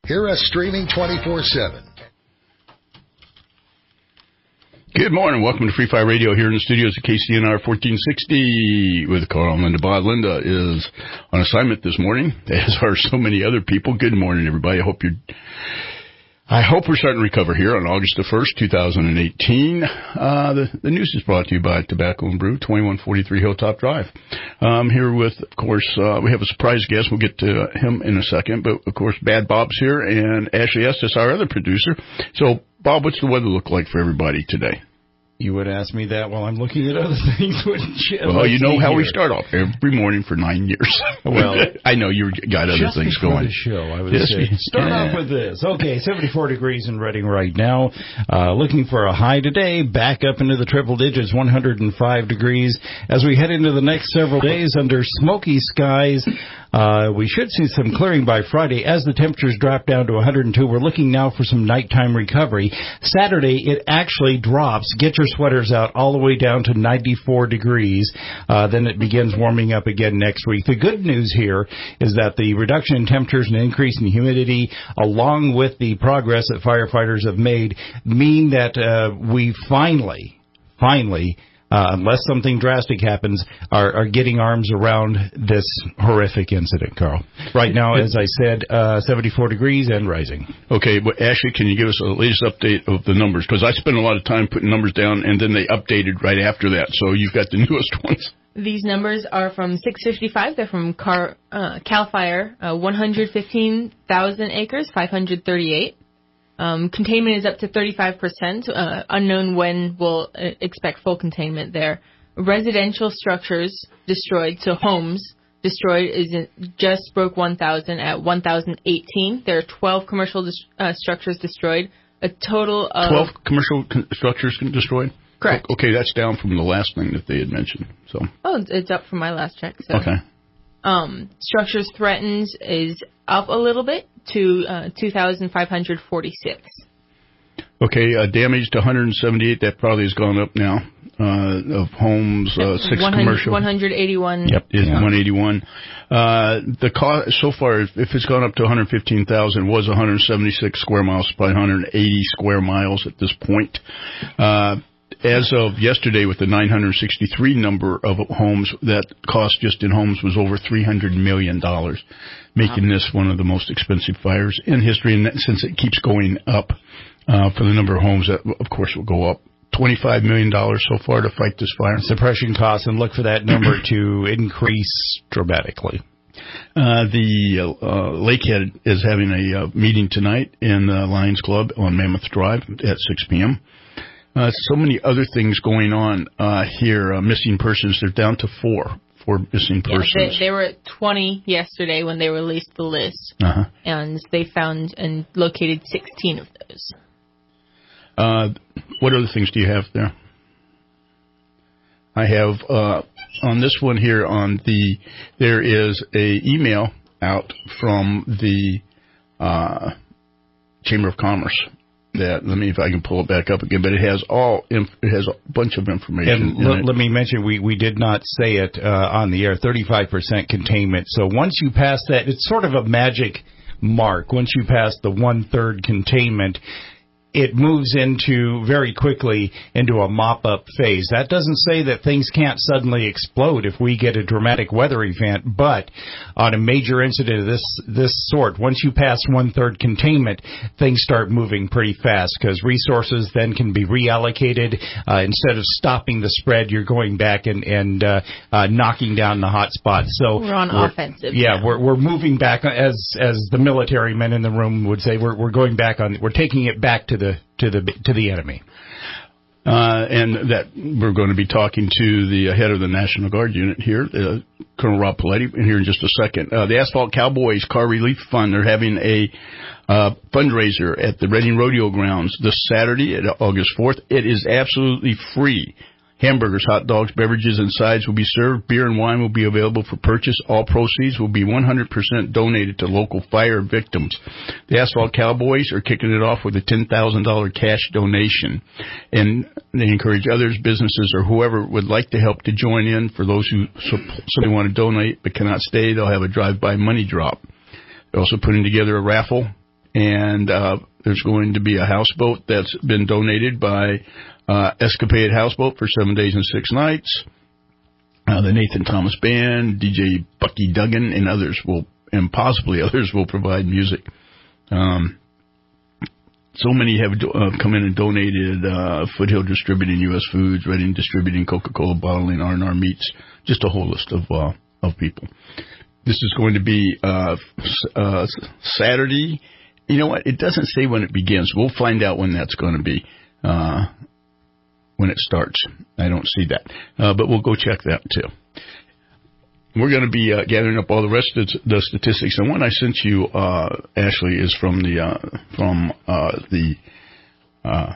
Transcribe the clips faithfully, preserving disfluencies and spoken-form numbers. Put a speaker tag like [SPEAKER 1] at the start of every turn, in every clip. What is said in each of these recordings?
[SPEAKER 1] Hear us streaming twenty-four seven.
[SPEAKER 2] Good morning. Welcome to Free Fire Radio here in the studios of K C N R fourteen sixty with Carl and Linda Bob. Linda is on assignment this morning, as are so many other people. Good morning, everybody. I hope you're... I hope we're starting to recover here on August the first, two thousand eighteen. Uh, the, the news is brought to you by Tobacco and Brew, twenty-one forty-three Hilltop Drive. Um, here with, of course, uh, we have a surprise guest. We'll get to him in a second. But, of course, Bad Bob's here, and Ashley Estes, our other producer. So, Bob, what's the weather look like for everybody today?
[SPEAKER 3] You would ask me that while I'm looking at other things, wouldn't you?
[SPEAKER 2] Well, you know how here. We start off every morning for nine years. Well, I know you've got other
[SPEAKER 3] just
[SPEAKER 2] things
[SPEAKER 3] before
[SPEAKER 2] going.
[SPEAKER 3] The show, I would
[SPEAKER 2] yes,
[SPEAKER 3] say. Start yeah. off with this. Okay, seventy-four degrees in Reading right now. Uh, looking for a high today, back up into the triple digits, one hundred five degrees. As we head into the next several days under smoky skies, uh, we should see some clearing by Friday. As the temperatures drop down to one hundred two, we're looking now for some nighttime recovery. Saturday, it actually drops. Get your sweaters out all the way down to ninety-four degrees. Uh, then it begins warming up again next week. The good news here is that the reduction in temperatures and increase in humidity, along with the progress that firefighters have made, mean that uh, we finally, finally, Uh, unless something drastic happens, are, are getting arms around this horrific incident, Carl. Right now, as I said, uh, seventy-four degrees and rising.
[SPEAKER 2] Okay, but Ashley, can you give us a latest update of the numbers? Because I spent a lot of time putting numbers down, and then they updated right after that. So you've got the newest ones.
[SPEAKER 4] These numbers are from six fifty-five. They're from Car, uh, CAL FIRE, uh, one hundred fifteen thousand acres, five hundred thirty-eight. Um, containment is up to thirty-five percent. Uh, unknown when we'll uh, expect full containment there. Residential structures destroyed, so homes destroyed, is in, just broke one thousand at one thousand eighteen. There are twelve commercial dis- uh, structures destroyed. A total of...
[SPEAKER 2] twelve commercial con- structures destroyed?
[SPEAKER 4] Correct.
[SPEAKER 2] O- okay, that's down from the last thing that they had mentioned. So.
[SPEAKER 4] Oh, it's up from my last check. So.
[SPEAKER 2] Okay.
[SPEAKER 4] Um, structures threatened is up a little bit to uh, two thousand five hundred forty-six.
[SPEAKER 2] Okay, uh, damage to one hundred seventy-eight. That probably has gone up now. Uh, of homes, uh, six commercial.
[SPEAKER 4] one hundred eighty-one.
[SPEAKER 2] Yep, is
[SPEAKER 4] yeah.
[SPEAKER 2] one eighty-one. Uh, the cost so far, if it's gone up to one hundred fifteen thousand, was one hundred seventy-six square miles, probably one hundred eighty square miles at this point. Uh, As of yesterday, with the nine hundred sixty-three number of homes, that cost just in homes was over three hundred million dollars, making wow. this one of the most expensive fires in history. And that, since it keeps going up uh, for the number of homes, that, of course, will go up. twenty-five million dollars so far to fight this fire.
[SPEAKER 3] Suppression costs, and look for that number to increase dramatically.
[SPEAKER 2] Uh, the uh, Lakehead is having a uh, meeting tonight in the Lions Club on Mammoth Drive at six p.m., Uh, so many other things going on uh, here. Uh, missing persons, they're down to four, four missing persons.
[SPEAKER 4] Yeah, they, they were at twenty yesterday when they released the list,
[SPEAKER 2] uh-huh.
[SPEAKER 4] and they found and located sixteen of those.
[SPEAKER 2] Uh, what other things do you have there? I have uh, on this one here on the there is a email out from the uh, Chamber of Commerce. That let me if I can pull it back up again, but it has all it has a bunch of information.
[SPEAKER 3] And l- let me mention we, we did not say it uh, on the air. thirty-five percent containment. So once you pass that, it's sort of a magic mark. Once you pass the one third containment, it moves into very quickly into a mop-up phase. That doesn't say that things can't suddenly explode if we get a dramatic weather event, but on a major incident of this this sort, once you pass one-third containment, things start moving pretty fast because resources then can be reallocated. Uh, instead of stopping the spread, you're going back and, and uh, uh, knocking down the hot spots. So
[SPEAKER 4] we're on
[SPEAKER 3] we're,
[SPEAKER 4] offensive.
[SPEAKER 3] Yeah,
[SPEAKER 4] now.
[SPEAKER 3] we're we're moving back, as as the military men in the room would say. We're we're going back on. We're taking it back to the to the to the enemy.
[SPEAKER 2] Uh, and that we're going to be talking to the head of the National Guard unit here, uh, Colonel Rob Paletti, here in just a second. Uh, the Asphalt Cowboys Car Relief Fund, they're having a uh, fundraiser at the Reading Rodeo Grounds this Saturday, at August fourth. It is absolutely free. Hamburgers, hot dogs, beverages, and sides will be served. Beer and wine will be available for purchase. All proceeds will be one hundred percent donated to local fire victims. The Asphalt Cowboys are kicking it off with a ten thousand dollars cash donation. And they encourage others, businesses, or whoever would like to help to join in. For those who simply want to donate but cannot stay, they'll have a drive-by money drop. They're also putting together a raffle and uh, there's going to be a houseboat that's been donated by uh, Escapade Houseboat for seven days and six nights. Uh, the Nathan Thomas Band, D J Bucky Duggan, and others will, and possibly others will provide music. Um, so many have do, uh, come in and donated. Uh, Foothill Distributing, U S Foods, Reading Distributing, Coca-Cola Bottling, R and R Meats, just a whole list of uh, of people. This is going to be uh, uh, Saturday. You know what? It doesn't say when it begins. We'll find out when that's going to be. Uh, when it starts. I don't see that. Uh, but we'll go check that, too. We're going to be uh, gathering up all the rest of the statistics. And one I sent you, uh, Ashley, is from the uh, from uh, the uh,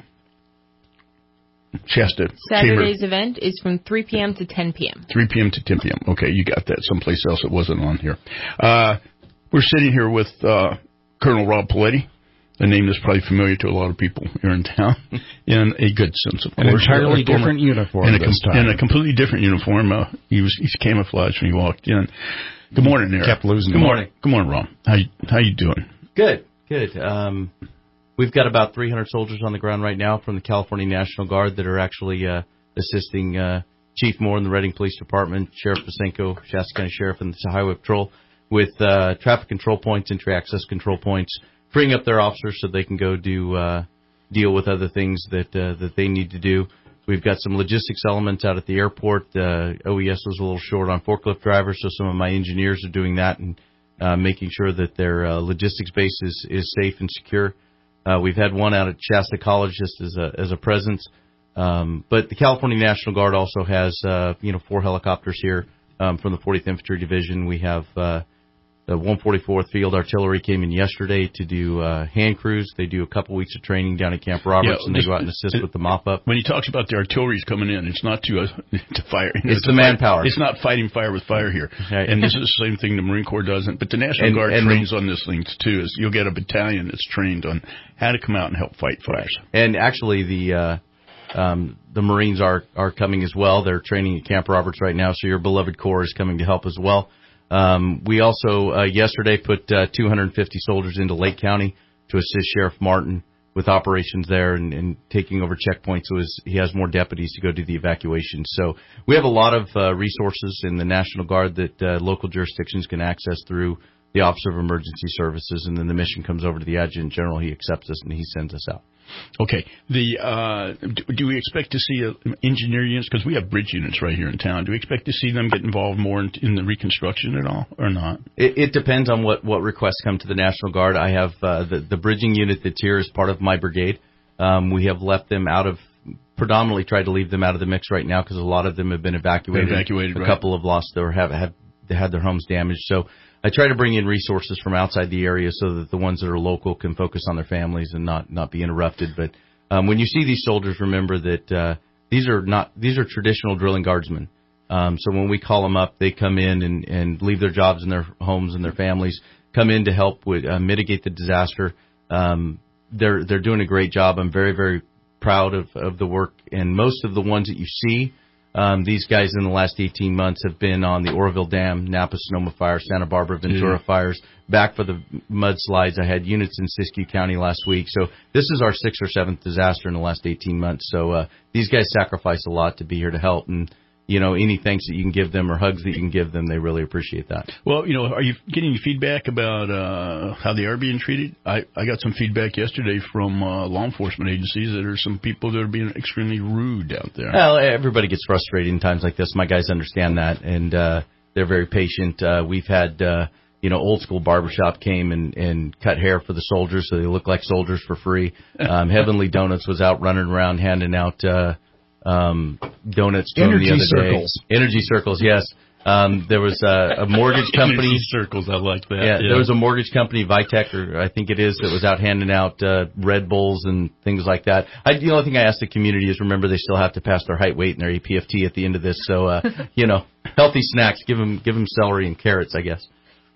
[SPEAKER 2] Shasta
[SPEAKER 4] Saturday's
[SPEAKER 2] Chamber.
[SPEAKER 4] event is from three p.m. to ten p.m.
[SPEAKER 2] three p.m. to ten p.m. Okay, you got that someplace else that wasn't on here. Uh, we're sitting here with uh, Colonel Rob Paletti. A name that's probably familiar to a lot of people here in town, in a good sense, of course.
[SPEAKER 3] An entirely different uniform
[SPEAKER 2] in a,
[SPEAKER 3] this
[SPEAKER 2] com-
[SPEAKER 3] time.
[SPEAKER 2] in a completely different uniform. Uh, he was he's camouflaged when he walked in. Good morning, Eric.
[SPEAKER 3] Kept losing.
[SPEAKER 2] Good morning. Good morning, Rob. How you, how you doing?
[SPEAKER 5] Good, good. Um, we've got about three hundred soldiers on the ground right now from the California National Guard that are actually uh, assisting uh, Chief Moore in the Reading Police Department, Sheriff Pasenko, Shasta County Sheriff, and the Highway Patrol with uh, traffic control points, entry access control points, freeing up their officers so they can go do uh, deal with other things that uh, that they need to do. We've got some logistics elements out at the airport. Uh, O E S was a little short on forklift drivers, so some of my engineers are doing that and uh, making sure that their uh, logistics base is, is safe and secure. Uh, we've had one out at Shasta College just as a as a presence. Um, but the California National Guard also has uh, you know four helicopters here um, from the fortieth Infantry Division. We have uh, the one forty-fourth Field Artillery came in yesterday to do uh, hand crews. They do a couple weeks of training down at Camp Roberts,
[SPEAKER 2] Yeah,
[SPEAKER 5] and they go out and assist
[SPEAKER 2] it,
[SPEAKER 5] with the mop-up.
[SPEAKER 2] When he talks about the artillery's coming in, it's not to uh, to fire.
[SPEAKER 5] It's the manpower.
[SPEAKER 2] It's not fighting fire with fire here.
[SPEAKER 5] Right.
[SPEAKER 2] And this is the same thing the Marine Corps doesn't. But the National
[SPEAKER 5] And-
[SPEAKER 2] Guard
[SPEAKER 5] and-
[SPEAKER 2] trains on this thing, too. Is you'll get a battalion that's trained on how to come out and help fight fires.
[SPEAKER 5] And actually, the uh, um, the Marines are, are coming as well. They're training at Camp Roberts right now, so your beloved Corps is coming to help as well. Um, we also, uh, yesterday, put uh, two hundred fifty soldiers into Lake County to assist Sheriff Martin with operations there and, and taking over checkpoints so his, he has more deputies to go do the evacuation. So we have a lot of uh, resources in the National Guard that uh, local jurisdictions can access through the Office of Emergency Services, and then the mission comes over to the Adjutant General. He accepts us, and he sends us out.
[SPEAKER 2] Okay. The uh, do, do we expect to see uh, engineer units? Because we have bridge units right here in town. Do we expect to see them get involved more in, in the reconstruction at all, or not?
[SPEAKER 5] It, it depends on what, what requests come to the National Guard. I have uh, the, the bridging unit that's here is part of my brigade. Um, we have left them out of, predominantly tried to leave them out of the mix right now because a lot of them have been evacuated.
[SPEAKER 2] Evacuated,
[SPEAKER 5] A
[SPEAKER 2] right.
[SPEAKER 5] couple have lost or have, have they had their homes damaged. So I try to bring in resources from outside the area so that the ones that are local can focus on their families and not, not be interrupted. But um, when you see these soldiers, remember that uh, these are not these are traditional drilling guardsmen. Um, so when we call them up, they come in and, and leave their jobs and their homes and their families, come in to help with uh, mitigate the disaster. Um, they're they're doing a great job. I'm very very proud of, of the work, and most of the ones that you see. Um, these guys in the last eighteen months have been on the Oroville Dam, Napa Sonoma fire, Santa Barbara Ventura
[SPEAKER 2] yeah.
[SPEAKER 5] fires, back for the mudslides. I had units in Siskiyou County last week. So this is our sixth or seventh disaster in the last eighteen months. So uh, these guys sacrifice a lot to be here to help. And, you know, any thanks that you can give them or hugs that you can give them, they really appreciate that.
[SPEAKER 2] Well, you know, are you getting feedback about uh, how they are being treated? I, I got some feedback yesterday from uh, law enforcement agencies that there are some people that are being extremely rude out there.
[SPEAKER 5] Well, everybody gets frustrated in times like this. My guys understand that, and uh, they're very patient. Uh, we've had, uh, you know, old school barbershop came and, and cut hair for the soldiers so they look like soldiers for free. Um, Heavenly Donuts was out running around handing out uh, um, donuts to them
[SPEAKER 3] Energy
[SPEAKER 5] the other
[SPEAKER 3] circles.
[SPEAKER 5] day. Energy circles, yes. Um, there was a, a mortgage company.
[SPEAKER 2] Energy circles, I like that.
[SPEAKER 5] Yeah,
[SPEAKER 2] Yeah,
[SPEAKER 5] there was a mortgage company, Vitec, or I think it is, that was out handing out uh, Red Bulls and things like that. I, the only thing I ask the community is remember they still have to pass their height, weight, and their A P F T at the end of this. So, uh, you know, healthy snacks. Give them, give them celery and carrots, I guess.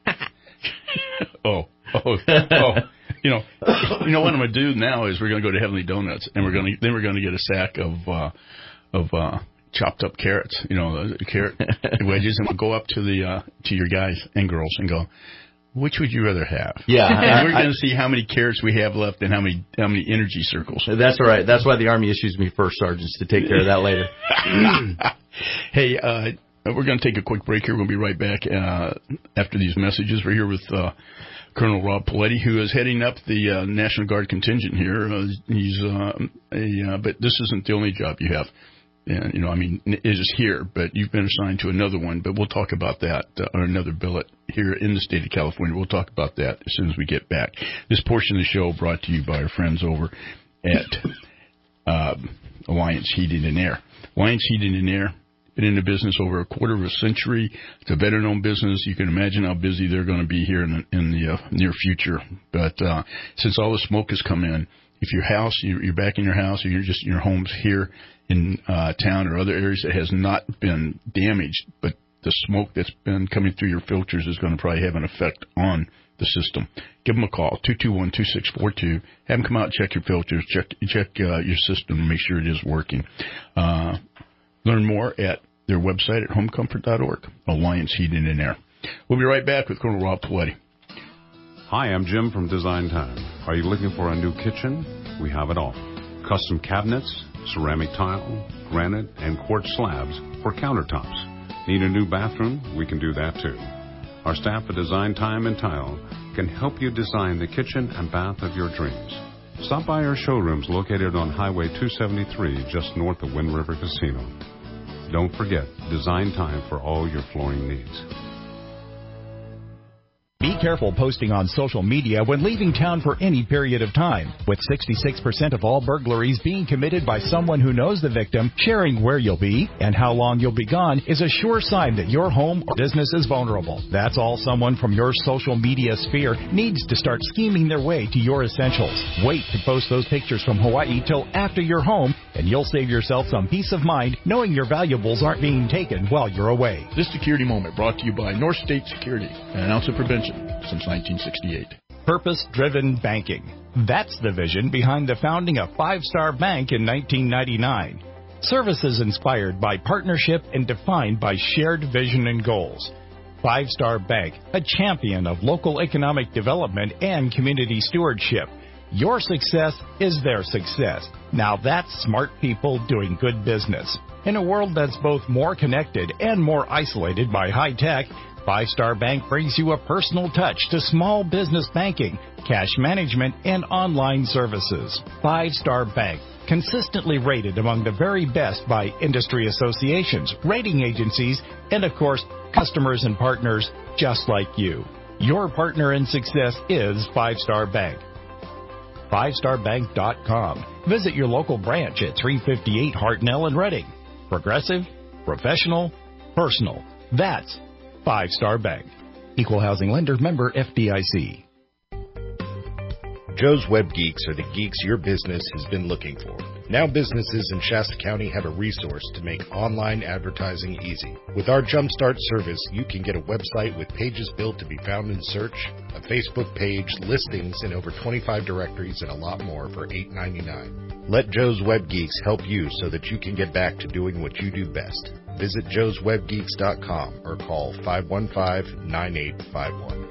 [SPEAKER 2] oh, oh, oh. You know, you know what I'm gonna do now is we're gonna go to Heavenly Donuts and we're gonna then we're gonna get a sack of uh, of uh, chopped up carrots. You know, the carrot wedges, and we'll go up to the uh, to your guys and girls and go, Which would you rather have?
[SPEAKER 5] Yeah,
[SPEAKER 2] And we're
[SPEAKER 5] I-
[SPEAKER 2] going to see how many carrots we have left and how many how many energy circles.
[SPEAKER 5] That's all right. That's why the Army issues me first sergeants to take care of that later.
[SPEAKER 2] Hey, uh, we're going to take a quick break here. We'll be right back uh, after these messages. We're here with uh, Colonel Rob Paletti, who is heading up the uh, National Guard contingent here. Uh, he's uh, a, uh, but this isn't the only job you have. And, you know, I mean, it is here, but you've been assigned to another one. But we'll talk about that, uh, or another billet here in the state of California. We'll talk about that as soon as we get back. This portion of the show brought to you by our friends over at uh, Alliance Heating and Air. Alliance Heating and Air, been in the business over a quarter of a century. It's a veteran-owned business. You can imagine how busy they're going to be here in the, in the uh, near future. But uh, since all the smoke has come in, if your house, you're back in your house, or you're just in your home's here in uh, town or other areas that has not been damaged, but the smoke that's been coming through your filters is going to probably have an effect on the system. Give them a call, two two one, two six four two. Have them come out and check your filters, check check uh, your system, and make sure it is working. Uh, learn more at their website at home comfort dot org, Alliance Heating and Air. We'll be right back with Colonel Rob Paletti.
[SPEAKER 6] Hi, I'm Jim from Design Time. Are you looking for a new kitchen? We have it all. Custom cabinets, ceramic tile, granite, and quartz slabs for countertops. Need a new bathroom? We can do that too. Our staff at Design Time and Tile can help you design the kitchen and bath of your dreams. Stop by our showrooms located on Highway two seventy-three, just north of Wind River Casino. Don't forget, Design Time for all your flooring needs.
[SPEAKER 7] Be careful posting on social media when leaving town for any period of time. With sixty-six percent of all burglaries being committed by someone who knows the victim, sharing where you'll be and how long you'll be gone is a sure sign that your home or business is vulnerable. That's all someone from your social media sphere needs to start scheming their way to your essentials. Wait to post those pictures from Hawaii till after you're home, and you'll save yourself some peace of mind knowing your valuables aren't being taken while you're away.
[SPEAKER 2] This security moment brought to you by North State Security, an ounce of prevention since nineteen sixty-eight.
[SPEAKER 7] Purpose-driven banking. That's the vision behind the founding of Five Star Bank in nineteen ninety-nine. Services inspired by partnership and defined by shared vision and goals. Five Star Bank, a champion of local economic development and community stewardship. Your success is their success. Now that's smart people doing good business. In a world that's both more connected and more isolated by high tech, Five Star Bank brings you a personal touch to small business banking, cash management, and online services. Five Star Bank, consistently rated among the very best by industry associations, rating agencies, and of course, customers and partners just like you. Your partner in success is Five Star Bank. five star bank dot com. Visit your local branch at three fifty-eight Hartnell in Reading. Progressive, professional, personal. That's Five Star Bank. Equal housing lender, member F D I C.
[SPEAKER 8] Joe's Web Geeks are the geeks your business has been looking for. Now businesses in Shasta County have a resource to make online advertising easy. With our Jumpstart service, you can get a website with pages built to be found in search, a Facebook page, listings in over twenty-five directories, and a lot more for eight ninety-nine. Let Joe's Web Geeks help you so that you can get back to doing what you do best. Visit joes web geeks dot com or call five one five, nine eight five one.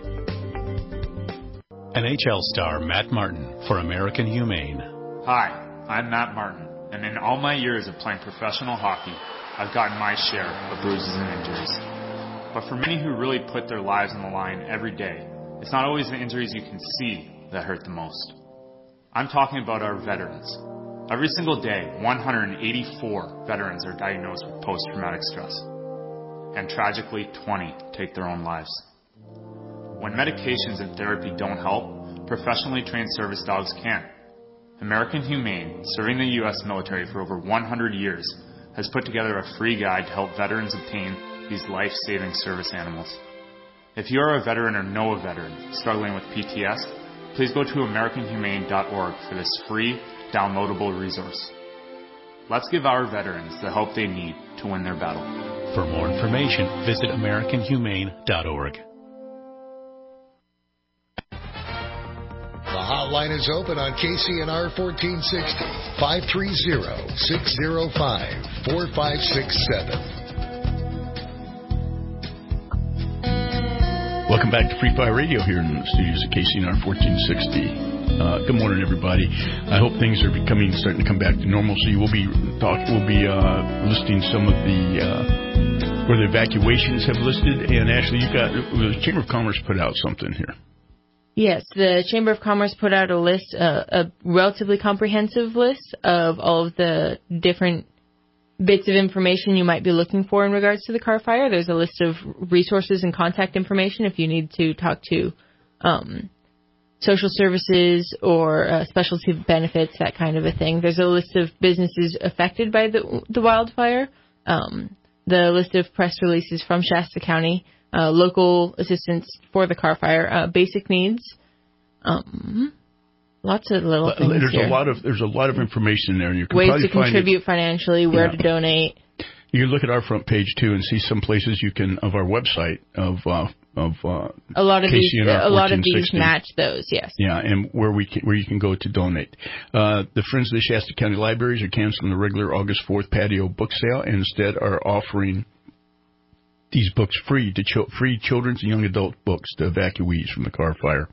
[SPEAKER 9] N H L star Matt Martin for American Humane.
[SPEAKER 10] Hi, I'm Matt Martin, and in all my years of playing professional hockey, I've gotten my share of bruises and injuries. But for many who really put their lives on the line every day, it's not always the injuries you can see that hurt the most. I'm talking about our veterans. Every single day, one hundred eighty-four veterans are diagnosed with post-traumatic stress, and tragically, twenty take their own lives. When medications and therapy don't help, professionally trained service dogs can. American Humane, serving the U S military for over one hundred years, has put together a free guide to help veterans obtain these life-saving service animals. If you are a veteran or know a veteran struggling with P T S, please go to american humane dot org for this free, downloadable resource. Let's give our veterans the help they need to win their battle.
[SPEAKER 9] For more information, visit american humane dot org.
[SPEAKER 1] The hotline is open on K C N R fourteen sixty, five three zero, six zero five, four five six seven.
[SPEAKER 2] Welcome back to Free Fire Radio here in the studios of K C N R fourteen sixty. Uh, good morning, everybody. I hope things are becoming starting to come back to normalcy. We'll be talking. We'll be uh, listing some of the uh, where the evacuations have listed. And Ashley, you got the Chamber of Commerce put out something here.
[SPEAKER 4] Yes, the Chamber of Commerce put out a list, uh, a relatively comprehensive list of all of the different bits of information you might be looking for in regards to the car fire. There's a list of resources and contact information if you need to talk to um, social services or uh, specialty benefits, that kind of a thing. There's a list of businesses affected by the, the wildfire, um, the list of press releases from Shasta County, uh, local assistance for the car fire, uh, basic needs, um, lots of little things
[SPEAKER 2] There's
[SPEAKER 4] here.
[SPEAKER 2] a lot of there's a lot of information there, and you can
[SPEAKER 4] ways
[SPEAKER 2] probably
[SPEAKER 4] to contribute
[SPEAKER 2] find it,
[SPEAKER 4] financially, where
[SPEAKER 2] yeah.
[SPEAKER 4] to donate.
[SPEAKER 2] You can look at our front page too and see some places you can of our website of uh, of uh,
[SPEAKER 4] A lot of
[SPEAKER 2] K C
[SPEAKER 4] these,
[SPEAKER 2] N R
[SPEAKER 4] a lot of these
[SPEAKER 2] fourteen sixty.
[SPEAKER 4] match those. Yes.
[SPEAKER 2] Yeah, and where we can, where you can go to donate. Uh, the Friends of the Shasta County Libraries are canceling the regular August fourth patio book sale and instead are offering these books free to ch- free children's and young adult books to evacuees from the car fire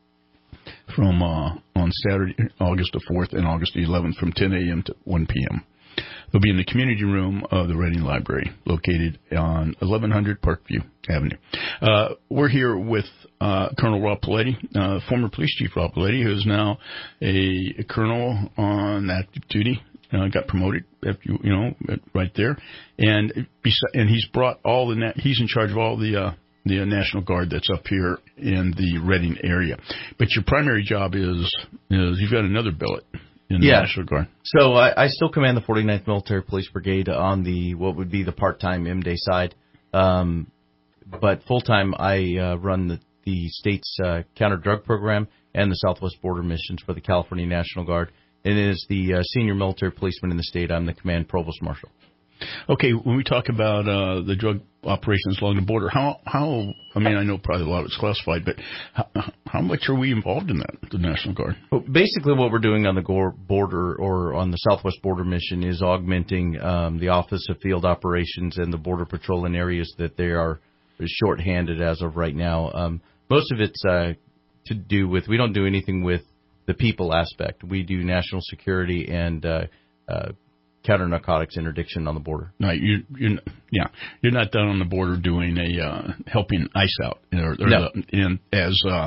[SPEAKER 2] from uh, on Saturday, August the fourth and August the eleventh from ten a.m. to one p.m. They'll be in the community room of the Reading Library, located on eleven hundred Parkview Avenue. Uh, we're here with uh, Colonel Rob Paletti, uh, former Police Chief Rob Paletti, who is now a, a colonel on active duty. Uh, got promoted, if you you know, right there, and and he's brought all the na- he's in charge of all the uh, the National Guard that's up here in the Reading area. But your primary job is is you've got another billet in the
[SPEAKER 5] yeah.
[SPEAKER 2] National Guard.
[SPEAKER 5] So I, I still command the forty-ninth Military Police Brigade on the what would be the part-time M Day side, um, but full-time I uh, run the, the state's uh, counter-drug program and the Southwest Border missions for the California National Guard. And as the uh, senior military policeman in the state, I'm the command provost marshal.
[SPEAKER 2] Okay, when we talk about uh, the drug operations along the border, how, how, I mean, I know probably a lot of it's classified, but how, how much are we involved in that, the National Guard?
[SPEAKER 5] Well, basically what we're doing on the border or on the Southwest Border mission is augmenting um, the Office of Field Operations and the Border Patrol in areas that they are shorthanded as of right now. Um, most of it's uh, to do with, we don't do anything with the people aspect. We do national security and uh, uh, counter narcotics interdiction on the border.
[SPEAKER 2] No, you, you're yeah, you're not down on the border doing a uh, helping ICE out, or, or
[SPEAKER 5] no.
[SPEAKER 2] the, and as uh,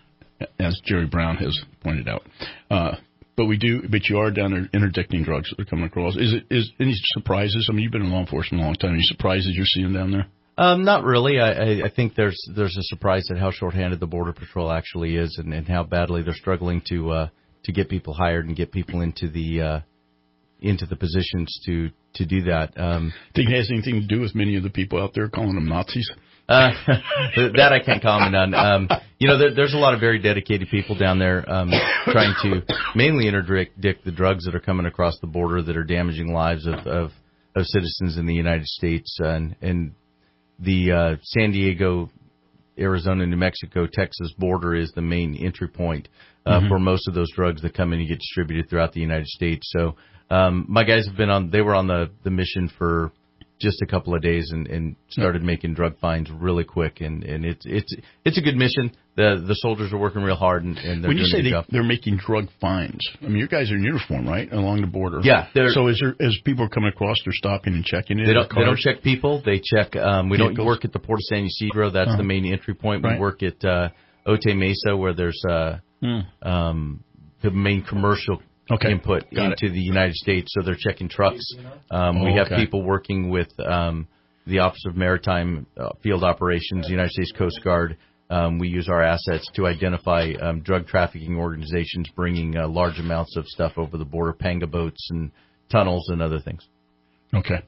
[SPEAKER 2] as Jerry Brown has pointed out. Uh, but we do, but you are down there interdicting drugs that are coming across. Is it is any surprises? I mean, you've been in law enforcement a long time. Any surprises you're seeing down there?
[SPEAKER 5] Um, not really. I, I, I think there's there's a surprise at how shorthanded the Border Patrol actually is, and, and how badly they're struggling to uh, to get people hired and get people into the uh, into the positions to, to do that. Um,
[SPEAKER 2] Think it has anything to do with many of the people out there calling them Nazis?
[SPEAKER 5] Uh, that I can't comment on. Um, you know, there, there's a lot of very dedicated people down there um, trying to mainly interdict the drugs that are coming across the border that are damaging lives of, of, of citizens in the United States, and and the uh, San Diego, Arizona, New Mexico, Texas border is the main entry point uh, mm-hmm. for most of those drugs that come in and get distributed throughout the United States. So um, my guys have been on, they were on the, the mission for just a couple of days and, and started making drug finds really quick. And, and it's, it's, it's a good mission. The, the soldiers are working real hard and, and they're
[SPEAKER 2] when you
[SPEAKER 5] doing
[SPEAKER 2] say
[SPEAKER 5] a good
[SPEAKER 2] they,
[SPEAKER 5] job.
[SPEAKER 2] They're making drug finds, I mean, your guys are in uniform, right? Along the border.
[SPEAKER 5] Yeah.
[SPEAKER 2] So is there, as people are coming across, they're stopping and checking in?
[SPEAKER 5] They don't, they don't check people. They check, um, we
[SPEAKER 2] Vehicles.
[SPEAKER 5] don't work at the Port of San Ysidro. That's
[SPEAKER 2] uh-huh.
[SPEAKER 5] the main entry point. We
[SPEAKER 2] right.
[SPEAKER 5] work at, uh, Otay Mesa where there's, uh,
[SPEAKER 2] mm.
[SPEAKER 5] um, the main commercial
[SPEAKER 2] okay.
[SPEAKER 5] input
[SPEAKER 2] Got
[SPEAKER 5] into
[SPEAKER 2] it.
[SPEAKER 5] the United States. So they're checking trucks. Um,
[SPEAKER 2] oh,
[SPEAKER 5] we have
[SPEAKER 2] okay.
[SPEAKER 5] people working with, um, the Office of Maritime uh, Field Operations, the United States Coast Guard. Um, we use our assets to identify um, drug trafficking organizations bringing uh, large amounts of stuff over the border, panga boats and tunnels and other things.
[SPEAKER 2] Okay.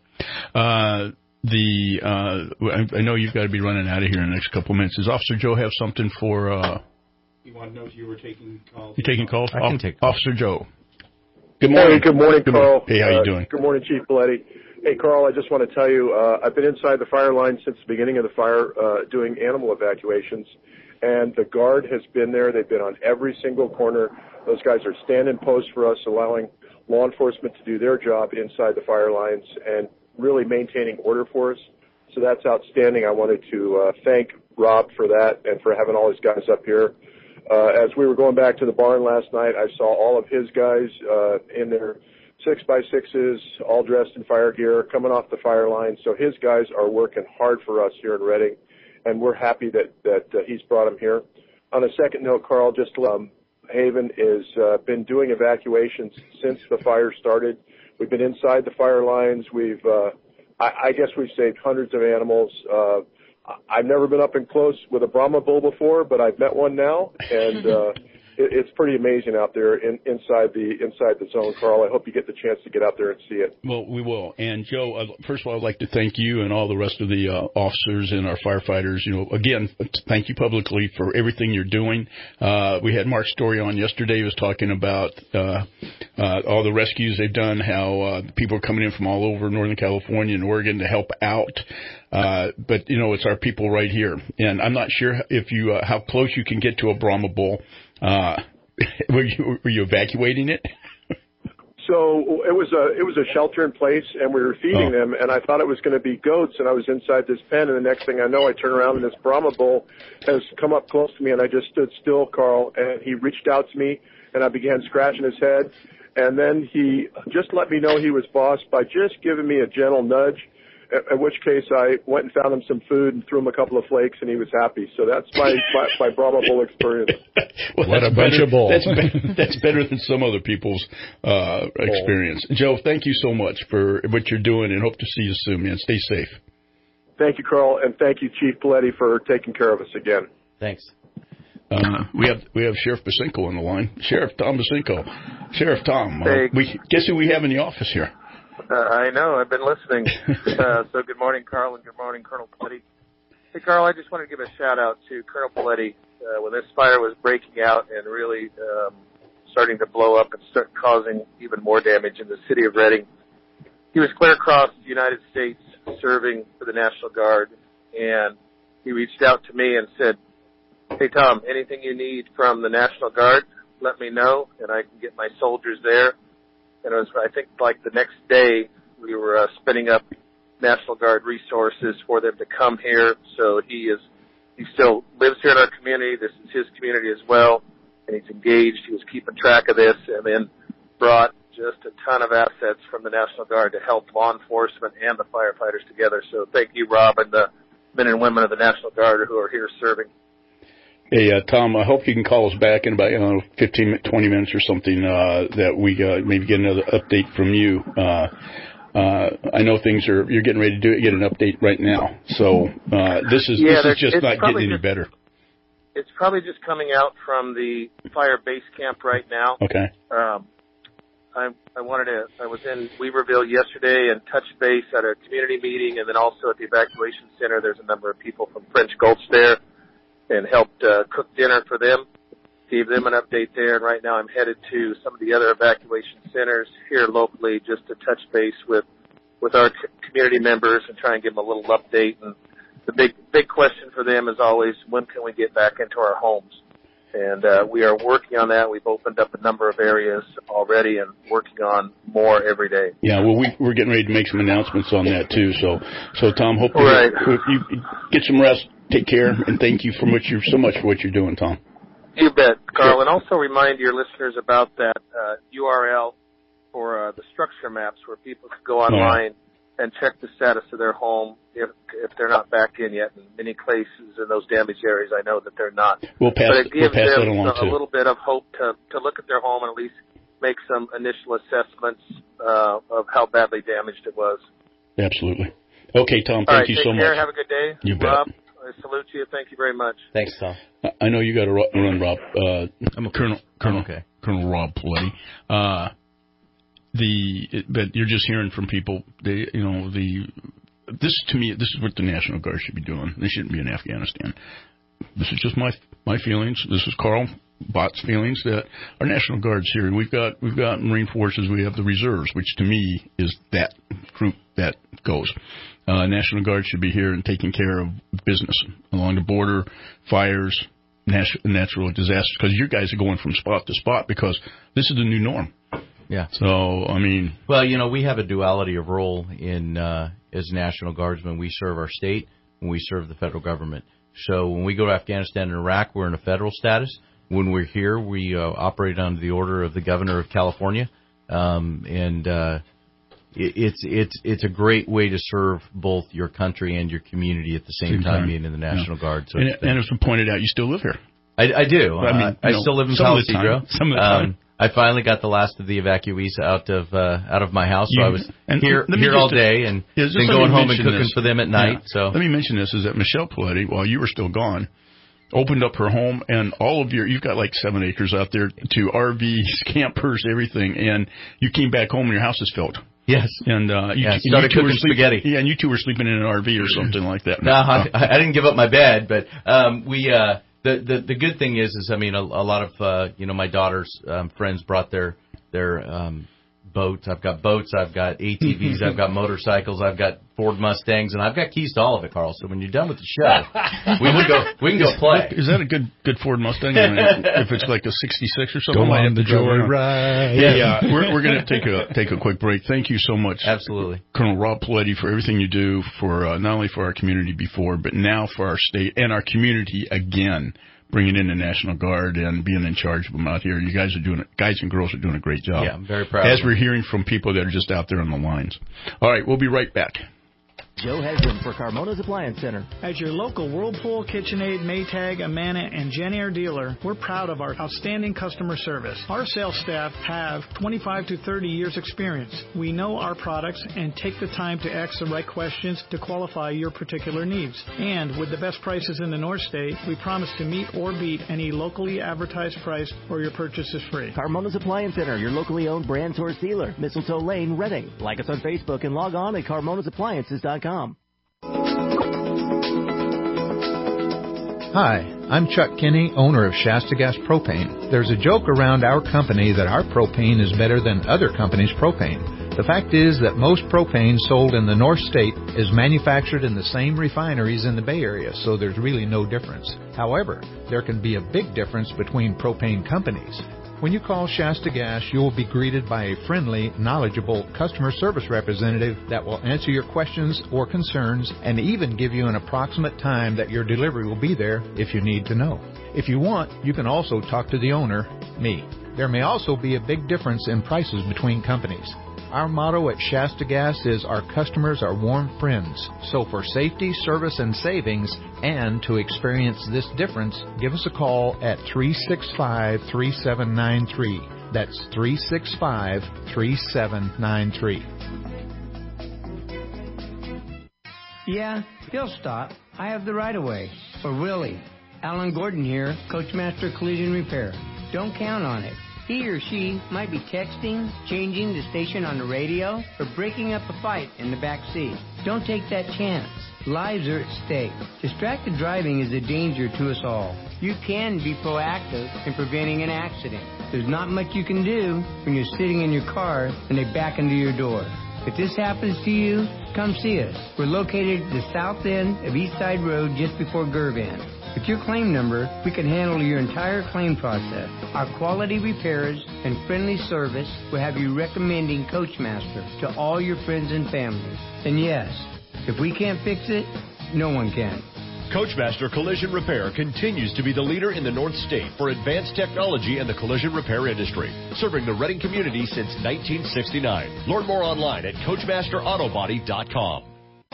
[SPEAKER 2] Uh, the uh, I, I know you've got to be running out of here in the next couple of minutes. Does Officer Joe have something for? Uh,
[SPEAKER 11] you want to know if you were taking calls?
[SPEAKER 2] You taking calls?
[SPEAKER 5] I can
[SPEAKER 2] Off-
[SPEAKER 5] take calls.
[SPEAKER 2] Officer Joe.
[SPEAKER 12] Good morning. Hey, good morning,
[SPEAKER 2] good
[SPEAKER 12] Carl.
[SPEAKER 2] Morning. Hey, how
[SPEAKER 12] uh,
[SPEAKER 2] you doing?
[SPEAKER 12] Good morning, Chief Paletti. Hey, Carl, I just want to tell you, uh, I've been inside the fire line since the beginning of the fire uh, doing animal evacuations, and the Guard has been there. They've been on every single corner. Those guys are standing posts for us, allowing law enforcement to do their job inside the fire lines and really maintaining order for us. So that's outstanding. I wanted to uh, thank Rob for that and for having all his guys up here. Uh, as we were going back to the barn last night, I saw all of his guys uh, in their six by sixes, all dressed in fire gear, coming off the fire line. So his guys are working hard for us here in Reading, and we're happy that, that uh, he's brought them here. On a second note, Carl, just um, Haven has uh, been doing evacuations since the fire started. We've been inside the fire lines. We've, uh, I, I guess we've saved hundreds of animals. Uh, I've never been up and close with a Brahma bull before, but I've met one now, and uh, it, it's pretty amazing out there in, inside the inside the zone, Carl. I hope you get the chance to get out there and see it.
[SPEAKER 2] Well, we will. And Joe, uh, first of all, I'd like to thank you and all the rest of the uh, officers and our firefighters. You know, again, thank you publicly for everything you're doing. Uh, we had Mark Story on yesterday. He was talking about uh, uh, all the rescues they've done, how uh, people are coming in from all over Northern California and Oregon to help out. Uh, but, you know, it's our people right here. And I'm not sure if you, uh, how close you can get to a Brahma bull. Uh, were you, were you evacuating it?
[SPEAKER 12] So it was a, it was a shelter in place, and we were feeding
[SPEAKER 2] oh.
[SPEAKER 12] them, and I thought it was going to be goats, and I was inside this pen, and the next thing I know, I turn around and this Brahma bull has come up close to me, and I just stood still, Carl, and he reached out to me, and I began scratching his head, and then he just let me know he was boss by just giving me a gentle nudge. In which case I went and found him some food and threw him a couple of flakes, and he was happy. So that's my my, my Brahma bull experience.
[SPEAKER 2] Well, what a bunch better, of bulls. That's, be, that's better than some other people's uh, experience. Joe, thank you so much for what you're doing, and hope to see you soon, man. Stay safe.
[SPEAKER 12] Thank you, Carl, and thank you, Chief Paletti, for taking care of us again.
[SPEAKER 5] Thanks.
[SPEAKER 2] Uh, we have we have Sheriff Basinko on the line. Sheriff Tom Basinko. Sheriff Tom, uh,
[SPEAKER 13] hey.
[SPEAKER 2] we guess who we have in the office here?
[SPEAKER 13] Uh, I know. I've been listening. uh, so good morning, Carl, and good morning, Colonel Paletti. Hey, Carl, I just want to give a shout-out to Colonel Paletti. Uh, when this fire was breaking out and really um, starting to blow up and start causing even more damage in the city of Reading, he was clear across the United States serving for the National Guard, and he reached out to me and said, hey, Tom, anything you need from the National Guard, let me know, and I can get my soldiers there. And it was, I think, like the next day, we were uh, spinning up National Guard resources for them to come here. So he is, he still lives here in our community. This is his community as well, and he's engaged. He was keeping track of this, and then brought just a ton of assets from the National Guard to help law enforcement and the firefighters together. So thank you, Rob, and the men and women of the National Guard who are here serving.
[SPEAKER 2] Hey, uh, Tom, I hope you can call us back in about, you know, fifteen, twenty minutes or something, uh, that we, uh, maybe get another update from you. Uh, uh, I know things are, you're getting ready to do get an update right now. So, uh, this is,
[SPEAKER 13] yeah,
[SPEAKER 2] this is just not getting any
[SPEAKER 13] just,
[SPEAKER 2] better.
[SPEAKER 13] It's probably just coming out from the fire base camp right now.
[SPEAKER 2] Okay.
[SPEAKER 13] Um, I, I wanted to, I was in Weaverville yesterday and touched base at a community meeting, and then also at the evacuation center. There's a number of people from French Gulch there, and helped uh, cook dinner for them, gave them an update there. And right now I'm headed to some of the other evacuation centers here locally just to touch base with, with our community members and try and give them a little update. And the big, big question for them is always, when can we get back into our homes? And uh, we are working on that. We've opened up a number of areas already and working on more every day.
[SPEAKER 2] Yeah, well, we, we're getting ready to make some announcements on that, too. So, so Tom, hope
[SPEAKER 13] right.
[SPEAKER 2] you, you get some rest. Take care, and thank you for what you're, so much for what you're doing, Tom.
[SPEAKER 13] You bet, Carl. And also remind your listeners about that uh, U R L for uh, the structure maps where people can go online oh. and check the status of their home if if they're not back in yet. In many places in those damaged areas, I know that they're not.
[SPEAKER 2] We'll pass,
[SPEAKER 13] but it gives
[SPEAKER 2] we'll pass
[SPEAKER 13] them
[SPEAKER 2] that along
[SPEAKER 13] a,
[SPEAKER 2] too.
[SPEAKER 13] a little bit of hope to, to look at their home and at least make some initial assessments uh, of how badly damaged it was.
[SPEAKER 2] Absolutely. Okay, Tom, thank
[SPEAKER 13] All right,
[SPEAKER 2] you
[SPEAKER 13] take
[SPEAKER 2] so
[SPEAKER 13] care.
[SPEAKER 2] much.
[SPEAKER 13] Have a good day.
[SPEAKER 2] You bet.
[SPEAKER 13] Rob, I salute you. Thank you very much.
[SPEAKER 5] Thanks, Tom.
[SPEAKER 2] I know you got to run, Rob. Uh, I'm a Colonel, Colonel,
[SPEAKER 5] okay.
[SPEAKER 2] Colonel Rob Paletti. Uh, the, but you're just hearing from people. They, you know, the, this to me, this is what the National Guard should be doing. They shouldn't be in Afghanistan. This is just my my feelings. This is Carl Bott's feelings that our National Guard's here. We've got we've got Marine Forces. We have the reserves, which to me is that group that goes. Uh, National Guard should be here and taking care of business along the border, fires, nat- natural disasters, because you guys are going from spot to spot because this is the new norm.
[SPEAKER 5] Yeah.
[SPEAKER 2] So, I mean.
[SPEAKER 5] Well, you know, we have a duality of role in uh, as National Guardsmen. We serve our state and we serve the federal government. So when we go to Afghanistan and Iraq, we're in a federal status. When we're here, we uh, operate under the order of the governor of California. Um, and uh, it, it's it's it's a great way to serve both your country and your community at the same, same time, time being in the National yeah. Guard. So
[SPEAKER 2] and, and as we pointed out, you still live here.
[SPEAKER 5] I, I do. I, mean, uh, I know, still live in Palo Negro.
[SPEAKER 2] Some of the time. Um,
[SPEAKER 5] I finally got the last of the evacuees out of uh, out of my house, so
[SPEAKER 2] you,
[SPEAKER 5] I was here here all day and
[SPEAKER 2] yeah,
[SPEAKER 5] then going home and cooking this. for them at night.
[SPEAKER 2] Yeah.
[SPEAKER 5] So
[SPEAKER 2] let me mention this: is that Michelle Paletti, while you were still gone, opened up her home and all of your you've got like seven acres out there to R Vs, campers, everything, and you came back home and your house is filled.
[SPEAKER 5] Yes,
[SPEAKER 2] and uh, you,
[SPEAKER 5] yeah,
[SPEAKER 2] and
[SPEAKER 5] started
[SPEAKER 2] you two
[SPEAKER 5] cooking
[SPEAKER 2] were sleeping,
[SPEAKER 5] spaghetti.
[SPEAKER 2] Yeah, and you two were sleeping in an R V or something like that.
[SPEAKER 5] No, I, I didn't give up my bed, but um, we. Uh, The, the the good thing is is I mean a, a lot of uh, you know my daughter's um, friends brought their their um, boats. I've got boats. I've got A T Vs. I've got motorcycles. I've got Ford Mustangs, and I've got keys to all of it, Carl. So when you're done with the show, we can go we can go play.
[SPEAKER 2] Is that a good good Ford Mustang? I mean, if it's like a sixty-six or something,
[SPEAKER 3] go on the joyride.
[SPEAKER 2] Yeah, yeah. We're we're gonna take a take a quick break. Thank you so much,
[SPEAKER 5] absolutely,
[SPEAKER 2] Colonel Rob Paletti, for everything you do for uh, not only for our community before, but now for our state and our community again. Bringing in the National Guard and being in charge of them out here. You guys are doing it. Guys and girls are doing a great job.
[SPEAKER 5] Yeah, I'm very proud.
[SPEAKER 2] As
[SPEAKER 5] of
[SPEAKER 2] we're hearing from people that are just out there on the lines. All right, we'll be right back.
[SPEAKER 14] Joe Hesden for Carmona's Appliance Center.
[SPEAKER 15] As your local Whirlpool, KitchenAid, Maytag, Amana, and Genair dealer, we're proud of our outstanding customer service. Our sales staff have twenty-five to thirty years experience. We know our products and take the time to ask the right questions to qualify your particular needs. And with the best prices in the North State, we promise to meet or beat any locally advertised price or your purchase is free.
[SPEAKER 14] Carmona's Appliance Center, your locally owned brand source dealer. Mistletoe Lane, Reading. Like us on Facebook and log on at carmonas appliances dot com.
[SPEAKER 16] Hi, I'm Chuck Kinney, owner of Shasta Gas Propane. There's a joke around our company that our propane is better than other companies' propane. The fact is that most propane sold in the North State is manufactured in the same refineries in the Bay Area, so there's really no difference. However, there can be a big difference between propane companies. When you call Shasta Gas, you will be greeted by a friendly, knowledgeable customer service representative that will answer your questions or concerns and even give you an approximate time that your delivery will be there if you need to know. If you want, you can also talk to the owner, me. There may also be a big difference in prices between companies. Our motto at Shasta Gas is our customers are warm friends. So for safety, service, and savings, and to experience this difference, give us a call at three six five, three seven nine three. That's three six five, three seven nine three.
[SPEAKER 17] Yeah, he'll stop. I have the right of way. Or will he? Alan Gordon here, Coachmaster Collision Repair. Don't count on it. He or she might be texting, changing the station on the radio, or breaking up a fight in the back seat. Don't take that chance. Lives are at stake. Distracted driving is a danger to us all. You can be proactive in preventing an accident. There's not much you can do when you're sitting in your car and they back into your door. If this happens to you, come see us. We're located at the south end of East Side Road just before Gervan. With your claim number, we can handle your entire claim process. Our quality repairs and friendly service will have you recommending Coachmaster to all your friends and family. And yes, if we can't fix it, no one can.
[SPEAKER 18] Coachmaster Collision Repair continues to be the leader in the North State for advanced technology in the collision repair industry, serving the Reading community since nineteen sixty-nine. Learn more online at coachmaster autobody dot com.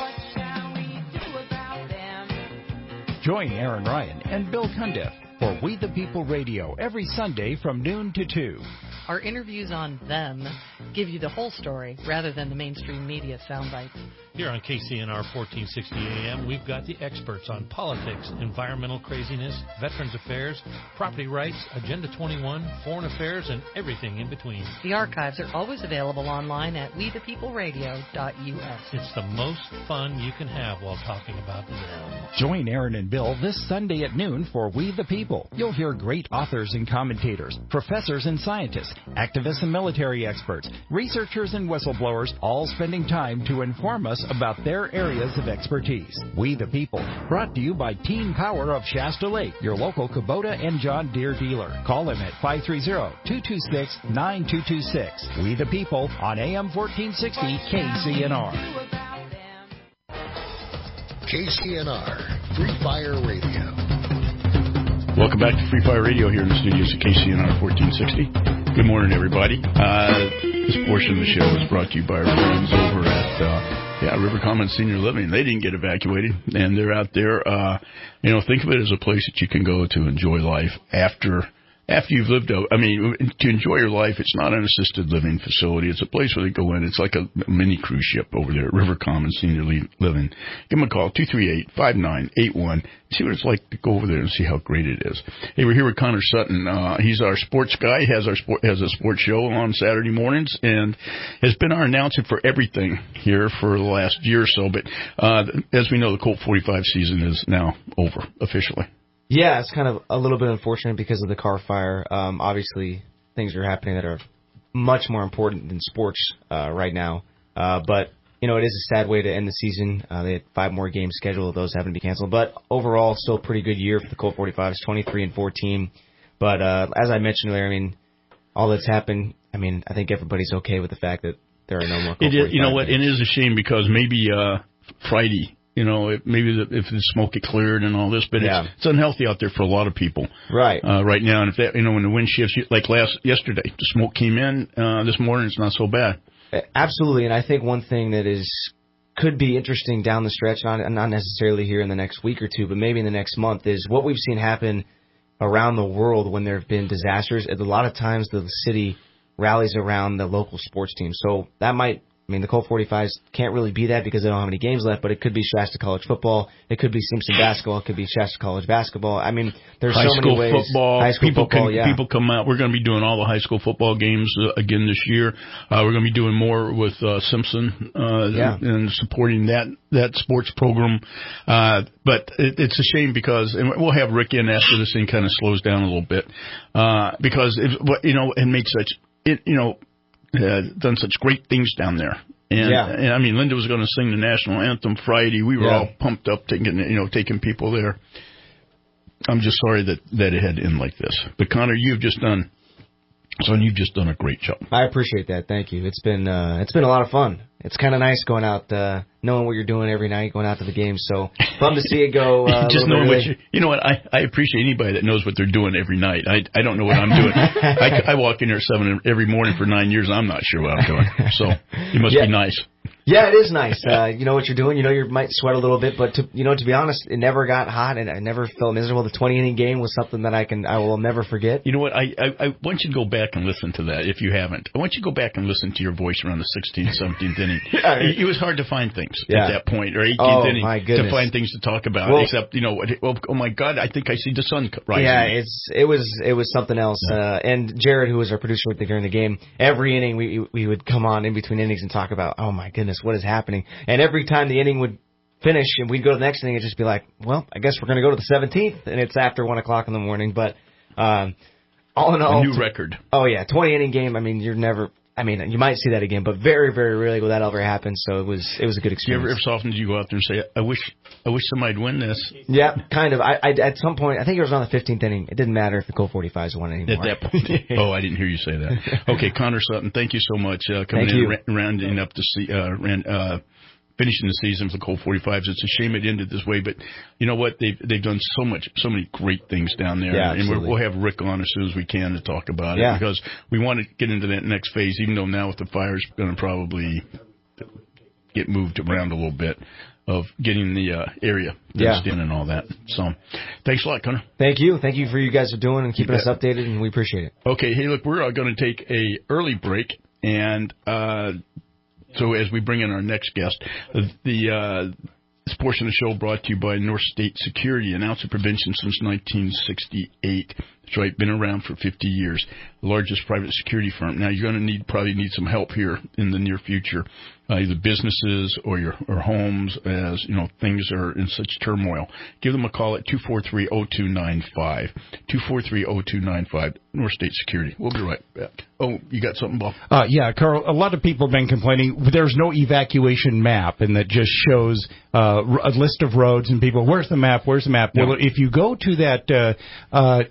[SPEAKER 7] Join Aaron Ryan and Bill Cundiff for We the People Radio every Sunday from noon to two.
[SPEAKER 19] Our interviews on them give you the whole story rather than the mainstream media sound bites.
[SPEAKER 20] Here on K C N R fourteen sixty A M, we've got the experts on politics, environmental craziness, veterans affairs, property rights, Agenda twenty-one, foreign affairs, and everything in between.
[SPEAKER 19] The archives are always available online at we the people radio dot U S.
[SPEAKER 20] It's the most fun you can have while talking about them.
[SPEAKER 7] Join Aaron and Bill this Sunday at noon for We the People. You'll hear great authors and commentators, professors and scientists, activists and military experts, researchers and whistleblowers, all spending time to inform us about their areas of expertise. We the People, brought to you by Team Power of Shasta Lake, your local Kubota and John Deere dealer. Call them at five three zero, two two six, nine two two six. We the People on A M fourteen sixty K C N R.
[SPEAKER 1] K C N R Free Fire Radio.
[SPEAKER 2] Welcome back to Free Fire Radio here in the studios of K C N R fourteen sixty. Good morning, everybody. Uh, this portion of the show is brought to you by our friends over at uh, yeah, River Commons Senior Living. They didn't get evacuated, and they're out there. Uh, you know, think of it as a place that you can go to enjoy life after after you've lived out. I mean, to enjoy your life, it's not an assisted living facility. It's a place where they go in. It's like a mini cruise ship over there at River Commons Senior Living. Give them a call, two three eight, five nine eight one. See what it's like to go over there and see how great it is. Hey, we're here with Connor Sutton. Uh, he's our sports guy, has our sport, has a sports show on Saturday mornings, and has been our announcer for everything here for the last year or so. But uh, as we know, the Colt forty-five season is now over officially.
[SPEAKER 21] Yeah, it's kind of a little bit unfortunate because of the car fire. Um, obviously, things are happening that are much more important than sports uh, right now. Uh, but, you know, it is a sad way to end the season. Uh, they had five more games scheduled. Those haven't been canceled. But overall, still a pretty good year for the Colt forty-fives, twenty-three and fourteen. But uh, as I mentioned earlier, I mean, all that's happened, I mean, I think everybody's okay with the fact that there are no more Colt forty-five.
[SPEAKER 2] You know what? Games. It is a shame because maybe uh, Friday, you know, it, maybe the, if the smoke get cleared and all this, but yeah. it's, it's unhealthy out there for a lot of people.
[SPEAKER 21] Right.
[SPEAKER 2] Uh, right now, and if that, you know, when the wind shifts, like last yesterday, the smoke came in. Uh, this morning, it's not so bad.
[SPEAKER 21] Absolutely, and I think one thing that is could be interesting down the stretch, not not necessarily here in the next week or two, but maybe in the next month, is what we've seen happen around the world when there have been disasters. A lot of times, the city rallies around the local sports team, so that might. I mean, the Colt forty-fives can't really be that because they don't have any games left, but it could be Shasta College football. It could be Simpson basketball. It could be Shasta College basketball. I mean, there's
[SPEAKER 2] high
[SPEAKER 21] so many ways.
[SPEAKER 2] Football,
[SPEAKER 21] high school
[SPEAKER 2] people
[SPEAKER 21] football.
[SPEAKER 2] Can,
[SPEAKER 21] yeah.
[SPEAKER 2] People come out. We're going to be doing all the high school football games uh, again this year. Uh, we're going to be doing more with uh, Simpson uh,
[SPEAKER 21] yeah.
[SPEAKER 2] and, and supporting that that sports program. Uh, but it, it's a shame because and we'll have Rick in after this thing kind of slows down a little bit uh, because it, you know it made such it you know uh, done such great things down there. And,
[SPEAKER 21] yeah.
[SPEAKER 2] and I mean, Linda was going to sing the national anthem Friday. We were
[SPEAKER 21] yeah.
[SPEAKER 2] all pumped up, taking you know, taking people there. I'm just sorry that, that it had to end like this. But Connor, you've just done, son, you've just done a great job.
[SPEAKER 21] I appreciate that. Thank you. It's been uh, it's been a lot of fun. It's kind of nice going out, uh, knowing what you're doing every night, going out to the games. So fun to see it go. Uh,
[SPEAKER 2] just knowing what you, you know what I, I appreciate anybody that knows what they're doing every night. I I don't know what I'm doing. I, I walk in there at seven every morning for nine years. And I'm not sure what I'm doing. So you must
[SPEAKER 21] yeah.
[SPEAKER 2] be nice.
[SPEAKER 21] Yeah, it is nice. Uh, you know what you're doing. You know you might sweat a little bit, but to, you know to be honest, it never got hot and I never felt miserable. The twenty inning game was something that I can I will never forget.
[SPEAKER 2] You know what? I, I I want you to go back and listen to that if you haven't. I want you to go back and listen to your voice around the sixteenth, seventeenth inning.
[SPEAKER 21] Yeah.
[SPEAKER 2] It, it was hard to find things
[SPEAKER 21] yeah.
[SPEAKER 2] at that point, or eighteenth
[SPEAKER 21] oh,
[SPEAKER 2] inning
[SPEAKER 21] my
[SPEAKER 2] to find things to talk about.
[SPEAKER 21] Well,
[SPEAKER 2] except you know, oh, oh my God, I think I see the sun rising.
[SPEAKER 21] Yeah, it's it was it was something else. Yeah. Uh, and Jared, who was our producer during the game, every inning we we would come on in between innings and talk about, oh my goodness, what is happening? And every time the inning would finish and we'd go to the next inning, it'd just be like, well, I guess we're going to go to the seventeenth, and it's after one o'clock in the morning. But um, all in all,
[SPEAKER 2] a new record.
[SPEAKER 21] Oh yeah, twenty inning game. I mean, you're never. I mean, you might see that again, but very, very rarely will that ever happen. So it was, it was a good experience.
[SPEAKER 2] Do you ever, so often, did you go out there and say, "I wish, I wish somebody'd win this"?
[SPEAKER 21] Yeah, kind of. I, I at some point, I think it was around the fifteenth inning. It didn't matter if the Colt forty-fives won anymore.
[SPEAKER 2] At that point, oh, I didn't hear you say that. Okay, Connor Sutton, thank you so much uh, coming
[SPEAKER 21] thank
[SPEAKER 2] in,
[SPEAKER 21] you.
[SPEAKER 2] and ra- rounding up to see, uh, ran, uh, finishing the season for the Colt forty-fives. It's a shame it ended this way, but you know what? They've they've done so much, so many great things down there,
[SPEAKER 21] yeah,
[SPEAKER 2] and we're, we'll have Rick on as soon as we can to talk about
[SPEAKER 21] yeah.
[SPEAKER 2] it because we want to get into that next phase. Even though now with the fire's going to probably get moved around a little bit of getting the uh, area fenced
[SPEAKER 21] yeah.
[SPEAKER 2] in and all that. So, thanks a lot, Connor.
[SPEAKER 21] Thank you, thank you for you guys are doing and keeping us updated, and we appreciate it.
[SPEAKER 2] Okay, hey, look, we're uh, going to take a early break and. Uh, So as we bring in our next guest, the uh, this portion of the show brought to you by North State Security, an ounce of prevention since nineteen sixty-eight. That's right, been around for fifty years, the largest private security firm. Now you're going to need probably need some help here in the near future, uh, either businesses or your or homes, as you know things are in such turmoil. Give them a call at two four three, zero two nine five, two four three, zero two nine five. North State Security. We'll be right back. Oh, you got something, Bob?
[SPEAKER 3] Uh, yeah, Carl, a lot of people have been complaining there's no evacuation map, and that just shows uh, a list of roads, and people, where's the map, where's the map?
[SPEAKER 2] Yeah.
[SPEAKER 3] Well, if you go to that, uh, uh, to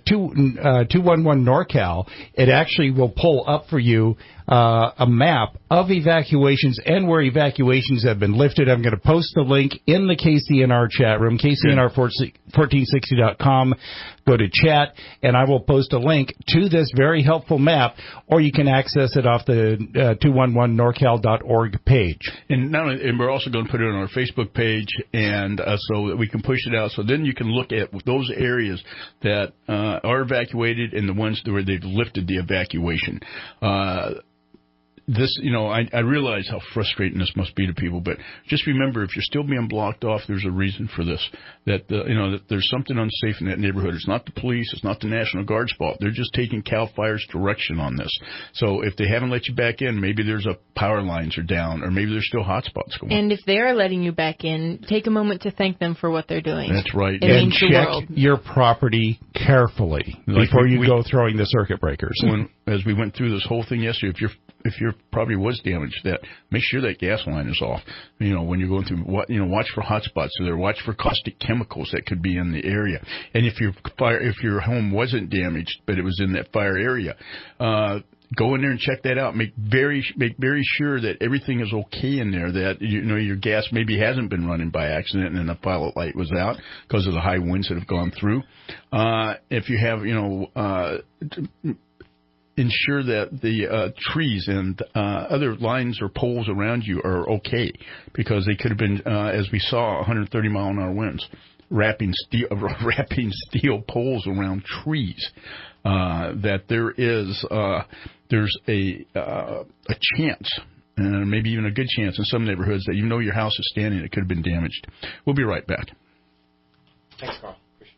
[SPEAKER 3] on uh, two one one NorCal, it actually will pull up for you uh, a map of evacuations and where evacuations have been lifted. I'm going to post the link in the K C N R chat room, K C N R fourteen sixty dot com. Go to chat, and I will post a link to this very helpful map, or you can access it off the uh, two one one norcal dot org page.
[SPEAKER 2] And not only, and we're also going to put it on our Facebook page, and uh, so that we can push it out. So then you can look at those areas that uh, are evacuated and the ones where they've lifted the evacuation. Uh, This, you know, I, I realize how frustrating this must be to people, but just remember, if you're still being blocked off, there's a reason for this. That, uh, you know, that there's something unsafe in that neighborhood. It's not the police. It's not the National Guard's fault. They're just taking CAL FIRE's direction on this. So if they haven't let you back in, maybe there's a power lines are down, or maybe there's still hot spots going on.
[SPEAKER 4] And if they are letting you back in, take a moment to thank them for what they're doing.
[SPEAKER 2] That's right.
[SPEAKER 4] It
[SPEAKER 3] And
[SPEAKER 4] means the
[SPEAKER 3] check
[SPEAKER 4] world.
[SPEAKER 3] your property carefully
[SPEAKER 2] Like
[SPEAKER 3] before
[SPEAKER 2] we-
[SPEAKER 3] you
[SPEAKER 2] we-
[SPEAKER 3] go throwing the circuit breakers.
[SPEAKER 2] When, as we went through this whole thing yesterday, if your if your property was damaged, that make sure that gas line is off. You know, when you're going through, what you know, watch for hot spots there. Watch for caustic chemicals that could be in the area. And if your fire, if your home wasn't damaged, but it was in that fire area, uh, go in there and check that out. Make very make very sure that everything is okay in there. That you know your gas maybe hasn't been running by accident and the pilot light was out because of the high winds that have gone through. Uh, if you have, you know. Uh, ensure that the uh, trees and uh, other lines or poles around you are okay, because they could have been, uh, as we saw, one hundred thirty mile an hour winds, wrapping steel, wrapping steel poles around trees. Uh, that there is uh, there's a uh, a chance, and maybe even a good chance in some neighborhoods, that even though your house is standing, it could have been damaged. We'll be right back.
[SPEAKER 18] Thanks, Carl.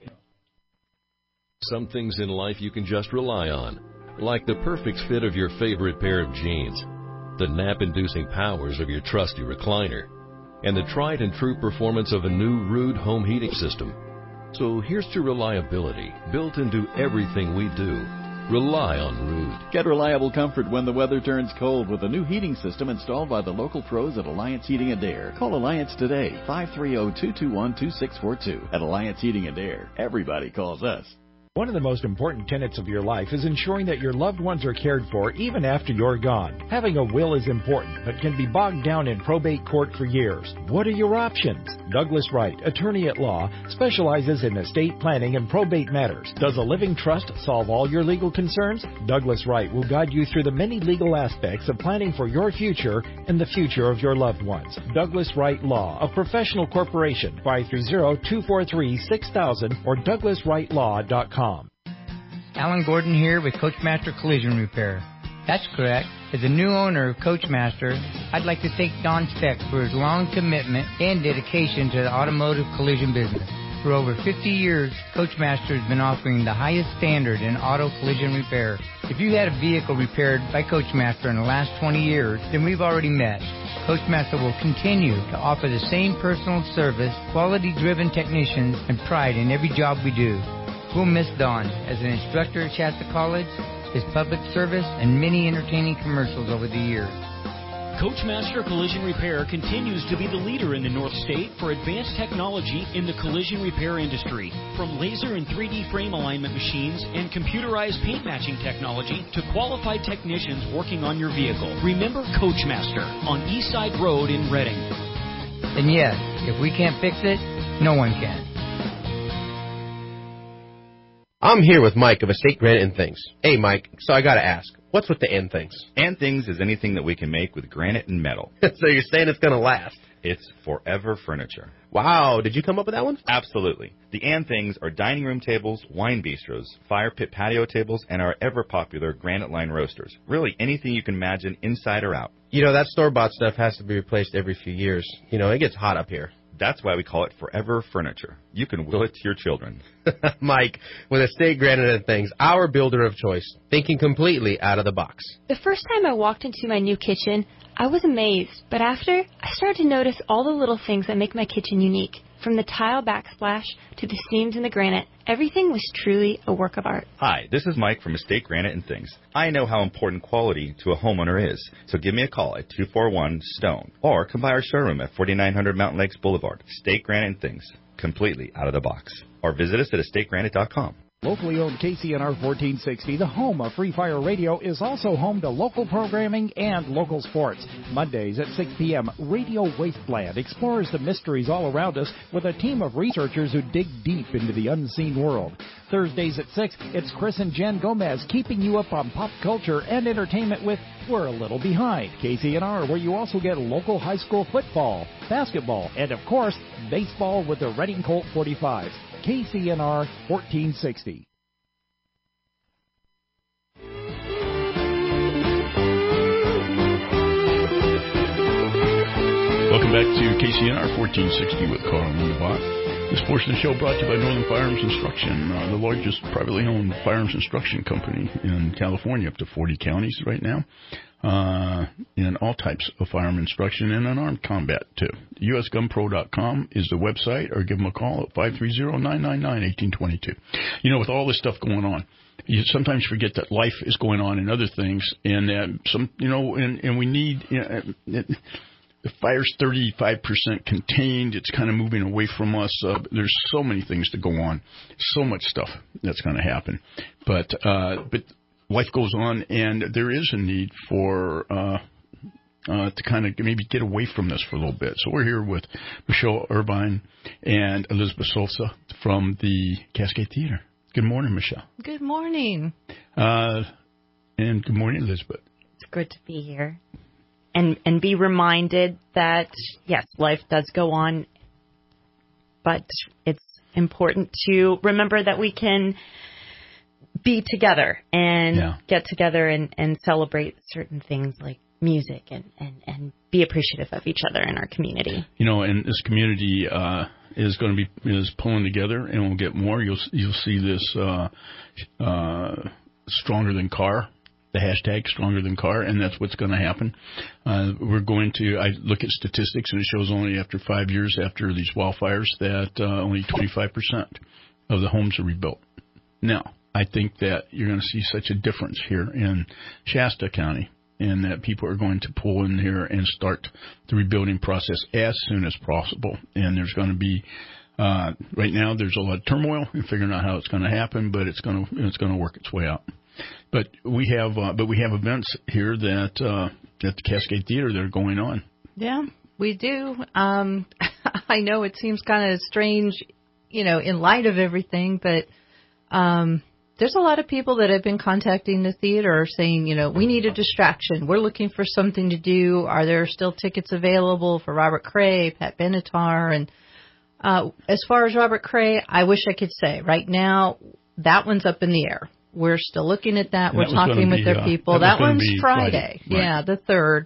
[SPEAKER 18] Some things in life you can just rely on, like the perfect fit of your favorite pair of jeans, the nap-inducing powers of your trusty recliner, and the tried and true performance of a new Ruud home heating system. So here's to reliability built into everything we do. Rely on Ruud.
[SPEAKER 6] Get reliable comfort when the weather turns cold with a new heating system installed by the local pros at Alliance Heating and Air. Call Alliance today, five three zero, two two one, two six four two. At Alliance Heating and Air, everybody calls us.
[SPEAKER 22] One of the most important tenets of your life is ensuring that your loved ones are cared for even after you're gone. Having a will is important, but can be bogged down in probate court for years. What are your options? Douglas Wright, attorney at law, specializes in estate planning and probate matters. Does a living trust solve all your legal concerns? Douglas Wright will guide you through the many legal aspects of planning for your future and the future of your loved ones. Douglas Wright Law, a professional corporation, five three zero, two four three, six thousand or douglas wright law dot com.
[SPEAKER 17] Alan Gordon here with Coachmaster Collision Repair. That's correct. As a new owner of Coachmaster, I'd like to thank Don Speck for his long commitment and dedication to the automotive collision business. For over fifty years, Coachmaster has been offering the highest standard in auto collision repair. If you had a vehicle repaired by Coachmaster in the last twenty years, then we've already met. Coachmaster will continue to offer the same personal service, quality-driven technicians, and pride in every job we do. We'll miss Don as an instructor at Shasta College, his public service, and many entertaining commercials over the years.
[SPEAKER 23] Coachmaster Collision Repair continues to be the leader in the North State for advanced technology in the collision repair industry. From laser and three D frame alignment machines and computerized paint matching technology to qualified technicians working on your vehicle. Remember Coachmaster on Eastside Road in Reading.
[SPEAKER 17] And yes, if we can't fix it, no one can.
[SPEAKER 24] I'm here with Mike of Estate Granite and Things. Hey, Mike, so I gotta ask, what's with the and things?
[SPEAKER 25] And things is anything that we can make with granite and metal.
[SPEAKER 24] So you're saying it's gonna last?
[SPEAKER 25] It's forever furniture.
[SPEAKER 24] Wow, did you come up with that one?
[SPEAKER 25] Absolutely. The and things are dining room tables, wine bistros, fire pit patio tables, and our ever popular granite line roasters. Really anything you can imagine inside or out.
[SPEAKER 24] You know, that store-bought stuff has to be replaced every few years. You know, it gets hot up here.
[SPEAKER 25] That's why we call it forever furniture. You can will it to your children.
[SPEAKER 24] Mike, with Estate Granite and Things, our builder of choice, thinking completely out of the box.
[SPEAKER 26] The first time I walked into my new kitchen, I was amazed, but after, I started to notice all the little things that make my kitchen unique. From the tile backsplash to the seams in the granite, everything was truly a work of art.
[SPEAKER 25] Hi, this is Mike from Estate Granite and Things. I know how important quality to a homeowner is, so give me a call at two four one STONE or come by our showroom at forty-nine hundred Mountain Lakes Boulevard. Estate Granite and Things, completely out of the box. Or visit us at estate granite dot com.
[SPEAKER 22] Locally owned K C N R fourteen sixty, the home of Free Fire Radio, is also home to local programming and local sports. Mondays at six p.m., Radio Wasteland explores the mysteries all around us with a team of researchers who dig deep into the unseen world. Thursdays at six, it's Chris and Jen Gomez keeping you up on pop culture and entertainment with We're a Little Behind. K C N R, where you also get local high school football, basketball, and of course, baseball with the Reading Colt forty-fives. K C N R fourteen sixty.
[SPEAKER 2] Welcome back to K C N R fourteen sixty with Carl Wunderbach. This portion of the show brought to you by Northern Firearms Instruction, uh, the largest privately owned firearms instruction company in California, up to forty counties right now, uh, in all types of firearm instruction and unarmed combat, too. U S gun pro dot com is the website, or give them a call at five three zero, nine nine nine, one eight two two. You know, with all this stuff going on, you sometimes forget that life is going on in other things, and that some, you know, and, and we need, you know, it, the fire's thirty-five percent contained. It's kind of moving away from us. Uh, there's so many things to go on, so much stuff that's going to happen. But uh, but life goes on, and there is a need for uh, uh, to kind of maybe get away from this for a little bit. So we're here with Michelle Irvine and Elizabeth Sosa from the Cascade Theater. Good morning, Michelle.
[SPEAKER 8] Good morning.
[SPEAKER 2] Uh, and good morning, Elizabeth.
[SPEAKER 8] It's good to be here. And and be reminded that, yes, life does go on, but it's important to remember that we can be together and yeah. get together and, and celebrate certain things like music and, and, and be appreciative of each other in our community.
[SPEAKER 2] You know, and this community uh, is going to be is pulling together, and we'll get more. You'll you'll see this uh, uh, Stronger Than Car. The hashtag Stronger Than Car, and that's what's going to happen. Uh, we're going to, I look at statistics, and it shows only after five years after these wildfires that uh, only twenty-five percent of the homes are rebuilt. Now, I think that you're going to see such a difference here in Shasta County, and that people are going to pull in here and start the rebuilding process as soon as possible. And there's going to be, uh, right now, there's a lot of turmoil in figuring out how it's going to happen, but it's going to it's going to work its way out. But we have, uh, but we have events here that uh, at the Cascade Theater that are going on.
[SPEAKER 8] Yeah, we do. Um, I know it seems kind of strange, you know, in light of everything, but um, there's a lot of people that have been contacting the theater saying, you know, we need a distraction. We're looking for something to do. Are there still tickets available for Robert Cray, Pat Benatar? And uh, as far as Robert Cray, I wish I could say right now that one's up in the air. We're still looking at that. We're
[SPEAKER 2] that
[SPEAKER 8] talking with
[SPEAKER 2] be,
[SPEAKER 8] their
[SPEAKER 2] uh,
[SPEAKER 8] people.
[SPEAKER 2] That,
[SPEAKER 8] that one's
[SPEAKER 2] Friday.
[SPEAKER 8] Friday. Right. Yeah, the third.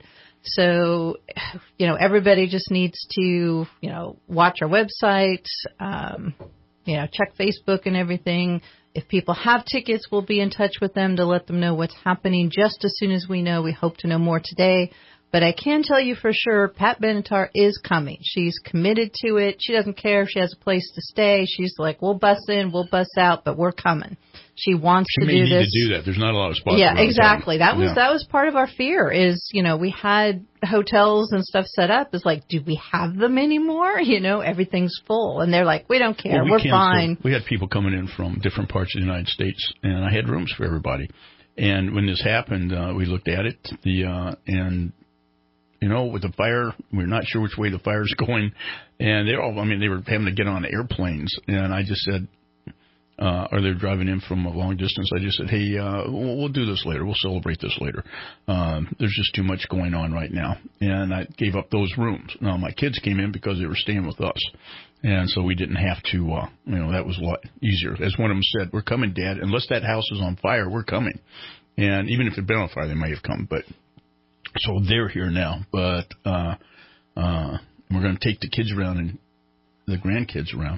[SPEAKER 8] So, you know, everybody just needs to, you know, watch our website, um, you know, check Facebook and everything. If people have tickets, we'll be in touch with them to let them know what's happening just as soon as we know. We hope to know more today. But I can tell you for sure, Pat Benatar is coming. She's committed to it. She doesn't care if she has a place to stay. She's like, we'll bus in, we'll bus out, but we're coming. She wants
[SPEAKER 2] she
[SPEAKER 8] to
[SPEAKER 2] may
[SPEAKER 8] do
[SPEAKER 2] need
[SPEAKER 8] this.
[SPEAKER 2] to do that. There's not a lot of spots.
[SPEAKER 8] Yeah, exactly. That was
[SPEAKER 2] yeah.
[SPEAKER 8] that was part of our fear. Is you know we had hotels and stuff set up. Is like, do we have them anymore? You know, everything's full, and they're like, we don't care.
[SPEAKER 2] Well, we
[SPEAKER 8] we're
[SPEAKER 2] canceled.
[SPEAKER 8] fine.
[SPEAKER 2] We had people coming in from different parts of the United States, and I had rooms for everybody. And when this happened, uh, we looked at it. The uh, and you know, with the fire, we're not sure which way the fire's going, and they're all. I mean, they were having to get on airplanes, and I just said. Uh, or they're driving in from a long distance. I just said, hey, uh, we'll, we'll do this later. We'll celebrate this later. Um, there's just too much going on right now. And I gave up those rooms. Now, my kids came in because they were staying with us. And so we didn't have to, uh, you know, that was a lot easier. As one of them said, we're coming, Dad. Unless that house is on fire, we're coming. And even if it had been on fire, they might have come. But so they're here now. But uh, uh, we're going to take the kids around and the grandkids around.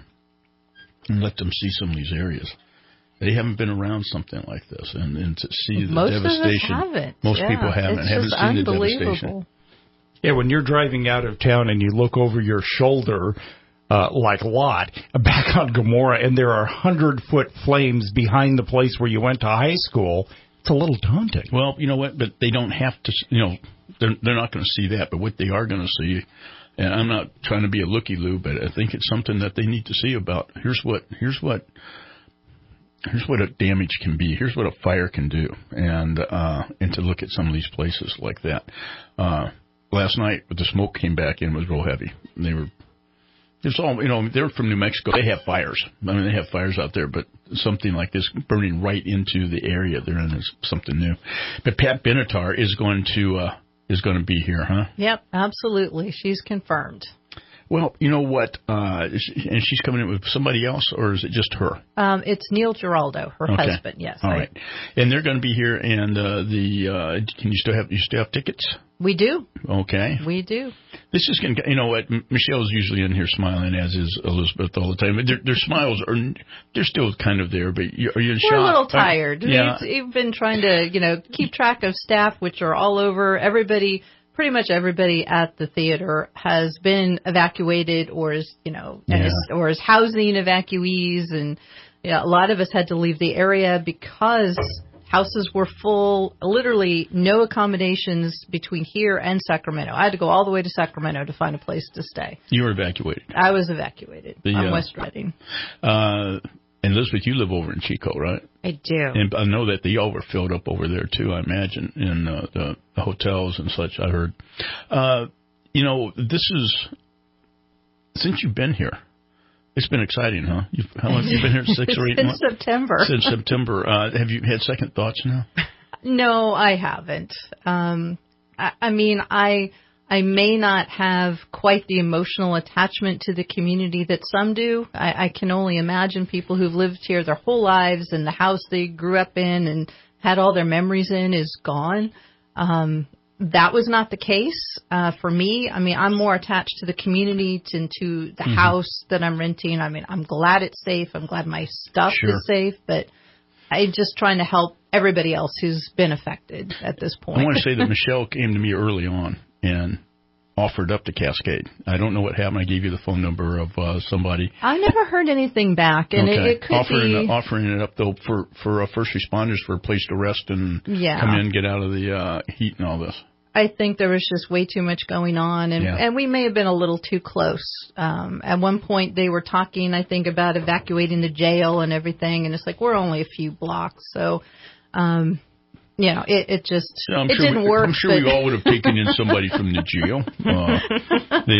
[SPEAKER 2] And let them see some of these areas. They haven't been around something like this, and, and to see the
[SPEAKER 8] most
[SPEAKER 2] devastation.
[SPEAKER 8] Most of us haven't.
[SPEAKER 2] Most
[SPEAKER 8] yeah.
[SPEAKER 2] people haven't.
[SPEAKER 8] It's
[SPEAKER 2] haven't
[SPEAKER 8] just
[SPEAKER 2] seen
[SPEAKER 8] unbelievable.
[SPEAKER 2] the devastation.
[SPEAKER 22] Yeah, when you're driving out of town and you look over your shoulder, uh, like Lot, back on Gomorrah, and there are hundred-foot flames behind the place where you went to high school, it's a little daunting.
[SPEAKER 2] Well, you know what? But they don't have to, you know, they're, they're not going to see that. But what they are going to see, and I'm not trying to be a looky-loo, but I think it's something that they need to see about. Here's what, here's what here's what a damage can be. Here's what a fire can do, and uh, and to look at some of these places like that. Uh, last night, the smoke came back in, it was real heavy. They were. It's all, you know, they're from New Mexico. They have fires. I mean, they have fires out there, but something like this burning right into the area they're in is something new. But Pat Benatar is going to uh, is going to be here, huh?
[SPEAKER 8] Yep, absolutely. She's confirmed.
[SPEAKER 2] Well, you know what? Uh, is she, and she's coming in with somebody else, or is it just her?
[SPEAKER 8] Um, it's Neil Giraldo, her
[SPEAKER 2] okay.
[SPEAKER 8] husband. Yes.
[SPEAKER 2] All
[SPEAKER 8] I,
[SPEAKER 2] right. And they're going to be here. And uh, the uh, can you still have you still have tickets?
[SPEAKER 8] We do.
[SPEAKER 2] Okay.
[SPEAKER 8] We do.
[SPEAKER 2] This is going to, you know what, Michelle's usually in here smiling, as is Elizabeth all the time. But their, their smiles are, they're still kind of there, but you, are you in
[SPEAKER 8] We're
[SPEAKER 2] shock?
[SPEAKER 8] a little tired.
[SPEAKER 2] Uh, yeah.
[SPEAKER 8] We've, we've been trying to, you know, keep track of staff, which are all over. Everybody, pretty much everybody at the theater has been evacuated or is, you know, and
[SPEAKER 2] Yeah.
[SPEAKER 8] is, or is housing evacuees. And you know, a lot of us had to leave the area because houses were full, literally no accommodations between here and Sacramento. I had to go all the way to Sacramento to find a place to stay.
[SPEAKER 2] You were evacuated.
[SPEAKER 8] I was evacuated.
[SPEAKER 2] The,
[SPEAKER 8] I'm
[SPEAKER 2] uh,
[SPEAKER 8] West Reading.
[SPEAKER 2] Uh, and Elizabeth, you live over in Chico, right?
[SPEAKER 5] I do.
[SPEAKER 2] And I know that they all were filled up over there, too, I imagine, in uh, the, the hotels and such, I heard. Uh, you know, this is, since you've been here, it's been exciting, huh? You've, how long have you been here? Six or eight
[SPEAKER 8] Since
[SPEAKER 2] months?
[SPEAKER 8] September.
[SPEAKER 2] Since September. Uh, have you had second thoughts now?
[SPEAKER 8] No, I haven't. Um, I, I mean, I I may not have quite the emotional attachment to the community that some do. I, I can only imagine people who've lived here their whole lives and the house they grew up in and had all their memories in is gone. Um, that was not the case uh, for me. I mean, I'm more attached to the community and to the
[SPEAKER 2] Mm-hmm.
[SPEAKER 8] house that I'm renting. I mean, I'm glad it's safe. I'm glad my stuff
[SPEAKER 2] Sure.
[SPEAKER 8] is safe, but I'm just trying to help everybody else who's been affected at this point.
[SPEAKER 2] I want to say that Michelle came to me early on and offered up the Cascade. I don't know what happened. I gave you the phone number of uh, somebody.
[SPEAKER 8] I never heard anything back, and
[SPEAKER 2] okay.
[SPEAKER 8] it, it could
[SPEAKER 2] offering,
[SPEAKER 8] be
[SPEAKER 2] offering it up, though, for, for uh, first responders for a place to rest and
[SPEAKER 8] Yeah.
[SPEAKER 2] come in, get out of the uh, heat and all this.
[SPEAKER 8] I think there was just way too much going on, and,
[SPEAKER 2] Yeah.
[SPEAKER 8] and we may have been a little too close. Um, at one point, they were talking, I think, about evacuating the jail and everything, and it's like, we're only a few blocks. So, um, you know, it, it just
[SPEAKER 2] Yeah, I'm
[SPEAKER 8] it
[SPEAKER 2] sure
[SPEAKER 8] didn't
[SPEAKER 2] we,
[SPEAKER 8] work.
[SPEAKER 2] I'm sure
[SPEAKER 8] but
[SPEAKER 2] we all would have taken in somebody from the jail. Uh, the,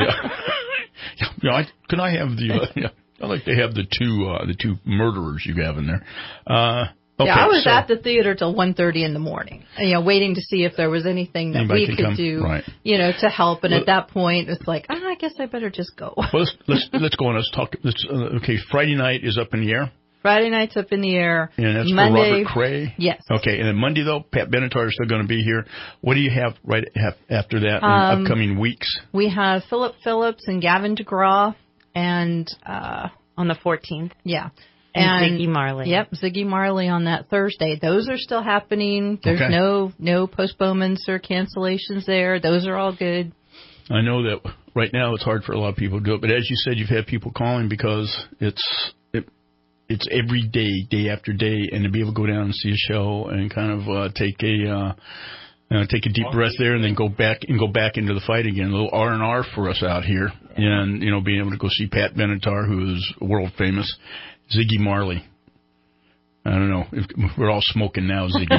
[SPEAKER 2] uh, yeah, I, can I have the? Uh, yeah, I like to have the two uh, the two murderers you have in there. Uh, okay,
[SPEAKER 8] yeah, I was
[SPEAKER 2] so
[SPEAKER 8] at the theater till one thirty in the morning, you know, waiting to see if there was anything that
[SPEAKER 2] Anybody
[SPEAKER 8] we
[SPEAKER 2] can
[SPEAKER 8] could
[SPEAKER 2] come?
[SPEAKER 8] do,
[SPEAKER 2] Right.
[SPEAKER 8] you know, to help. And
[SPEAKER 2] Well-
[SPEAKER 8] at that point, it's like, ah, I guess I better just go.
[SPEAKER 2] well, let's let's let's go on. Let's talk. Let's, uh, okay, Friday night is up in the air,
[SPEAKER 8] Friday night's up in the air.
[SPEAKER 2] and that's
[SPEAKER 8] Monday,
[SPEAKER 2] for Robert Cray.
[SPEAKER 8] Yes.
[SPEAKER 2] Okay, and then Monday though, Pat Benatar is still going to be here. What do you have right af- after that in
[SPEAKER 8] Um,
[SPEAKER 2] upcoming weeks?
[SPEAKER 8] We have Philip Phillips and Gavin DeGraw, and uh,
[SPEAKER 5] on the fourteenth.
[SPEAKER 8] Yeah.
[SPEAKER 5] And Ziggy Marley.
[SPEAKER 8] Yep, Ziggy Marley on that Thursday. Those are still happening. There's
[SPEAKER 2] Okay.
[SPEAKER 8] no no postponements or cancellations there. Those are all good.
[SPEAKER 2] I know that right now it's hard for a lot of people to do it, but as you said, you've had people calling because it's it, it's every day, day after day, and to be able to go down and see a show and kind of uh, take a uh, uh, take a deep breath there and then go back and go back into the fight again. A little R and R for us out here, and you know, being able to go see Pat Benatar, who is world famous, Ziggy Marley. I don't know. If, we're all smoking now, Ziggy.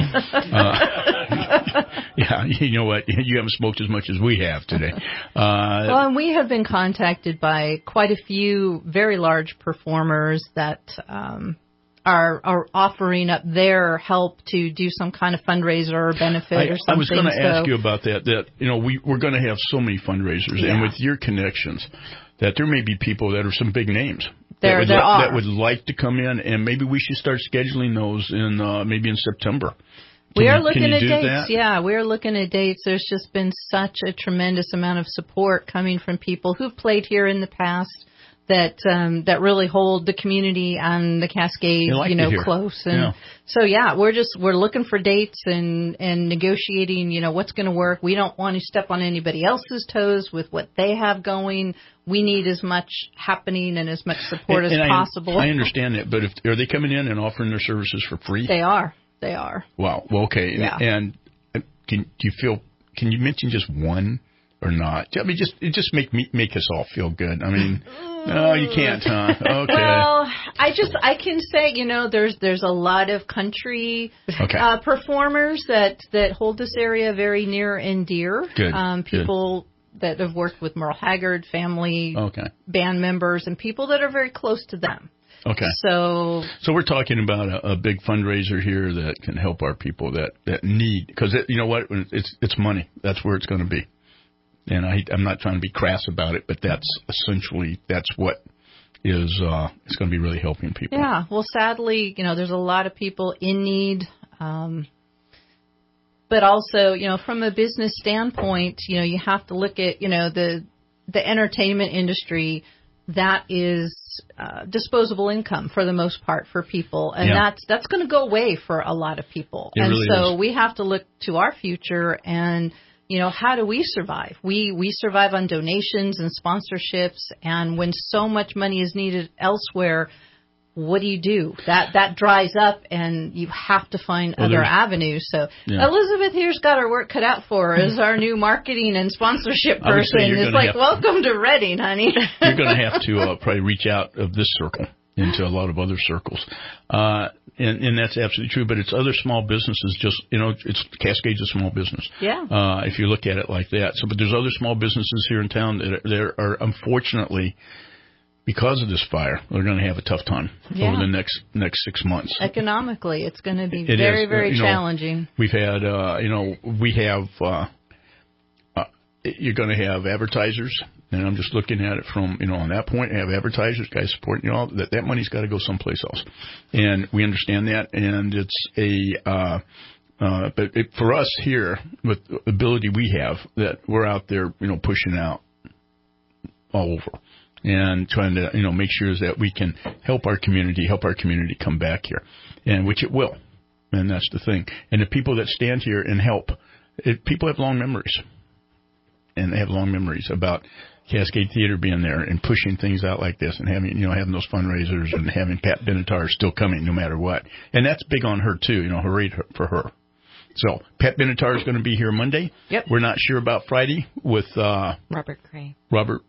[SPEAKER 2] uh, yeah, you know what? You haven't smoked as much as we have today. Uh,
[SPEAKER 8] Well, and we have been contacted by quite a few very large performers that um, are are offering up their help to do some kind of fundraiser or benefit
[SPEAKER 2] I,
[SPEAKER 8] or something.
[SPEAKER 2] I was going to
[SPEAKER 8] so,
[SPEAKER 2] ask you about that. That you know, we we're going to have so many fundraisers,
[SPEAKER 8] Yeah.
[SPEAKER 2] and with your connections, that there may be people that are some big names.
[SPEAKER 8] There-
[SPEAKER 2] that would
[SPEAKER 8] there
[SPEAKER 2] li-
[SPEAKER 8] are.
[SPEAKER 2] that would like to come in, and maybe we should start scheduling those in uh, maybe in September. Can
[SPEAKER 8] We are
[SPEAKER 2] you-
[SPEAKER 8] looking
[SPEAKER 2] can you
[SPEAKER 8] at
[SPEAKER 2] do
[SPEAKER 8] dates.
[SPEAKER 2] that?
[SPEAKER 8] Yeah, we're looking at dates. There's just been such a tremendous amount of support coming from people who've played here in the past that um, that really hold the community and the Cascades,
[SPEAKER 2] They like
[SPEAKER 8] you
[SPEAKER 2] it
[SPEAKER 8] know,
[SPEAKER 2] here.
[SPEAKER 8] close. And
[SPEAKER 2] Yeah.
[SPEAKER 8] so, yeah, we're just we're looking for dates and and negotiating. You know, what's going to work. We don't want to step on anybody else's toes with what they have going. We need as much happening and as much support
[SPEAKER 2] And-
[SPEAKER 8] as
[SPEAKER 2] and I-
[SPEAKER 8] possible.
[SPEAKER 2] I understand that, but if are they coming in and offering their services for free?
[SPEAKER 8] They are. They are.
[SPEAKER 2] Wow. Well, okay.
[SPEAKER 8] Yeah.
[SPEAKER 2] And, and can do you feel? Can you mention just one or not? I mean, just it just make me make us all feel good. I mean, Oh, you can't, huh? Okay.
[SPEAKER 8] Well, I just I can say, you know, there's there's a lot of country
[SPEAKER 2] okay.
[SPEAKER 8] uh, performers that that hold this area very near and dear.
[SPEAKER 2] Good.
[SPEAKER 8] Um, people
[SPEAKER 2] Good.
[SPEAKER 8] that have worked with Merle Haggard, family,
[SPEAKER 2] okay.
[SPEAKER 8] band members, and people that are very close to them.
[SPEAKER 2] Okay.
[SPEAKER 8] So,
[SPEAKER 2] so we're talking about a, a big fundraiser here that can help our people that, that need, because you know what, it's it's money. That's where it's going to be. And I, I'm not trying to be crass about it, but that's essentially that's what is uh, is going to be really helping people.
[SPEAKER 8] Yeah. Well, sadly, you know, there's a lot of people in need. Um, but also, you know, from a business standpoint, you know, you have to look at, you know, the the entertainment industry. That is uh, disposable income for the most part for people, and yeah. that's that's going to go away for a lot of people.
[SPEAKER 2] It
[SPEAKER 8] and
[SPEAKER 2] really
[SPEAKER 8] so
[SPEAKER 2] is.
[SPEAKER 8] we have to look to our future, and you know, how do we survive? We we survive on donations and sponsorships, and when so much money is needed elsewhere, what do you do? That that dries up, and you have to find well, other avenues. So yeah. Elizabeth here's got her work cut out for her as our new marketing and sponsorship person. It's like, welcome to Redding, honey.
[SPEAKER 2] You're going to have to uh, probably reach out of this circle into a lot of other circles. Uh, and, and that's absolutely true, but it's other small businesses just, you know, it's Cascade's a small business.
[SPEAKER 8] Yeah.
[SPEAKER 2] Uh, if you look at it like that. So, but there's other small businesses here in town that are, that are unfortunately, because of this fire, they're going to have a tough time
[SPEAKER 8] yeah.
[SPEAKER 2] over the next next six months.
[SPEAKER 8] Economically, it's going to be
[SPEAKER 2] it
[SPEAKER 8] very,
[SPEAKER 2] is.
[SPEAKER 8] very
[SPEAKER 2] uh, you
[SPEAKER 8] challenging.
[SPEAKER 2] Know, we've had, uh, you know, we have, uh, uh, you're going to have advertisers, and I'm just looking at it from, you know, on that point, have advertisers, guys supporting you all, that that money's got to go someplace else. And we understand that, and it's a, uh, uh, but it, for us here, with the ability we have, that we're out there, you know, pushing out all over. And trying to, you know, make sure that we can help our community, help our community come back here, and which it will. And that's the thing. And the people that stand here and help, it, people have long memories. And they have long memories about Cascade Theater being there and pushing things out like this and having, you know, having those fundraisers and having Pat Benatar still coming no matter what. And that's big on her, too. You know, hooray for her. So Pat Benatar is going to be here Monday.
[SPEAKER 8] Yep.
[SPEAKER 2] We're not sure about Friday with uh,
[SPEAKER 5] Robert Cray.
[SPEAKER 2] Robert.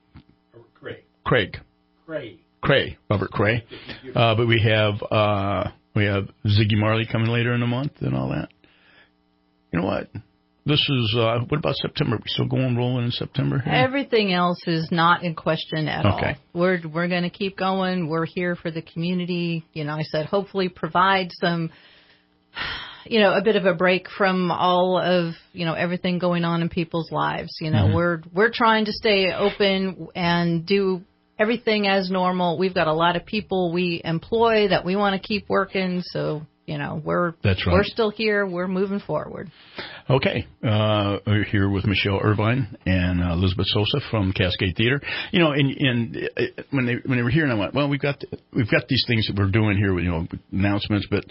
[SPEAKER 2] Craig.
[SPEAKER 22] Cray.
[SPEAKER 2] Cray. Robert Cray. Uh, but we have uh, we have Ziggy Marley coming later in the month and all that. You know what? This is, uh, what about September? We still going rolling in September? Here?
[SPEAKER 8] Everything else is not in question at
[SPEAKER 2] okay.
[SPEAKER 8] all. We're we're going to keep going. We're here for the community. You know, I said hopefully provide some, you know, a bit of a break from all of, you know, everything going on in people's lives. You know, mm-hmm. we're we're trying to stay open and do everything as normal. We've got a lot of people we employ that we want to keep working. So, you know, we're
[SPEAKER 2] That's right.
[SPEAKER 8] we're still here. We're moving forward.
[SPEAKER 2] Okay. Uh, we're here with Michelle Irvine and uh, Elizabeth Sosa from Cascade Theater. You know, and, and uh, when they when they were here, and I went, well, we've got we've got these things that we're doing here, with, you know, announcements. But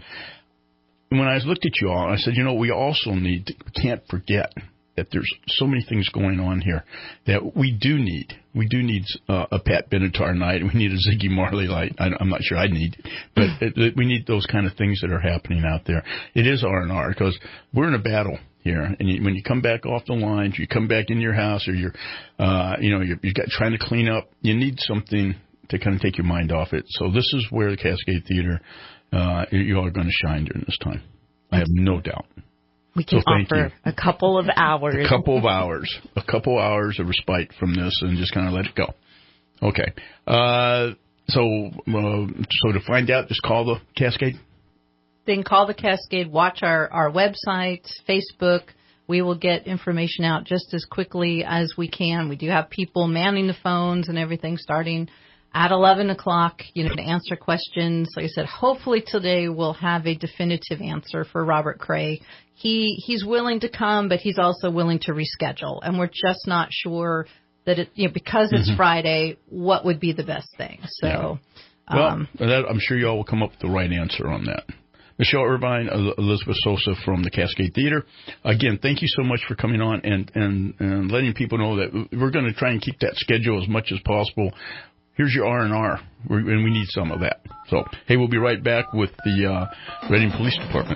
[SPEAKER 2] when I looked at you all, I said, you know, we also need to, we can't forget that there's so many things going on here that we do need. We do need uh, a Pat Benatar night. We need a Ziggy Marley night. I, I'm not sure I need, but it, it, we need those kind of things that are happening out there. It is R and R because we're in a battle here, and you, when you come back off the lines, you come back in your house, or you're, uh, you know, you're, you're got, trying to clean up. You need something to kind of take your mind off it. So this is where the Cascade Theater, uh, you all are going to shine during this time. I have no doubt.
[SPEAKER 5] We can
[SPEAKER 2] so
[SPEAKER 5] offer a couple of hours.
[SPEAKER 2] A couple of hours. A couple hours of respite from this and just kind of let it go. Okay. Uh, so uh, so to find out, just call the Cascade?
[SPEAKER 8] They can call the Cascade, watch our, our website, Facebook. We will get information out just as quickly as we can. We do have people manning the phones and everything starting at eleven o'clock, you know, to answer questions. Like I said, hopefully today we'll have a definitive answer for Robert Cray. He he's willing to come, but he's also willing to reschedule, and we're just not sure that it, you know, because it's mm-hmm. Friday, what would be the best thing. So,
[SPEAKER 2] yeah. well,
[SPEAKER 8] um,
[SPEAKER 2] that, I'm sure you all will come up with the right answer on that. Michelle Irvine, Elizabeth Sosa from the Cascade Theater. Again, thank you so much for coming on and and, and letting people know that we're going to try and keep that schedule as much as possible. Here's your R and R, and we need some of that. So, hey, we'll be right back with the uh, Reading Police Department.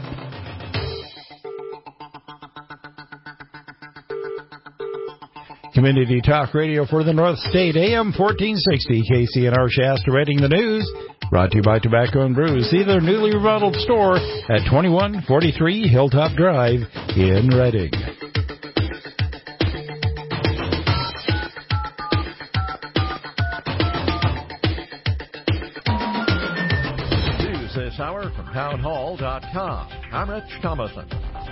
[SPEAKER 22] Community Talk Radio for the North State, A M fourteen sixty, K C N R Shasta, Reading the News. Brought to you by Tobacco and Brews. See their newly remodeled store at twenty-one forty-three Hilltop Drive in Reading.
[SPEAKER 9] News this hour from town hall dot com. I'm Rich Thomason.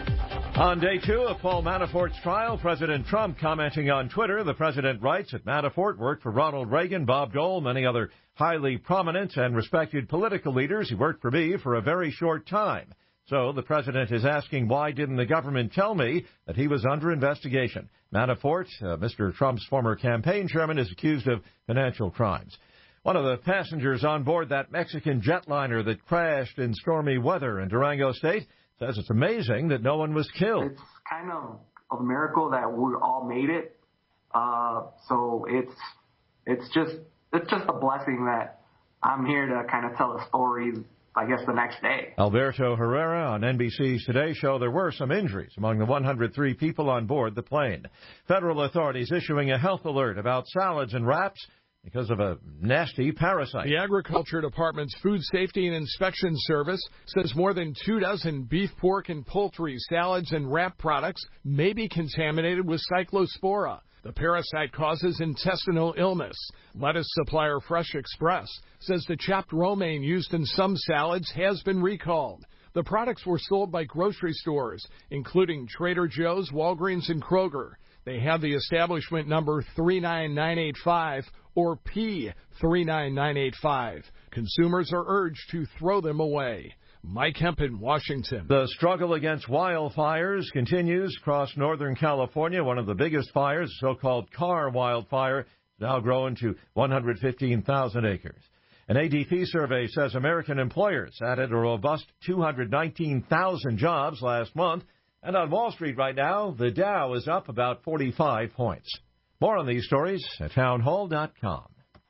[SPEAKER 9] On day two of Paul Manafort's trial, President Trump commenting on Twitter. The president writes that Manafort worked for Ronald Reagan, Bob Dole, many other highly prominent and respected political leaders. He worked for me for a very short time. So the president is asking, why didn't the government tell me that he was under investigation? Manafort, uh, Mister Trump's former campaign chairman, is accused of financial crimes. One of the passengers on board that Mexican jetliner that crashed in stormy weather in Durango State says it's amazing that no one was killed.
[SPEAKER 10] It's kind of a miracle that we all made it. Uh, so it's it's just it's just a blessing that I'm here to kind of tell a story, I guess, the next day.
[SPEAKER 9] Alberto Herrera on N B C's Today Show there were some injuries among the one hundred three people on board the plane. Federal authorities issuing a health alert about salads and wraps because of a nasty parasite.
[SPEAKER 11] The Agriculture Department's Food Safety and Inspection Service says more than two dozen beef, pork, and poultry salads and wrap products may be contaminated with Cyclospora. The parasite causes intestinal illness. Lettuce supplier Fresh Express says the chopped romaine used in some salads has been recalled. The products were sold by grocery stores, including Trader Joe's, Walgreens, and Kroger. They have the establishment number three nine nine eight five or P three nine nine eight five. Consumers are urged to throw them away. Mike Hempen, Washington.
[SPEAKER 9] The struggle against wildfires continues across Northern California. One of the biggest fires, the so-called Carr wildfire, is now grown to one hundred fifteen thousand acres. An A D P survey says American employers added a robust two hundred nineteen thousand jobs last month. And on Wall Street right now, the Dow is up about forty-five points. More on these stories at town hall dot com.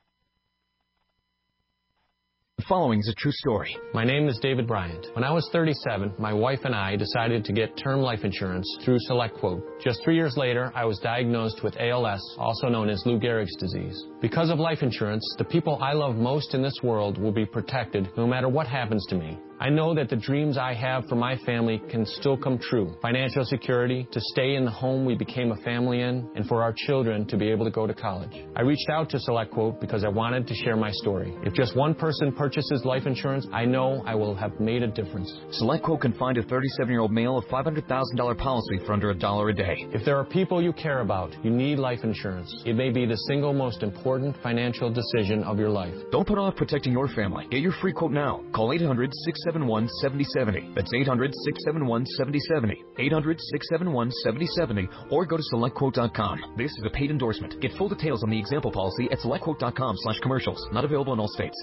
[SPEAKER 12] The following is a true story.
[SPEAKER 13] My name is David Bryant. When I was thirty-seven, my wife and I decided to get term life insurance through SelectQuote. Just three years later, I was diagnosed with A L S, also known as Lou Gehrig's disease. Because of life insurance, the people I love most in this world will be protected no matter what happens to me. I know that the dreams I have for my family can still come true. Financial security, to stay in the home we became a family in, and for our children to be able to go to college. I reached out to SelectQuote because I wanted to share my story. If just one person purchases life insurance, I know I will have made a difference.
[SPEAKER 12] SelectQuote can find a thirty-seven-year-old male a five hundred thousand dollars policy for under a dollar a day.
[SPEAKER 13] If there are people you care about, you need life insurance. It may be the single most important financial decision of your life.
[SPEAKER 12] Don't put off protecting your family. Get your free quote now. Call eight hundred, six seven one, seven zero seven zero. That's eight hundred, six seven one, seven zero seven zero. eight hundred, six seven one, seven zero seven zero. Or go to select quote dot com. This is a paid endorsement. Get full details on the example policy at select quote dot com slash commercials. Not available in all states.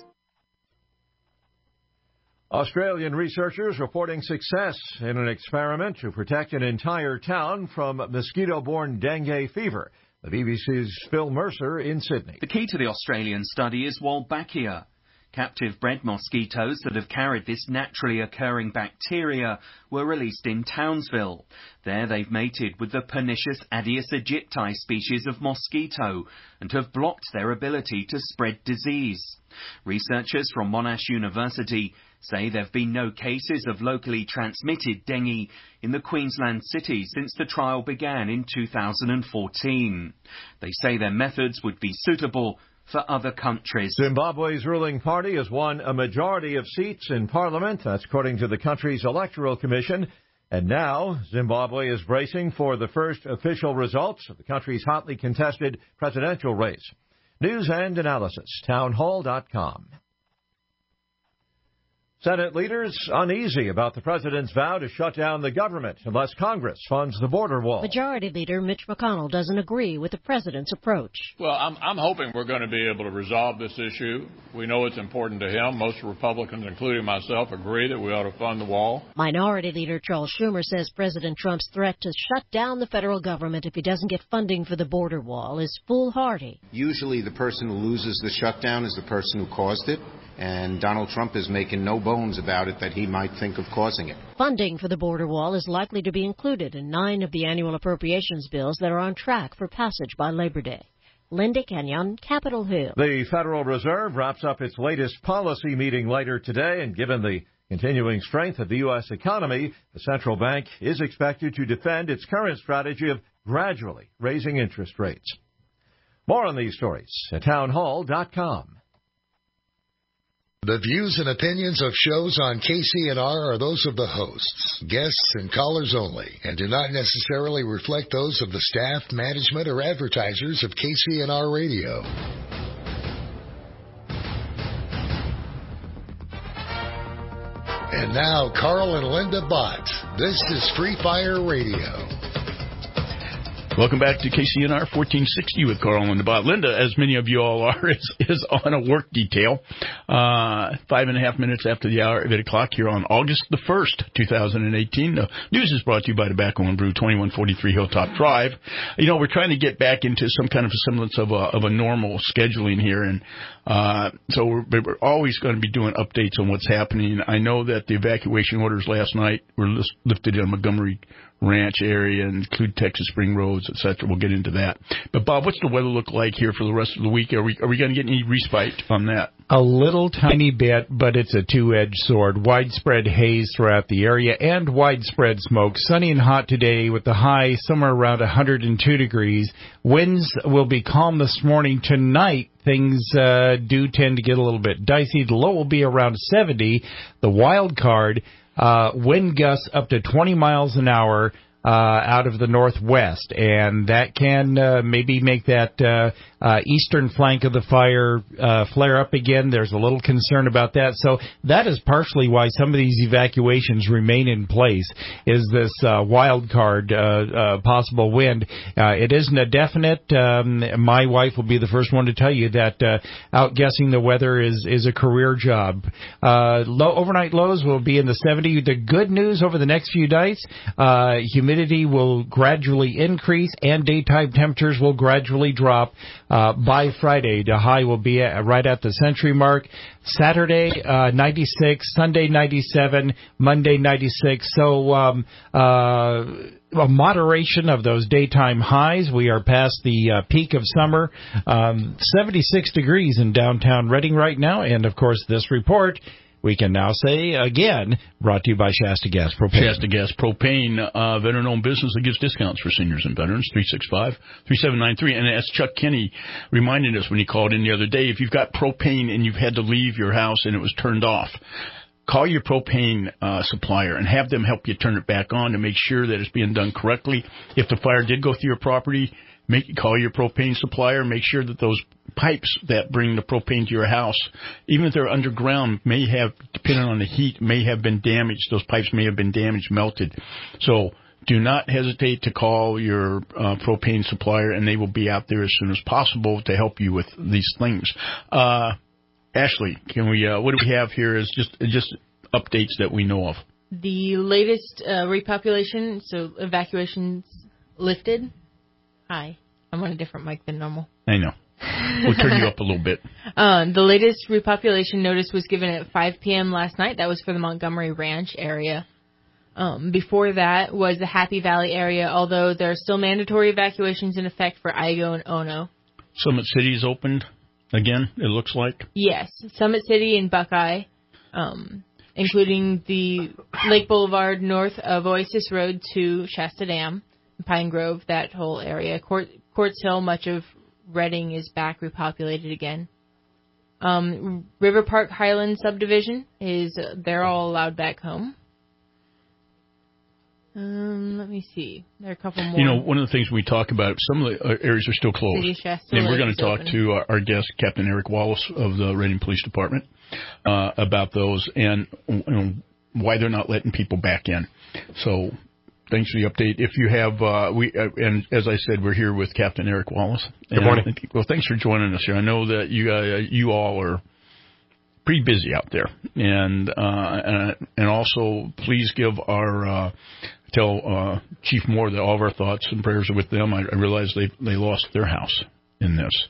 [SPEAKER 9] Australian researchers reporting success in an experiment to protect an entire town from mosquito-borne dengue fever. The B B C's Phil Mercer in Sydney.
[SPEAKER 15] The key to the Australian study is Wolbachia. Captive bred mosquitoes that have carried this naturally occurring bacteria were released in Townsville. There they've mated with the pernicious Aedes aegypti species of mosquito and have blocked their ability to spread disease. Researchers from Monash University say there have been no cases of locally transmitted dengue in the Queensland city since the trial began in two thousand fourteen. They say their methods would be suitable for other countries.
[SPEAKER 9] Zimbabwe's ruling party has won a majority of seats in parliament. That's according to the country's electoral commission. And now Zimbabwe is bracing for the first official results of the country's hotly contested presidential race. News and analysis, town hall dot com. Senate leaders uneasy about the president's vow to shut down the government unless Congress funds the border wall.
[SPEAKER 27] Majority Leader Mitch McConnell doesn't agree with the president's approach.
[SPEAKER 28] Well, I'm, I'm hoping we're going to be able to resolve this issue. We know it's important to him. Most Republicans, including myself, agree that we ought to fund the wall.
[SPEAKER 27] Minority Leader Charles Schumer says President Trump's threat to shut down the federal government if he doesn't get funding for the border wall is foolhardy.
[SPEAKER 29] Usually the person who loses the shutdown is the person who caused it.
[SPEAKER 1] And Donald Trump is making no bones about it that he might think of causing it.
[SPEAKER 27] Funding for the border wall is likely to be included in nine of the annual appropriations bills that are on track for passage by Labor Day. Linda Kenyon, Capitol Hill.
[SPEAKER 9] The Federal Reserve wraps up its latest policy meeting later today, and given the continuing strength of the U S economy, the central bank is expected to defend its current strategy of gradually raising interest rates. More on these stories at town hall dot com.
[SPEAKER 4] The views and opinions of shows on K C N R are those of the hosts, guests, and callers only, and do not necessarily reflect those of the staff, management, or advertisers of K C N R Radio. And now, Carl and Linda Bott. This is Free Fire Radio.
[SPEAKER 2] Welcome back to K C N R fourteen sixty with Carl and Linda Bott. Linda, as many of you all are, is, is on a work detail. Uh, five and a half minutes after the hour of eight o'clock here on August the first, two thousand eighteen. The news is brought to you by Tobacco and Brew, twenty-one forty-three Hilltop Drive. You know, we're trying to get back into some kind of a semblance of a, of a normal scheduling here, and uh, so we're, we're always going to be doing updates on what's happening. I know that the evacuation orders last night were lifted in Montgomery Ranch area and include Texas Spring Roads, et cetera. We'll get into that. But, Bob, what's the weather look like here for the rest of the week? Are we are we going to get any respite on that?
[SPEAKER 22] A little tiny bit, but it's a two-edged sword. Widespread haze throughout the area and widespread smoke. Sunny and hot today with the high somewhere around one hundred two degrees. Winds will be calm this morning. Tonight, things uh, do tend to get a little bit dicey. The low will be around seventy. The wild card, uh, wind gusts up to twenty miles an hour. Uh, out of the northwest, and that can uh, maybe make that uh, uh, eastern flank of the fire uh, flare up again. There's a little concern about that. So that is partially why some of these evacuations remain in place, is this uh, wild card uh, uh, possible wind. Uh, it isn't a definite. Um, my wife will be the first one to tell you that uh, outguessing the weather is, is a career job. Uh, low, overnight lows will be in the seventies. The good news over the next few nights, uh, humidity Humidity will gradually increase and daytime temperatures will gradually drop. Uh, by Friday, the high will be at, right at the century mark. Saturday, uh, ninety-six, Sunday, ninety-seven, Monday, ninety-six. So, um, uh, a moderation of those daytime highs. We are past the uh, peak of summer. Um, seventy-six degrees in downtown Reading right now. And, of course, this report, we can now say, again, brought to you by Shasta Gas Propane.
[SPEAKER 2] Shasta Gas Propane, uh, veteran-owned business that gives discounts for seniors and veterans, three six five, three seven nine three. And as Chuck Kinney reminded us when he called in the other day, if you've got propane and you've had to leave your house and it was turned off, call your propane uh, supplier and have them help you turn it back on to make sure that it's being done correctly. If the fire did go through your property, make call your propane supplier. Make sure that those pipes that bring the propane to your house, even if they're underground, may have, depending on the heat, may have been damaged. Those pipes may have been damaged, melted. So do not hesitate to call your uh, propane supplier, and they will be out there as soon as possible to help you with these things. Uh, Ashley, can we? Uh, what do we have here? Is just just updates that we know of.
[SPEAKER 7] The latest uh, repopulation, so evacuations lifted. Hi, I'm on a different mic than normal.
[SPEAKER 2] I know. We'll turn you up a little bit.
[SPEAKER 7] Uh, the latest repopulation notice was given at five p.m. last night. That was for the Montgomery Ranch area. Um, before that was the Happy Valley area, although there are still mandatory evacuations in effect for Igo and Ono.
[SPEAKER 2] Summit City's opened again, it looks like.
[SPEAKER 7] Yes, Summit City and Buckeye, um, including the Lake Boulevard north of Oasis Road to Shasta Dam, Pine Grove, that whole area. Court, Courts Hill, much of Reading is back repopulated again. Um, River Park Highland subdivision is, uh, they're all allowed back home. Um, let me see. There are a couple more.
[SPEAKER 2] You know, one of the things we talk about, some of the areas are still closed.
[SPEAKER 7] City Shasta
[SPEAKER 2] and we're
[SPEAKER 7] Lake
[SPEAKER 2] going
[SPEAKER 7] is
[SPEAKER 2] to talk
[SPEAKER 7] open.
[SPEAKER 2] to our, our guest, Captain Eric Wallace of the Reading Police Department, uh, about those and you know, why they're not letting people back in. So thanks for the update. If you have, uh, we uh, and as I said, we're here with Captain Eric Wallace.
[SPEAKER 24] Good
[SPEAKER 2] and
[SPEAKER 24] morning.
[SPEAKER 2] I, well, thanks for joining us here. I know that you uh, you all are pretty busy out there, and uh, and, and also please give our uh, tell uh, Chief Moore that all of our thoughts and prayers are with them. I, I realize they they lost their house in this.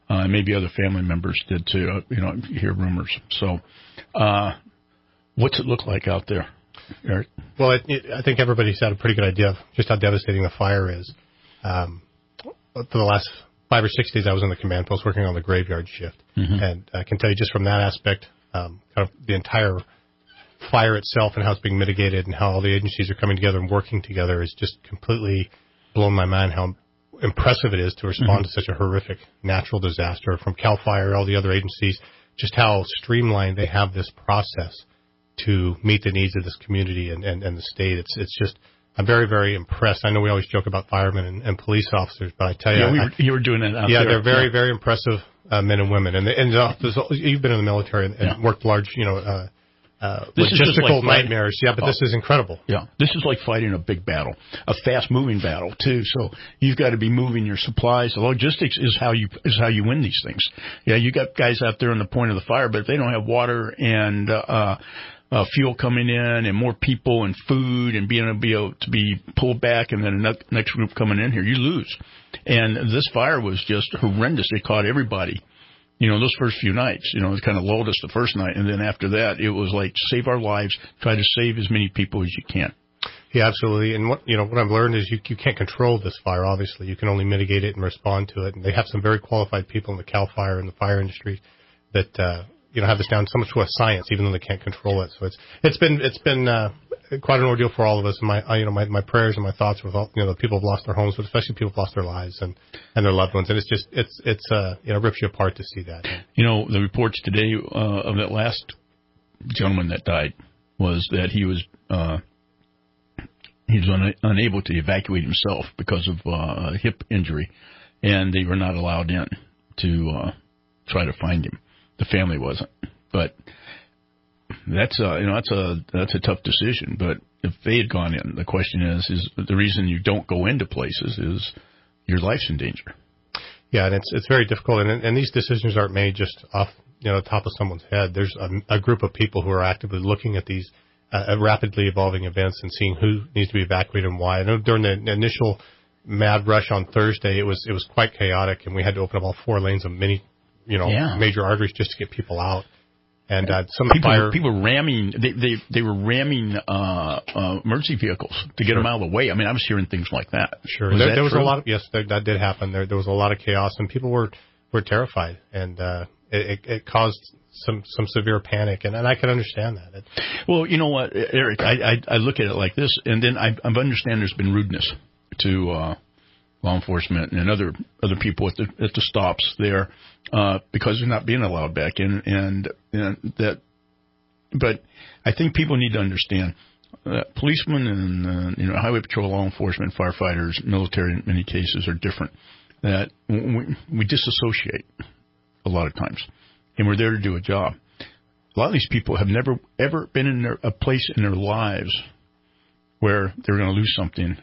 [SPEAKER 2] Uh, maybe other family members did too. Uh, you know, you hear rumors. So, uh, what's it look like out there, Eric?
[SPEAKER 3] Well, it, it, I think everybody's had a pretty good idea of just how devastating the fire is. Um, for the last five or six days, I was in the command post working on the graveyard shift. Mm-hmm. And I can tell you just from that aspect, um, kind of the entire fire itself and how it's being mitigated and how all the agencies are coming together and working together is just completely blown my mind how impressive it is to respond mm-hmm. to such a horrific natural disaster from CAL FIRE, all the other agencies, just how streamlined they have this process to meet the needs of this community and, and, and the state. It's it's just, I'm very, very impressed. I know we always joke about firemen and, and police officers, but I tell you.
[SPEAKER 2] Yeah, we were,
[SPEAKER 3] I,
[SPEAKER 2] you were doing that out
[SPEAKER 3] yeah,
[SPEAKER 2] there.
[SPEAKER 3] they're very,
[SPEAKER 2] yeah.
[SPEAKER 3] very impressive uh, men and women. And, and uh, you've been in the military and, and yeah. worked large, you know, uh, Uh,
[SPEAKER 2] this
[SPEAKER 3] logistical
[SPEAKER 2] is like
[SPEAKER 3] nightmares, yeah, but
[SPEAKER 2] oh,
[SPEAKER 3] this is incredible.
[SPEAKER 2] Yeah, this is like fighting a big battle, a fast-moving battle too. So you've got to be moving your supplies. The logistics is how you is how you win these things. Yeah, you got guys out there on the point of the fire, but if they don't have water and uh, uh, fuel coming in, and more people and food, and being able to be, able to be pulled back, and then the next group coming in here, you lose. And this fire was just horrendous. It caught everybody. You know, those first few nights, you know, it kind of lulled us the first night. And then after that, it was like, save our lives, try to save as many people as you can.
[SPEAKER 3] Yeah, absolutely. And what, you know, what I've learned is you, you can't control this fire, obviously. You can only mitigate it and respond to it. And they have some very qualified people in the CAL FIRE and the fire industry that, uh, you know, have this down so much to a science, even though they can't control it. So it's, it's been, it's been, uh, quite an ordeal for all of us. And my, uh, you know, my, my prayers and my thoughts with all, you know, the people who've lost their homes, but especially people who've lost their lives and, and their loved ones. And it's just, it's, it's, uh, you know, rips you apart to see that.
[SPEAKER 2] You know, the reports today, uh, of that last gentleman that died was that he was, uh, he was un- unable to evacuate himself because of, uh, a hip injury, and they were not allowed in to, uh, try to find him. The family wasn't, but that's a, you know, that's a, that's a tough decision. But if they had gone in, the question is, is the reason you don't go into places is your life's in danger.
[SPEAKER 3] Yeah. And it's, it's very difficult. And, and these decisions aren't made just off, you know, the top of someone's head. There's a, a group of people who are actively looking at these uh, rapidly evolving events and seeing who needs to be evacuated and why. I know during the initial mad rush on Thursday, it was, it was quite chaotic, and we had to open up all four lanes of many, you know, yeah. major arteries just to get people out. And uh, some
[SPEAKER 2] people,
[SPEAKER 3] fire
[SPEAKER 2] people ramming, they they, they were ramming uh, uh, emergency vehicles to get sure. them out of the way. I mean, I was hearing things like that.
[SPEAKER 3] Sure,
[SPEAKER 2] was
[SPEAKER 3] there,
[SPEAKER 2] that
[SPEAKER 3] there was
[SPEAKER 2] true?
[SPEAKER 3] a lot of yes, that, that did happen. There there was a lot of chaos, and people were were terrified, and uh, it, it, it caused some some severe panic, and, and I can understand that. It,
[SPEAKER 2] well, you know what, Eric, I, I I look at it like this, and then I, I understand there's been rudeness to uh, law enforcement and other other people at the at the stops there uh, because they're not being allowed back in, and, and that. But I think people need to understand that policemen and uh, you know highway patrol, law enforcement, firefighters, military in many cases are different. That we, we disassociate a lot of times, and we're there to do a job. A lot of these people have never ever been in their, a place in their lives where they're going to lose something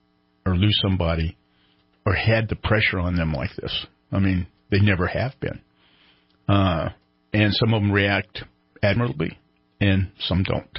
[SPEAKER 2] or lose somebody, or had the pressure on them like this. I mean, they never have been. Uh, and some of them react admirably, and some don't.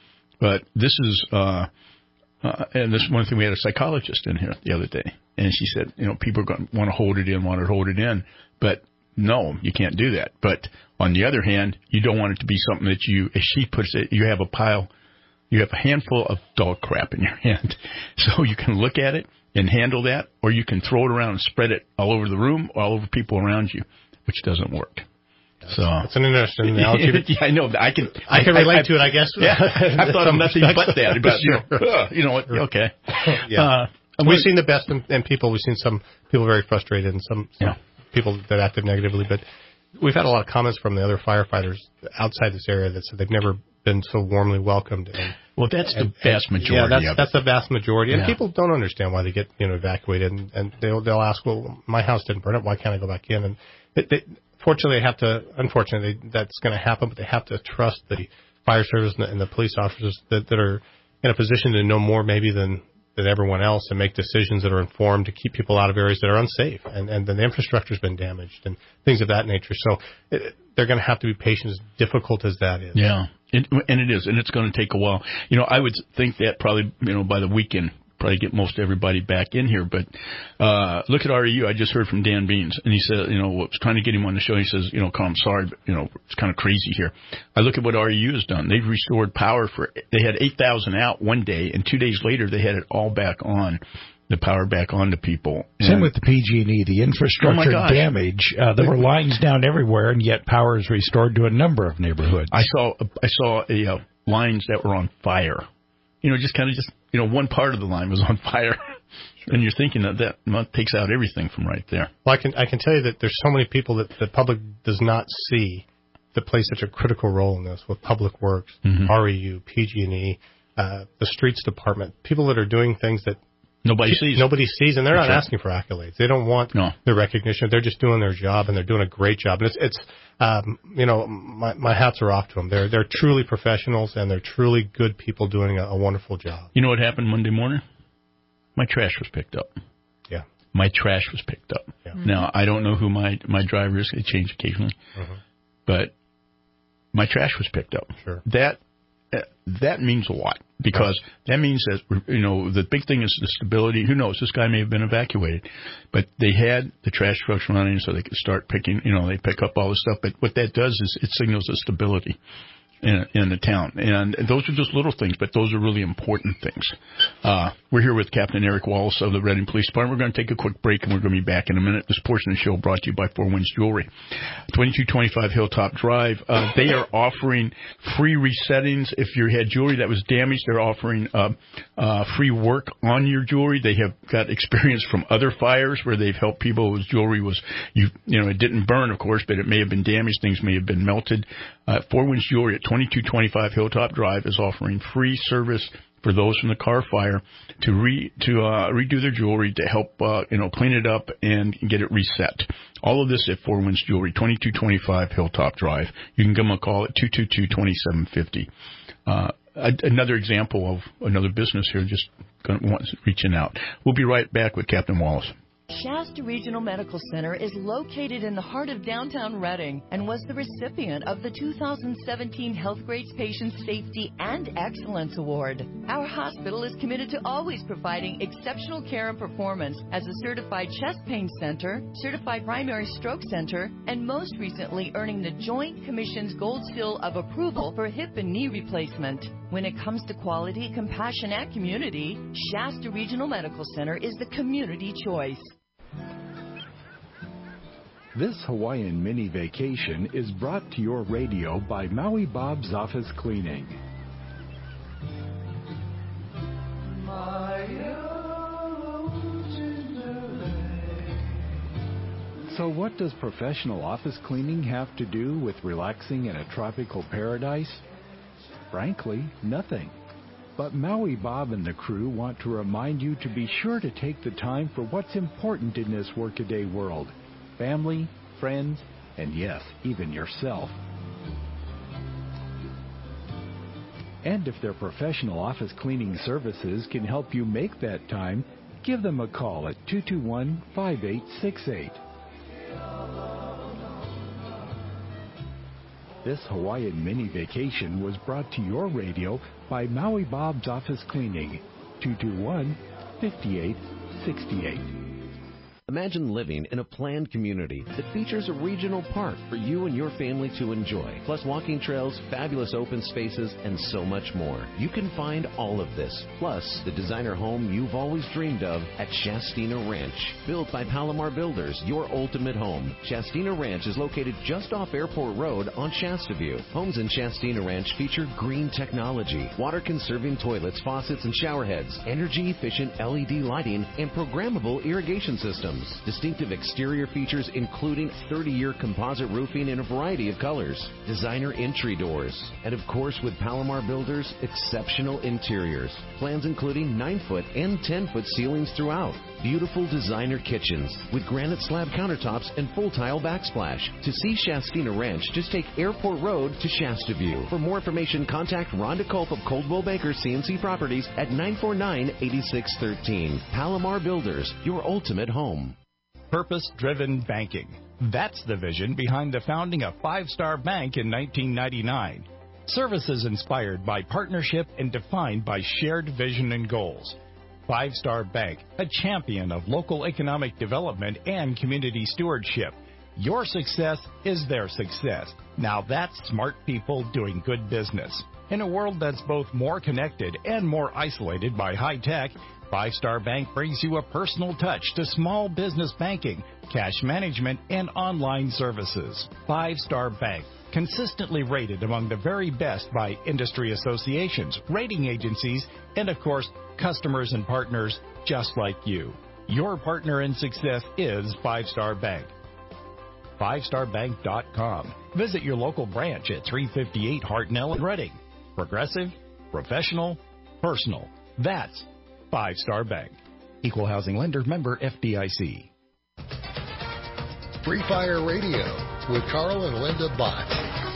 [SPEAKER 2] But this is, uh, uh, and this is one thing, we had a psychologist in here the other day, and she said, you know, people are going to want to hold it in, want to hold it in, but no, you can't do that. But on the other hand, you don't want it to be something that you, as she puts it, you have a pile, you have a handful of dog crap in your hand. So you can look at it and handle that, or you can throw it around and spread it all over the room, all over people around you, which doesn't work.
[SPEAKER 3] That's,
[SPEAKER 2] so
[SPEAKER 3] that's an interesting analogy.
[SPEAKER 2] yeah, I know. I can.
[SPEAKER 3] I, I can relate
[SPEAKER 2] I,
[SPEAKER 3] to it, I guess.
[SPEAKER 2] Yeah, I thought of nothing but that. But you know, uh, you know what? Okay.
[SPEAKER 3] Yeah.
[SPEAKER 2] Uh,
[SPEAKER 3] and we've seen the best in, in people. We've seen some people very frustrated, and some, some
[SPEAKER 2] yeah.
[SPEAKER 3] people that acted negatively. But we've had a lot of comments from the other firefighters outside this area that said they've never been so warmly welcomed. And,
[SPEAKER 2] well, that's
[SPEAKER 3] and,
[SPEAKER 2] the vast majority.
[SPEAKER 3] Yeah, that's
[SPEAKER 2] of
[SPEAKER 3] that's
[SPEAKER 2] it.
[SPEAKER 3] the vast majority. And
[SPEAKER 2] yeah.
[SPEAKER 3] people don't understand why they get you know evacuated, and, and they'll they'll ask, well, my house didn't burn up. Why can't I go back in? And it, they, fortunately, they have to. Unfortunately, that's going to happen, but they have to trust the fire service and the, and the police officers that, that are in a position to know more maybe than than everyone else, and make decisions that are informed to keep people out of areas that are unsafe, and, and the infrastructure's been damaged and things of that nature. So it, they're going to have to be patient, as difficult as that is.
[SPEAKER 2] Yeah, it, and it is, and it's going to take a while. You know, I would think that probably, you know, by the weekend, probably get most everybody back in here. But uh, look at R E U. I just heard from Dan Beans, and he said, you know, was trying to get him on the show. He says, you know, Carl, I'm sorry, but, you know, it's kind of crazy here. I look at what R E U has done. They've restored power for, they had eight thousand out one day, and two days later they had it all back on. The power back on to people.
[SPEAKER 22] Same with the P G and E, the infrastructure
[SPEAKER 2] oh
[SPEAKER 22] damage. Uh, there were lines down everywhere, and yet power is restored to a number of neighborhoods.
[SPEAKER 2] I saw I saw a, uh, lines that were on fire. You know, just kind of just, you know, one part of the line was on fire. And you're thinking that that takes out everything from right there.
[SPEAKER 3] Well, I can I can tell you that there's so many people that the public does not see that play such a critical role in this, with Public Works, mm-hmm. R E U, P G and E, uh, the Streets Department, people that are doing things that
[SPEAKER 2] Nobody sees.
[SPEAKER 3] Nobody sees, and they're
[SPEAKER 2] That's
[SPEAKER 3] not
[SPEAKER 2] right.
[SPEAKER 3] asking for accolades. They don't want
[SPEAKER 2] no.
[SPEAKER 3] the recognition. They're just doing their job, and they're doing a great job. And it's, it's um, you know, my, my hats are off to them. They're they're truly professionals, and they're truly good people doing a, a wonderful job.
[SPEAKER 2] You know what happened Monday morning? My trash was picked up.
[SPEAKER 3] Yeah.
[SPEAKER 2] My trash was picked up.
[SPEAKER 3] Yeah.
[SPEAKER 2] Mm-hmm. Now, I don't know who my, my driver is. They change occasionally.
[SPEAKER 3] Mm-hmm.
[SPEAKER 2] But my trash was picked up.
[SPEAKER 3] Sure.
[SPEAKER 2] That That means a lot, because that means that, you know, the big thing is the stability. Who knows? This guy may have been evacuated, but they had the trash trucks running so they could start picking, you know, they pick up all this stuff. But what that does is it signals the stability in, in the town. And those are just little things, but those are really important things. Uh, we're here with Captain Eric Wallace of the Reading Police Department. We're going to take a quick break, and we're going to be back in a minute. This portion of the show brought to you by Four Winds Jewelry. twenty-two twenty-five Hilltop Drive. Uh, they are offering free resettings. If you had jewelry that was damaged, they're offering uh, uh, free work on your jewelry. They have got experience from other fires where they've helped people whose jewelry was, you, you know, it didn't burn, of course, but it may have been damaged. Things may have been melted. Uh, Four Winds Jewelry at twenty-two twenty-five Hilltop Drive is offering free service for those from the Carr fire to re to uh, redo their jewelry, to help uh, you know clean it up and get it reset. All of this at Four Winds Jewelry, twenty-two twenty-five Hilltop Drive. You can give them a call at two two two, two seven five zero. Uh, another example of another business here, just reaching out. We'll be right back with Captain Wallace.
[SPEAKER 6] Shasta Regional Medical Center is located in the heart of downtown Reading and was the recipient of the two thousand seventeen Healthgrades Patient Safety and Excellence Award. Our hospital is committed to always providing exceptional care and performance as a certified chest pain center, certified primary stroke center, and most recently earning the Joint Commission's Gold Seal of Approval for hip and knee replacement. When it comes to quality, compassion, and community, Shasta Regional Medical Center is the community choice.
[SPEAKER 14] This Hawaiian mini vacation is brought to your radio by Maui Bob's Office Cleaning. So what does professional office cleaning have to do with relaxing in a tropical paradise? Frankly, nothing. But Maui Bob and the crew want to remind you to be sure to take the time for what's important in this workaday world. Family, friends, and yes, even yourself. And if their professional office cleaning services can help you make that time, give them a call at two two one, five eight six eight. This Hawaiian mini vacation was brought to your radio by Maui Bob's Office Cleaning, two two one, five eight six eight.
[SPEAKER 16] Imagine living in a planned community that features a regional park for you and your family to enjoy, plus walking trails, fabulous open spaces, and so much more. You can find all of this, plus the designer home you've always dreamed of at Shastina Ranch. Built by Palomar Builders, your ultimate home. Shastina Ranch is located just off Airport Road on Shasta View. Homes in Shastina Ranch feature green technology, water-conserving toilets, faucets, and shower heads, energy-efficient L E D lighting, and programmable irrigation systems. Distinctive exterior features including thirty-year composite roofing in a variety of colors, designer entry doors, and of course with Palomar Builders, exceptional interiors. Plans including nine foot and ten foot ceilings throughout. Beautiful designer kitchens with granite slab countertops and full tile backsplash. To see Shastina Ranch, just take Airport Road to Shasta View. For more information, contact Rhonda Culp of Coldwell Banker C and C Properties at nine four nine, eight six one three. Palomar Builders, your ultimate home.
[SPEAKER 18] Purpose-driven banking. That's the vision behind the founding of Five Star Bank in nineteen ninety-nine. Services inspired by partnership and defined by shared vision and goals. Five Star Bank, a champion of local economic development and community stewardship. Your success is their success. Now that's smart people doing good business. In a world that's both more connected and more isolated by high tech, Five Star Bank brings you a personal touch to small business banking, cash management, and online services. Five Star Bank, consistently rated among the very best by industry associations, rating agencies, and of course, customers and partners just like you. Your partner in success is Five Star Bank. five star bank dot com. Visit your local branch at three fifty-eight Hartnell in Reading. Progressive, professional, personal. That's Five Star Bank. Equal housing lender, member F D I C.
[SPEAKER 4] Free Fire Radio with Carl and Linda Bott.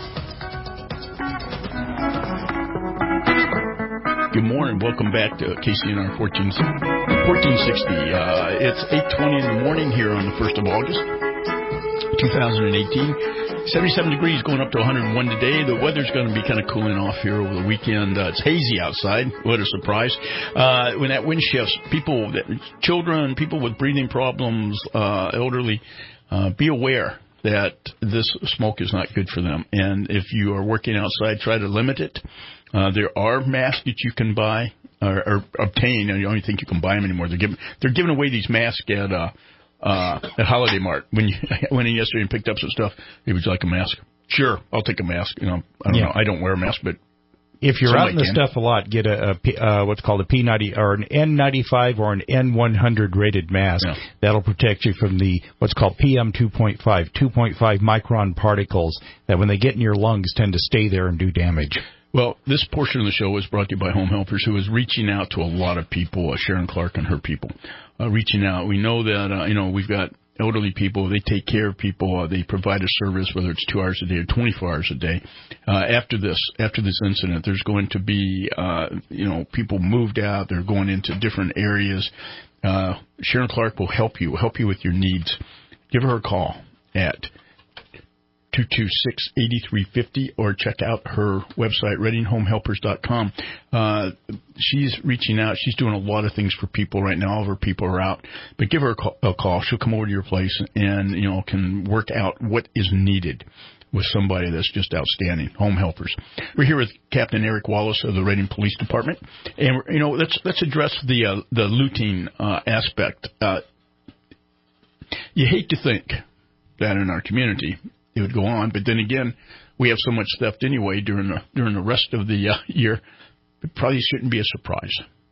[SPEAKER 2] Good morning. Welcome back to K C N R fourteen sixty. Uh, it's eight twenty in the morning here on the first of August, two thousand eighteen. seventy-seven degrees, going up to one hundred one today. The weather's going to be kind of cooling off here over the weekend. Uh, it's hazy outside. What a surprise. Uh, when that wind shifts, people, children, people with breathing problems, uh, elderly, uh, be aware that this smoke is not good for them. And if you are working outside, try to limit it. Uh, there are masks that you can buy or, or obtain, and I don't think you can buy them anymore. They're giving, they're giving away these masks at, uh, Uh, at Holiday Mart. When you I went in yesterday and picked up some stuff, hey, would you like a mask? Sure, I'll take a mask. You know, I don't
[SPEAKER 22] yeah.
[SPEAKER 2] know. I don't wear a mask, but
[SPEAKER 22] if you're out in the
[SPEAKER 2] can.
[SPEAKER 22] stuff a lot, get a, a P, uh, what's called a P ninety or an N ninety-five or an N one hundred rated mask.
[SPEAKER 2] Yeah.
[SPEAKER 22] That'll protect you from the what's called P M two point five, two point five micron particles that when they get in your lungs tend to stay there and do damage.
[SPEAKER 2] Well, this portion of the show is brought to you by Home Helpers, who is reaching out to a lot of people, uh, Sharon Clark and her people, uh, reaching out. We know that, uh, you know, we've got elderly people. They take care of people. Uh, they provide a service, whether it's two hours a day or twenty-four hours a day. Uh, after this, after this incident, there's going to be, uh, you know, people moved out. They're going into different areas. Uh, Sharon Clark will help you, help you with your needs. Give her a call at two two six, eight three five zero or check out her website, reading home helpers dot com. Uh, she's reaching out. She's doing a lot of things for people right now. All of her people are out. But give her a call. A call. She'll come over to your place and, you know, can work out what is needed with somebody that's just outstanding. Home Helpers. We're here with Captain Eric Wallace of the Reading Police Department. And, you know, let's let's address the, uh, the looting uh, aspect. Uh, you hate to think that in our community it would go on, but then again, we have so much theft anyway during the during the rest of the uh, year. It probably shouldn't be a surprise.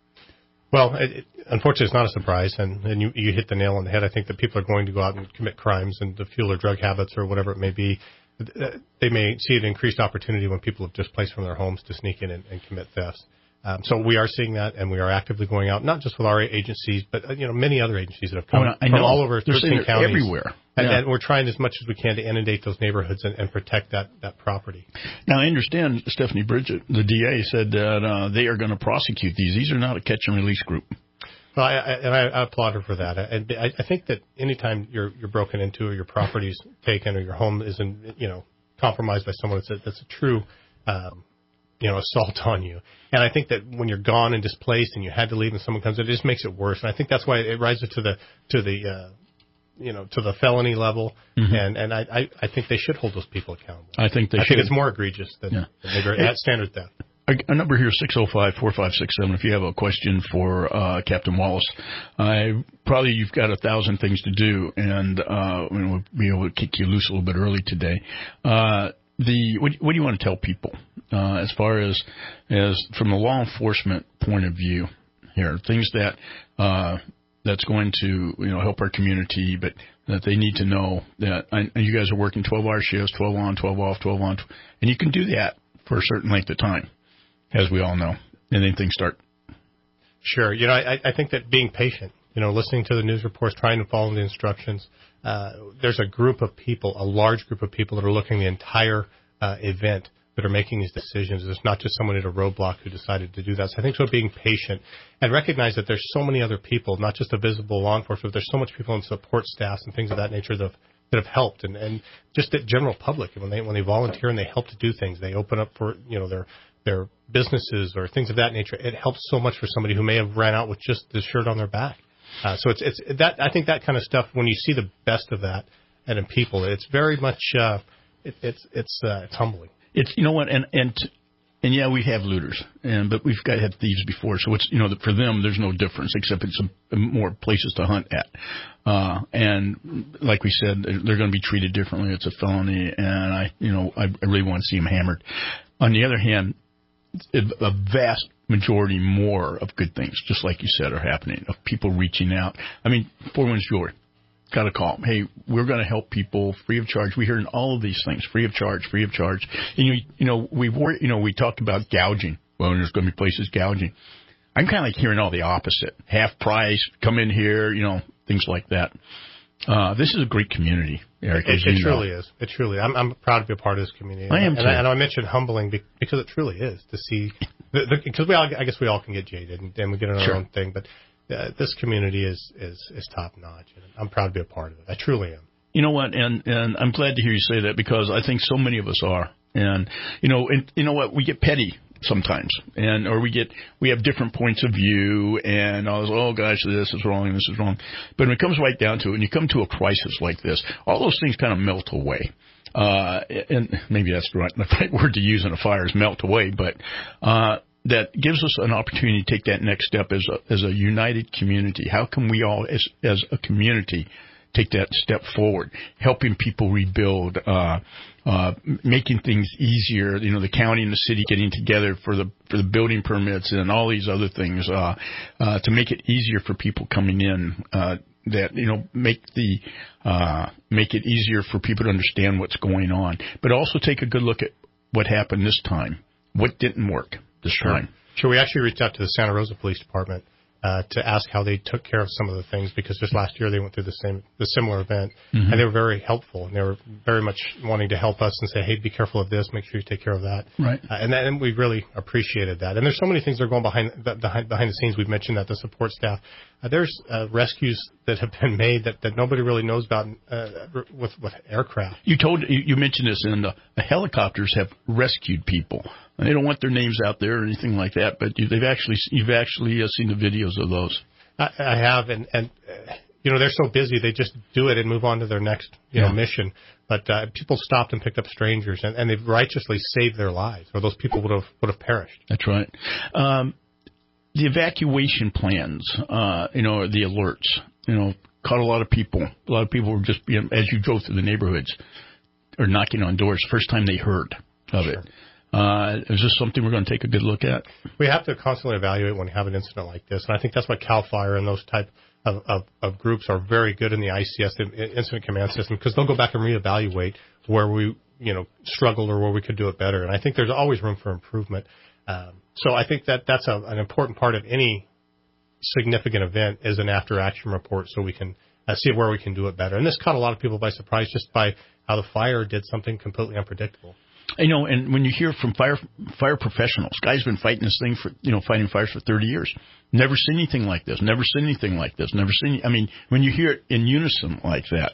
[SPEAKER 3] Well, it, it, unfortunately, it's not a surprise, and, and you, you hit the nail on the head. I think that people are going to go out and commit crimes and to fuel their drug habits or whatever it may be. They may see an increased opportunity when people have displaced from their homes to sneak in and, and commit thefts. Um, so we are seeing that, and we are actively going out, not just with our agencies, but uh, you know many other agencies that have come
[SPEAKER 2] oh,
[SPEAKER 3] from all over thirteen counties,
[SPEAKER 2] everywhere.
[SPEAKER 3] And,
[SPEAKER 2] yeah.
[SPEAKER 3] and we're trying as much as we can to inundate those neighborhoods and, and protect that, that property.
[SPEAKER 2] Now, I understand Stephanie Bridget, the D A, said that uh, they are going to prosecute these. These are not a catch and release group.
[SPEAKER 3] Well, I, I, and I, I applaud her for that. And I, I think that anytime you're you're broken into or your property's taken or your home is in, you know compromised by someone, that's a, that's a true um, you know assault on you. And I think that when you're gone and displaced and you had to leave and someone comes in, it just makes it worse. And I think that's why it rises to the to the uh, you know to the felony level. Mm-hmm. And and I, I I think they should hold those people accountable.
[SPEAKER 2] I think they
[SPEAKER 3] I
[SPEAKER 2] should.
[SPEAKER 3] think it's more egregious than, yeah. than maybe at standard theft.
[SPEAKER 2] A number here, six oh five, four five six seven, if you have a question for uh, Captain Wallace. Uh, probably you've got a thousand things to do, and uh, we'll be able to kick you loose a little bit early today. Uh, the what, what do you want to tell people uh, as far as, as from the law enforcement point of view here, things that uh, that's going to you know help our community, but that they need to know that and you guys are working twelve-hour shifts, twelve on, twelve off, twelve on, and you can do that for a certain length of time, as we all know, and then things start.
[SPEAKER 3] Sure. You know, I, I think that being patient, you know, listening to the news reports, trying to follow the instructions, uh, there's a group of people, a large group of people that are looking at the entire uh, event that are making these decisions. It's not just someone at a roadblock who decided to do that. So I think so being patient and recognize that there's so many other people, not just the visible law enforcement, but there's so much people in support staffs and things of that nature that have, that have helped, and, and just the general public when they when they volunteer and they help to do things, they open up for you know their their businesses or things of that nature. It helps so much for somebody who may have ran out with just the shirt on their back. Uh, so it's it's that I think that kind of stuff, when you see the best of that and in people, it's very much uh, it, it's it's uh, it's humbling.
[SPEAKER 2] It's you know what and and. And yeah, we have looters, and but we've got had thieves before, so it's you know for them there's no difference except it's a, more places to hunt at. Uh, and like we said, they're going to be treated differently. It's a felony, and I you know I, I really want to see them hammered. On the other hand, a vast majority more of good things, just like you said, are happening. Of people reaching out. I mean, Four Winds Jewelry. Got a call. Hey, we're going to help people free of charge. We hear all of these things, free of charge, free of charge. And you, you know, we were, you know, we talked about gouging. Well, there's going to be places gouging. I'm kind of like hearing all the opposite. Half price, come in here, you know, things like that. Uh, this is a great community, Eric.
[SPEAKER 3] It, it truly is. It truly. I'm, I'm proud to be a part of this community.
[SPEAKER 2] I am
[SPEAKER 3] and
[SPEAKER 2] too.
[SPEAKER 3] I, and I mentioned humbling because it truly is to see because we all, I guess we all can get jaded and, and we get in our
[SPEAKER 2] Sure.
[SPEAKER 3] own thing, but. Uh, this community is, is, is top notch, and I'm proud to be a part of it. I truly am.
[SPEAKER 2] You know what, and and I'm glad to hear you say that because I think so many of us are, and you know, and you know what, we get petty sometimes, and or we get we have different points of view, and I was oh gosh, this is wrong, and this is wrong, but when it comes right down to it, and you come to a crisis like this, all those things kind of melt away. Uh, and maybe that's the right, the right word to use in a fire is melt away, but. Uh, That gives us an opportunity to take that next step as a, as a united community. How can we all, as, as a community, take that step forward, helping people rebuild, uh, uh, making things easier? You know, the county and the city getting together for the for the building permits and all these other things uh, uh, to make it easier for people coming in. Uh, that you know make the uh, make it easier for people to understand what's going on, but also take a good look at what happened this time. What didn't work this
[SPEAKER 3] sure.
[SPEAKER 2] time?
[SPEAKER 3] Sure. We actually reached out to the Santa Rosa Police Department uh, to ask how they took care of some of the things because just last year they went through the same, the similar event, mm-hmm. and they were very helpful and they were very much wanting to help us and say, hey, be careful of this, make sure you take care of that.
[SPEAKER 2] Right.
[SPEAKER 3] Uh, and, that, and we really appreciated that. And there's so many things that are going behind behind, behind the scenes. We've mentioned that the support staff. Uh, there's uh, rescues that have been made that, that nobody really knows about uh, with with aircraft.
[SPEAKER 2] You told you, you mentioned this, and the, the helicopters have rescued people. They don't want their names out there or anything like that, but you, they've actually you've actually uh, seen the videos of those.
[SPEAKER 3] I, I have, and and uh, you know they're so busy they just do it and move on to their next you
[SPEAKER 2] yeah.
[SPEAKER 3] know mission. But uh, people stopped and picked up strangers, and, and they've righteously saved their lives, or those people would have would have perished.
[SPEAKER 2] That's right. Um, the evacuation plans, uh, you know, the alerts, you know, caught a lot of people. A lot of people were just being, as you drove through the neighborhoods or knocking on doors, first time they heard of sure. it. Uh, is this something we're going to take a good look at?
[SPEAKER 3] We have to constantly evaluate when we have an incident like this, and I think that's why CAL FIRE and those type of, of, of groups are very good in the I C S, the Incident Command System, because they'll go back and reevaluate where we, you know, struggled or where we could do it better. And I think there's always room for improvement. Um, so I think that that's a, an important part of any significant event is an after-action report, so we can uh, see where we can do it better. And this caught a lot of people by surprise just by how the fire did something completely unpredictable.
[SPEAKER 2] You know, and when you hear from fire fire professionals, guys been fighting this thing for, you know, fighting fires for thirty years. Never seen anything like this. Never seen anything like this. Never seen. I mean, when you hear it in unison like that,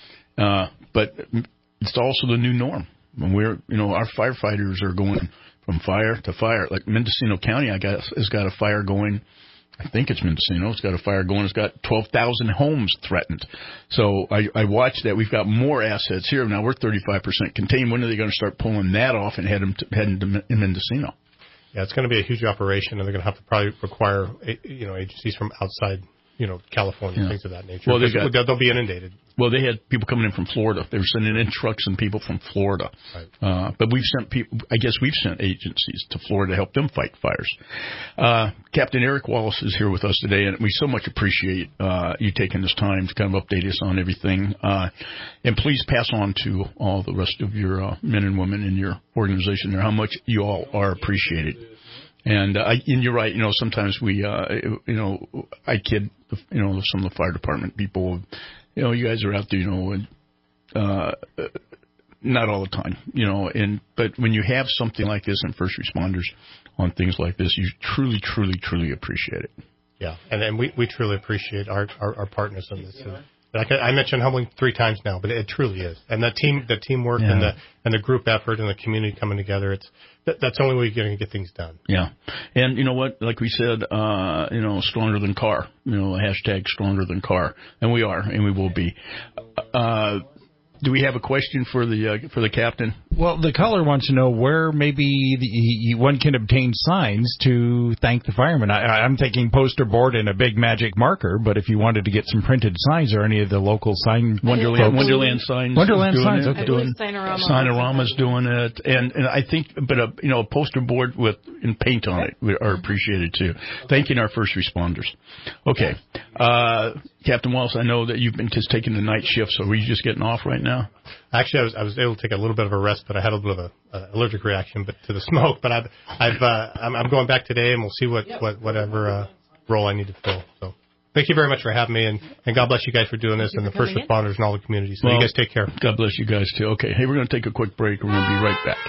[SPEAKER 2] uh, but it's also the new norm. When we're, you know, our firefighters are going from fire to fire. Like Mendocino County, I guess, has got a fire going. I think it's Mendocino. It's got a fire going. It's got twelve thousand homes threatened. So I, I watched that. We've got more assets here. Now we're thirty-five percent contained. When are they going to start pulling that off and head them to, heading to Mendocino?
[SPEAKER 3] Yeah, it's going to be a huge operation, and they're going to have to probably require, you know, agencies from outside, you know, California,
[SPEAKER 2] yeah.
[SPEAKER 3] things of that nature.
[SPEAKER 2] Well, they got,
[SPEAKER 3] they'll, they'll be inundated.
[SPEAKER 2] Well, they had people coming in from Florida. They were sending in trucks and people from Florida.
[SPEAKER 3] Right.
[SPEAKER 2] Uh, but we've sent people, I guess we've sent agencies to Florida to help them fight fires. Uh, Captain Eric Wallace is here with us today, and we so much appreciate uh, you taking this time to kind of update us on everything. Uh, and please pass on to all the rest of your uh, men and women in your organization there how much you all are appreciated. And, uh, and you're right, you know, sometimes we, uh, you know, I kid, you know, some of the fire department people, you know, you guys are out there, you know, and, uh, not all the time, you know, and, but when you have something like this and first responders on things like this, you truly, truly, truly appreciate it.
[SPEAKER 3] Yeah. And, and we, we truly appreciate our, our, our partners in this. And Like I, I mentioned humbling three times now, but it truly is. And the team, the teamwork
[SPEAKER 2] Yeah.
[SPEAKER 3] and the and the group effort and the community coming together, it's that, that's the only way you're going to get things done.
[SPEAKER 2] Yeah. And you know what? Like we said, uh, you know, stronger than car, you know, hashtag stronger than car. And we are, and we will be. Uh, do we have a question for the, uh, for the captain?
[SPEAKER 18] Well, the caller wants to know where maybe the, one can obtain signs to thank the firemen. I, I'm thinking poster board and a big magic marker, but if you wanted to get some printed signs or any of the local sign
[SPEAKER 2] Wonderland, Wonderland Signs.
[SPEAKER 18] Wonderland
[SPEAKER 2] is doing
[SPEAKER 18] Signs.
[SPEAKER 2] It.
[SPEAKER 18] Okay.
[SPEAKER 2] Doing,
[SPEAKER 7] Signorama.
[SPEAKER 2] Signorama's doing it, and and I think, but a you know a poster board with and paint on it are appreciated too. Thanking our first responders. Okay, uh, Captain Wallace, I know that you've been just taking the night shift, so are you just getting off right now?
[SPEAKER 3] Actually, I was I was able to take a little bit of a rest, but I had a little bit of a uh, allergic reaction, but to the smoke. But I've I've uh, I'm, I'm going back today, and we'll see what what whatever uh, role I need to fill. So. Thank you very much for having me, and, and God bless you guys for doing this, and the first responders and all the communities. So
[SPEAKER 2] well,
[SPEAKER 3] you guys take care.
[SPEAKER 2] God bless you guys, too. Okay, hey, we're going to take a quick break. We're going to be right back.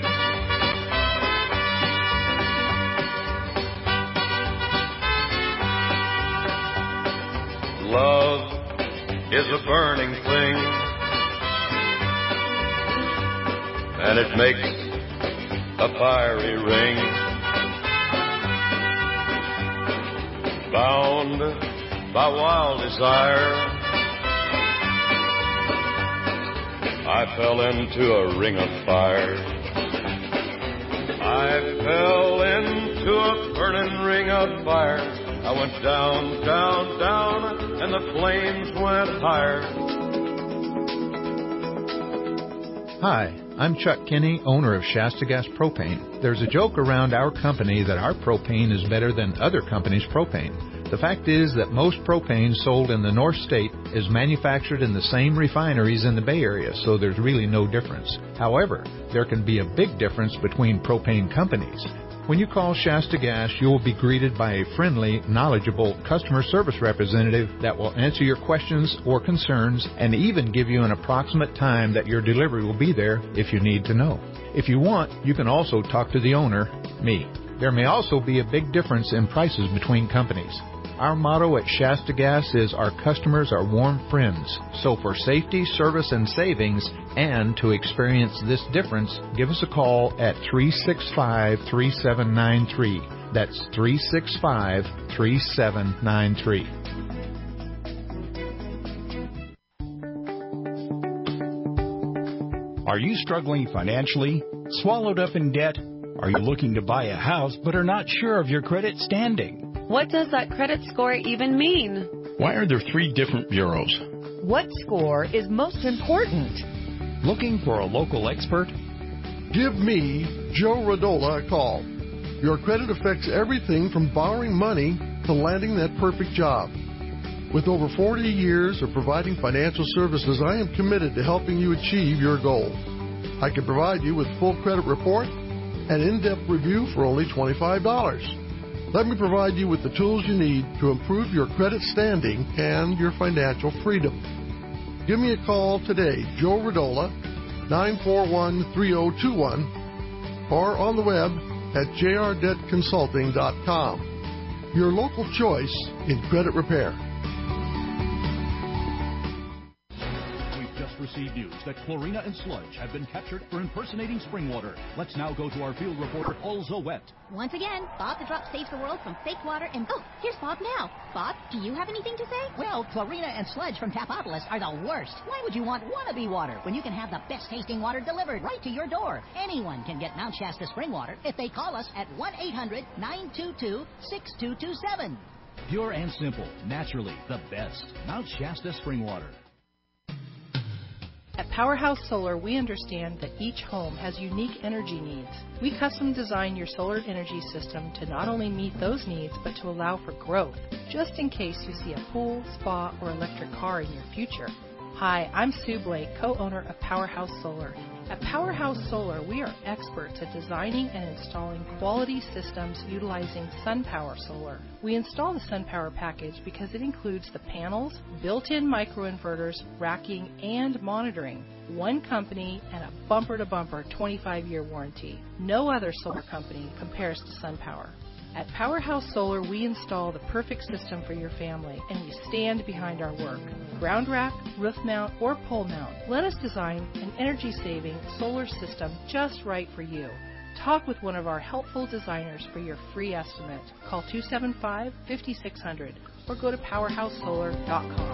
[SPEAKER 5] Love is a burning thing, and it makes a fiery ring. Bound by wild desire, I fell into a ring of fire. I fell into a burning ring of fire. I went down, down, down, and the flames went higher.
[SPEAKER 17] Hi, I'm Chuck Kinney, owner of Shasta Gas Propane. There's a joke around our company that our propane is better than other companies' propane. The fact is that most propane sold in the North State is manufactured in the same refineries in the Bay Area, so there's really no difference. However, there can be a big difference between propane companies. When you call Shasta Gas, you will be greeted by a friendly, knowledgeable customer service representative that will answer your questions or concerns and even give you an approximate time that your delivery will be there if you need to know. If you want, you can also talk to the owner, me. There may also be a big difference in prices between companies. Our motto at Shasta Gas is our customers are warm friends. So for safety, service, and savings, and to experience this difference, give us a call at three six five, three seven nine three. That's three six five, three seven nine three.
[SPEAKER 18] Are you struggling financially? Swallowed up in debt? Are you looking to buy a house but are not sure of your credit standing?
[SPEAKER 19] What does that credit score even mean?
[SPEAKER 2] Why are there three different bureaus?
[SPEAKER 6] What score is most important?
[SPEAKER 18] Looking for a local expert?
[SPEAKER 20] Give me, Joe Radola, a call. Your credit affects everything from borrowing money to landing that perfect job. With over forty years of providing financial services, I am committed to helping you achieve your goals. I can provide you with full credit report and in-depth review for only twenty-five dollars. Let me provide you with the tools you need to improve your credit standing and your financial freedom. Give me a call today, Joe Radola, nine four one, three zero two one, or on the web at j r debt consulting dot com. Your local choice in credit repair.
[SPEAKER 21] Received news that chlorina and sludge have been captured for impersonating spring water. Let's now go to our field reporter, Paul Zowet.
[SPEAKER 23] Once again, Bob the Drop saves the world from fake water and... Oh, here's Bob now. Bob, do you have anything to say?
[SPEAKER 25] Well, chlorina and sludge from Tapopolis are the worst. Why would you want wannabe water when you can have the best tasting water delivered right to your door? Anyone can get Mount Shasta spring water if they call us at one eight hundred, nine two two, six two two seven.
[SPEAKER 21] Pure and simple, naturally the best. Mount Shasta spring water.
[SPEAKER 26] At Powerhouse Solar, we understand that each home has unique energy needs. We custom design your solar energy system to not only meet those needs, but to allow for growth, just in case you see a pool, spa, or electric car in your future. Hi, I'm Sue Blake, co-owner of Powerhouse Solar. At Powerhouse Solar, we are experts at designing and installing quality systems utilizing SunPower Solar. We install the SunPower package because it includes the panels, built-in microinverters, racking, and monitoring. One company and a bumper-to-bumper twenty-five year warranty. No other solar company compares to SunPower. At Powerhouse Solar, we install the perfect system for your family, and we stand behind our work. Ground rack, roof mount, or pole mount, let us design an energy-saving solar system just right for you. Talk with one of our helpful designers for your free estimate. Call two seven five, five six zero zero or go to powerhouse solar dot com.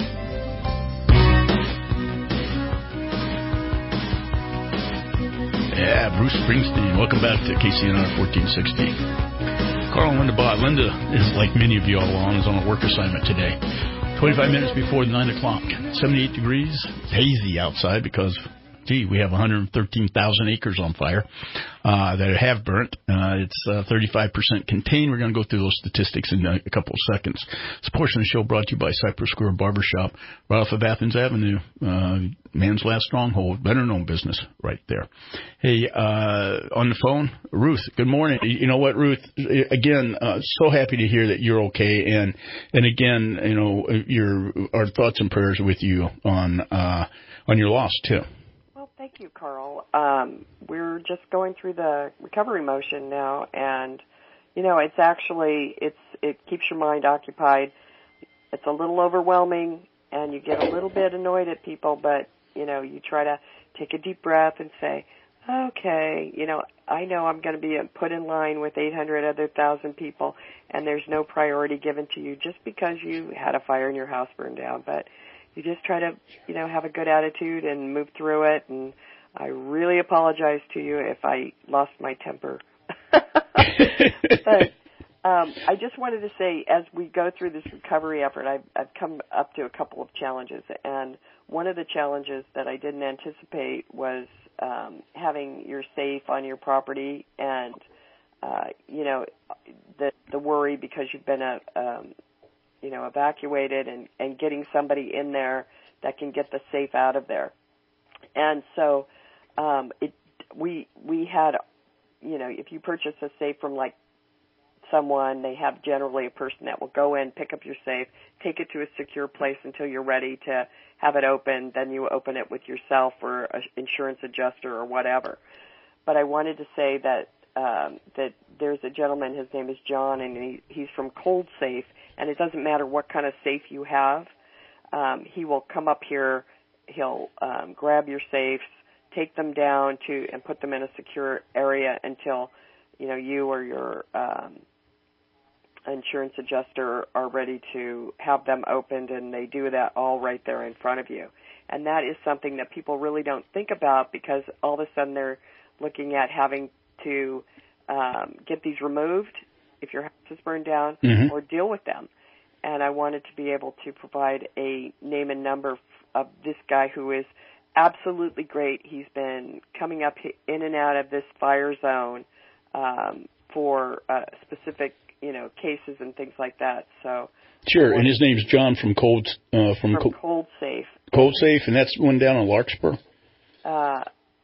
[SPEAKER 2] Yeah, Bruce Springsteen. Welcome back to K C N R fourteen sixty. Carl and Linda Bott. Linda is, like many of you all on, is on a work assignment today. twenty-five minutes before nine o'clock. seventy-eight degrees. It's hazy outside because, gee, we have one hundred thirteen thousand acres on fire uh, that have burnt. Uh, it's uh, thirty-five percent contained. We're going to go through those statistics in a, a couple of seconds. This portion of the show brought to you by Cypress Square Barbershop, right off of Athens Avenue. Uh, man's last stronghold, better known business right there. Hey, uh, on the phone, Ruth, good morning. You know what, Ruth, again, uh, so happy to hear that you're okay. And, and again, you know, your, our thoughts and prayers with you on, uh, on your loss too.
[SPEAKER 1] Thank you, Carl. Um, we're just going through the recovery motion now, and you know, it's actually it's it keeps your mind occupied. It's a little overwhelming, and you get a little bit annoyed at people, but you know, you try to take a deep breath and say, okay, you know, I know I'm going to be put in line with eight hundred other thousand people, and there's no priority given to you just because you had a fire and your house burned down, but you just try to, you know, have a good attitude and move through it. And I really apologize to you if I lost my temper. But um, I just wanted to say, as we go through this recovery effort, I've, I've come up to a couple of challenges. And one of the challenges that I didn't anticipate was um, having your safe on your property and, uh, you know, the, the worry because you've been a um, you know, evacuated and, and getting somebody in there that can get the safe out of there. And so, um, it, we, we had, you know, if you purchase a safe from like someone, they have generally a person that will go in, pick up your safe, take it to a secure place until you're ready to have it open. Then you open it with yourself or an insurance adjuster or whatever. But I wanted to say that, um, that there's a gentleman, his name is John, and he, he's from Cold Safe. And it doesn't matter what kind of safe you have. Um, he will come up here. He'll um, grab your safes, take them down to, and put them in a secure area until, you know, you or your um, insurance adjuster are ready to have them opened, and they do that all right there in front of you. And that is something that people really don't think about because all of a sudden they're looking at having to um, get these removed if your house is burned down, mm-hmm. or deal with them. And I wanted to be able to provide a name and number of this guy who is absolutely great. He's been coming up in and out of this fire zone um, for uh, specific, you know, cases and things like that. So
[SPEAKER 2] sure, and his name's John from Cold uh, from,
[SPEAKER 1] from
[SPEAKER 2] Co-
[SPEAKER 1] Cold Safe.
[SPEAKER 2] Cold Safe, and that's one down in Larkspur.
[SPEAKER 1] Uh,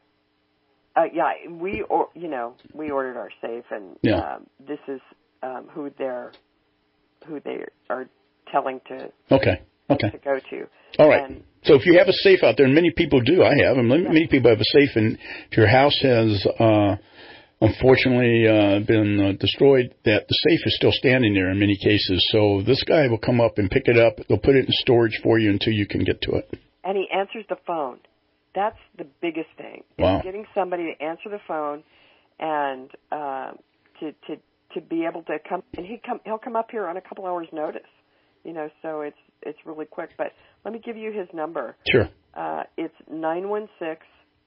[SPEAKER 1] uh, yeah, we or you know we ordered our safe, and
[SPEAKER 2] yeah.
[SPEAKER 1] um, this is. Um, who they're who they are telling to
[SPEAKER 2] okay okay
[SPEAKER 1] to go to.
[SPEAKER 2] All right.
[SPEAKER 1] And,
[SPEAKER 2] so if you have a safe out there, and many people do, I have, and many people have a safe, and if your house has uh, unfortunately uh, been uh, destroyed, that the safe is still standing there in many cases. So this guy will come up and pick it up. They'll put it in storage for you until you can get to it.
[SPEAKER 1] And he answers the phone. That's the biggest thing.
[SPEAKER 2] Wow.
[SPEAKER 1] Getting somebody to answer the phone and uh, to to to be able to come, and he come, he'll come up here on a couple hours' notice, you know, so it's it's really quick. But let me give you his number.
[SPEAKER 2] Sure.
[SPEAKER 1] Uh, it's nine one six,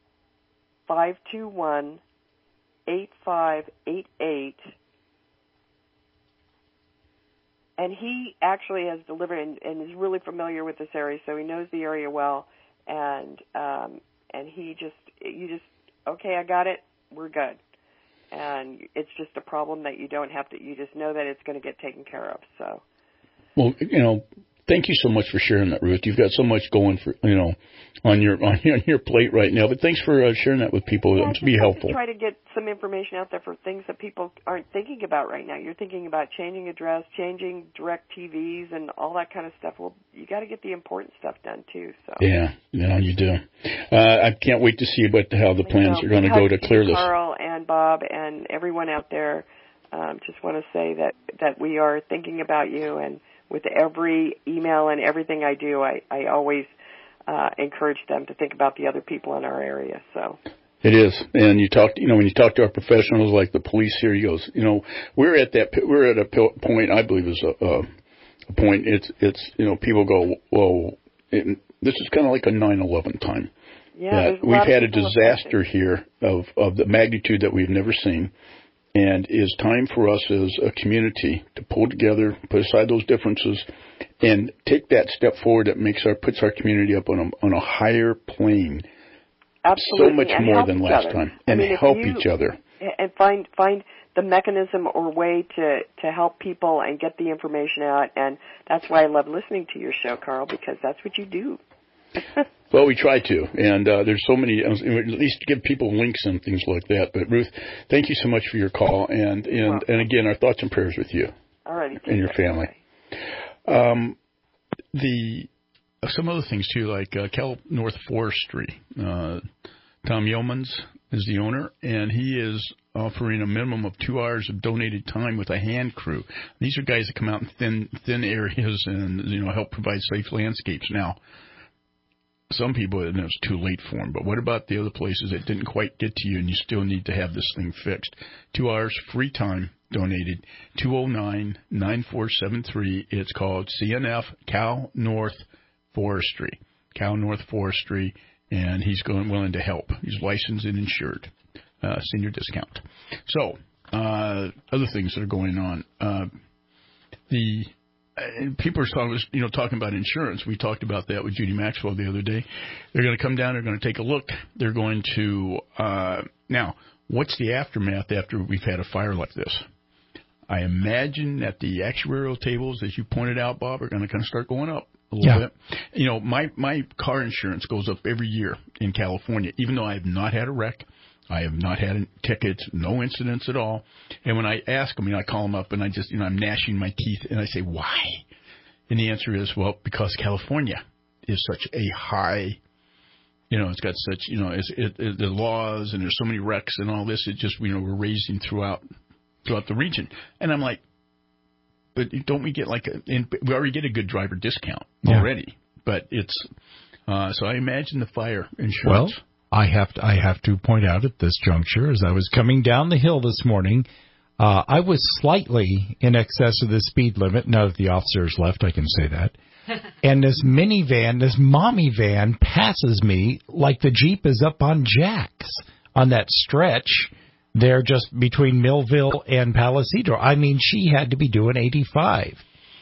[SPEAKER 1] five two one, eight five eight eight. And he actually has delivered and, and is really familiar with this area, so he knows the area well. And um, and he just, you just, okay, I got it, we're good. And it's just a problem that you don't have to, you just know that it's going to get taken care of. So,
[SPEAKER 2] well, you know, thank you so much for sharing that, Ruth. You've got so much going for, you know, on your on your, on your plate right now. But thanks for uh, sharing that with people.
[SPEAKER 1] Yeah,
[SPEAKER 2] to be helpful.
[SPEAKER 1] To try to get some information out there for things that people aren't thinking about right now. You're thinking about changing address, changing direct T Vs, and all that kind of stuff. Well, you got to get the important stuff done too. So
[SPEAKER 2] yeah, yeah, you do. Uh, I can't wait to see about how the plans
[SPEAKER 1] so,
[SPEAKER 2] are going to go to clear this.
[SPEAKER 1] Carl and Bob and everyone out there. um, just want to say that, that we are thinking about you, and with every email and everything I do, I, I always uh, encourage them to think about the other people in our area. So
[SPEAKER 2] it is, and you talk, you know, when you talk to our professionals like the police here, he goes, you know, we're at that, we're at a point, I believe is a, a, a point. It's, it's, you know, people go, well, it, this is kind of like a nine eleven time.
[SPEAKER 1] Yeah,
[SPEAKER 2] that we've had a disaster affected. here of, of the magnitude that we've never seen. And it's time for us as a community to pull together, put aside those differences, and take that step forward that makes our puts our community up on a on a higher plane.
[SPEAKER 1] Absolutely,
[SPEAKER 2] so much
[SPEAKER 1] and
[SPEAKER 2] more
[SPEAKER 1] help
[SPEAKER 2] than
[SPEAKER 1] each
[SPEAKER 2] last
[SPEAKER 1] other.
[SPEAKER 2] time,
[SPEAKER 1] I
[SPEAKER 2] and
[SPEAKER 1] mean,
[SPEAKER 2] help
[SPEAKER 1] you,
[SPEAKER 2] each other.
[SPEAKER 1] And find find the mechanism or way to to help people and get the information out. And that's why I love listening to your show, Carl, because that's what you do.
[SPEAKER 2] Well, we try to, and uh, there's so many, at least to give people links and things like that. But, Ruth, thank you so much for your call, and, and, and again, our thoughts and prayers with you
[SPEAKER 1] Alrighty,
[SPEAKER 2] and your family. Um, the uh, some other things, too, like uh, Cal North Forestry. Uh, Tom Yeomans is the owner, and he is offering a minimum of two hours of donated time with a hand crew. These are guys that come out in thin, thin areas and, you know, help provide safe landscapes. Now, some people, and it's too late for them, but what about the other places that didn't quite get to you and you still need to have this thing fixed? Two hours free time donated, two oh nine, nine four seven three. It's called C N F, Cal North Forestry. Cal North Forestry, and he's going willing to help. He's licensed and insured, uh, senior discount. So, uh, other things that are going on. Uh, the... And people are talking, you know, talking about insurance. We talked about that with Judy Maxwell the other day. They're going to come down. They're going to take a look. They're going to uh, now. What's the aftermath after we've had a fire like this? I imagine that the actuarial tables, as you pointed out, Bob, are going to kind of start going up a little yeah. bit. You know, my my car insurance goes up every year in California, even though I have not had a wreck. I have not had tickets, no incidents at all. And when I ask them, you know, I call them up and I just, you know, I'm gnashing my teeth and I say, why? And the answer is, well, because California is such a high, you know, it's got such, you know, it's, it, it, the laws and there's so many wrecks and all this. It just, you know, we're raising throughout throughout the region. And I'm like, but don't we get like a, and we already get a good driver discount yeah. already. But it's, uh, so I imagine the fire insurance.
[SPEAKER 18] Well, I have to, I have to point out at this juncture, as I was coming down the hill this morning, uh, I was slightly in excess of the speed limit. Now that the officers left, I can say that. And this minivan, this mommy van, passes me like the Jeep is up on jacks on that stretch there just between Millville and Palisadro. I mean, she had to be doing eighty-five.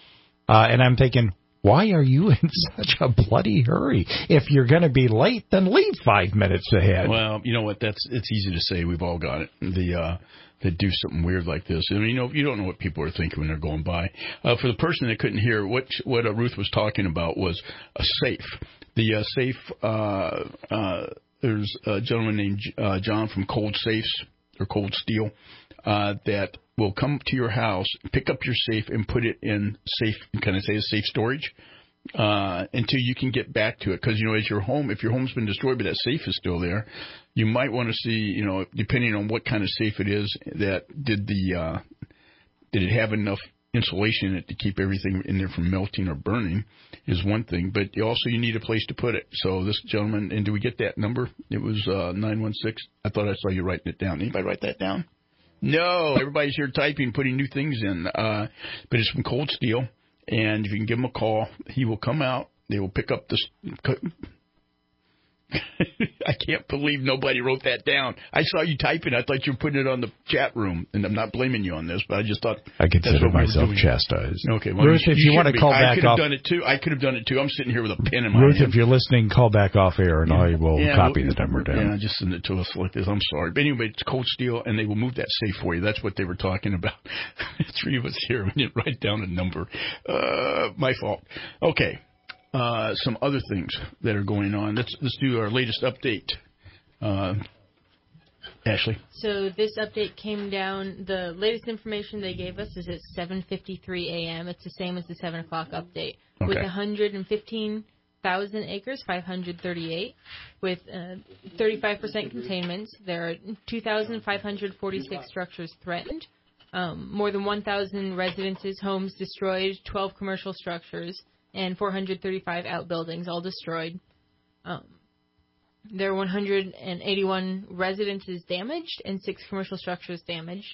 [SPEAKER 18] Uh, and I'm thinking, why are you in such a bloody hurry? If you're going to be late, then leave five minutes ahead.
[SPEAKER 2] Well, you know what? That's it's easy to say. We've all got it. The uh, that do something weird like this. I mean, you know, you don't know what people are thinking when they're going by. Uh, for the person that couldn't hear, what what uh, Ruth was talking about was a safe. The uh, safe. Uh, uh, there's a gentleman named uh, John from Cold Safes or Cold Steel uh, that will come to your house, pick up your safe, and put it in safe, can I say, a safe storage uh, until you can get back to it. Because, you know, as your home, if your home's been destroyed but that safe is still there, you might want to see, you know, depending on what kind of safe it is, that did the uh, did it have enough insulation in it to keep everything in there from melting or burning is one thing. But also you need a place to put it. So this gentleman, and do we get that number? It was uh, nine one six. I thought I saw you writing it down. Anybody write that down? No, everybody's here typing, putting new things in. Uh, but it's from Cold Steel, and if you can give him a call, he will come out. They will pick up this. I can't believe nobody wrote that down. I saw you typing. I thought you were putting it on the chat room, and I'm not blaming you on this, but I just thought
[SPEAKER 18] I consider myself we chastised.
[SPEAKER 2] Okay, well,
[SPEAKER 18] Ruth,
[SPEAKER 2] you,
[SPEAKER 18] if
[SPEAKER 2] you,
[SPEAKER 18] you want to
[SPEAKER 2] be.
[SPEAKER 18] call
[SPEAKER 2] I
[SPEAKER 18] back
[SPEAKER 2] could have
[SPEAKER 18] off,
[SPEAKER 2] done it too. I could have done it too. I'm sitting here with a pen in my
[SPEAKER 18] Ruth,
[SPEAKER 2] hand.
[SPEAKER 18] if you're listening, call back off air, and yeah. I will
[SPEAKER 2] yeah,
[SPEAKER 18] copy
[SPEAKER 2] well,
[SPEAKER 18] the number down.
[SPEAKER 2] Yeah, just send it to us like this. I'm sorry, but anyway, it's Cold Steel, and they will move that safe for you. That's what they were talking about. Three of us here. We didn't write down a number. Uh, my fault. Okay. Uh, some other things that are going on. Let's let's do our latest update. Uh, Ashley.
[SPEAKER 7] So this update came down. The latest information they gave us is at seven fifty-three a.m. It's the same as the seven o'clock update. Okay. With one hundred fifteen thousand acres, five hundred thirty-eight, with uh, thirty-five percent containment. There are two thousand five hundred forty-six structures threatened, Um, more than one thousand residences, homes destroyed, twelve commercial structures, and four hundred thirty-five outbuildings, all destroyed. Um, there are one hundred eighty-one residences damaged and six commercial structures damaged.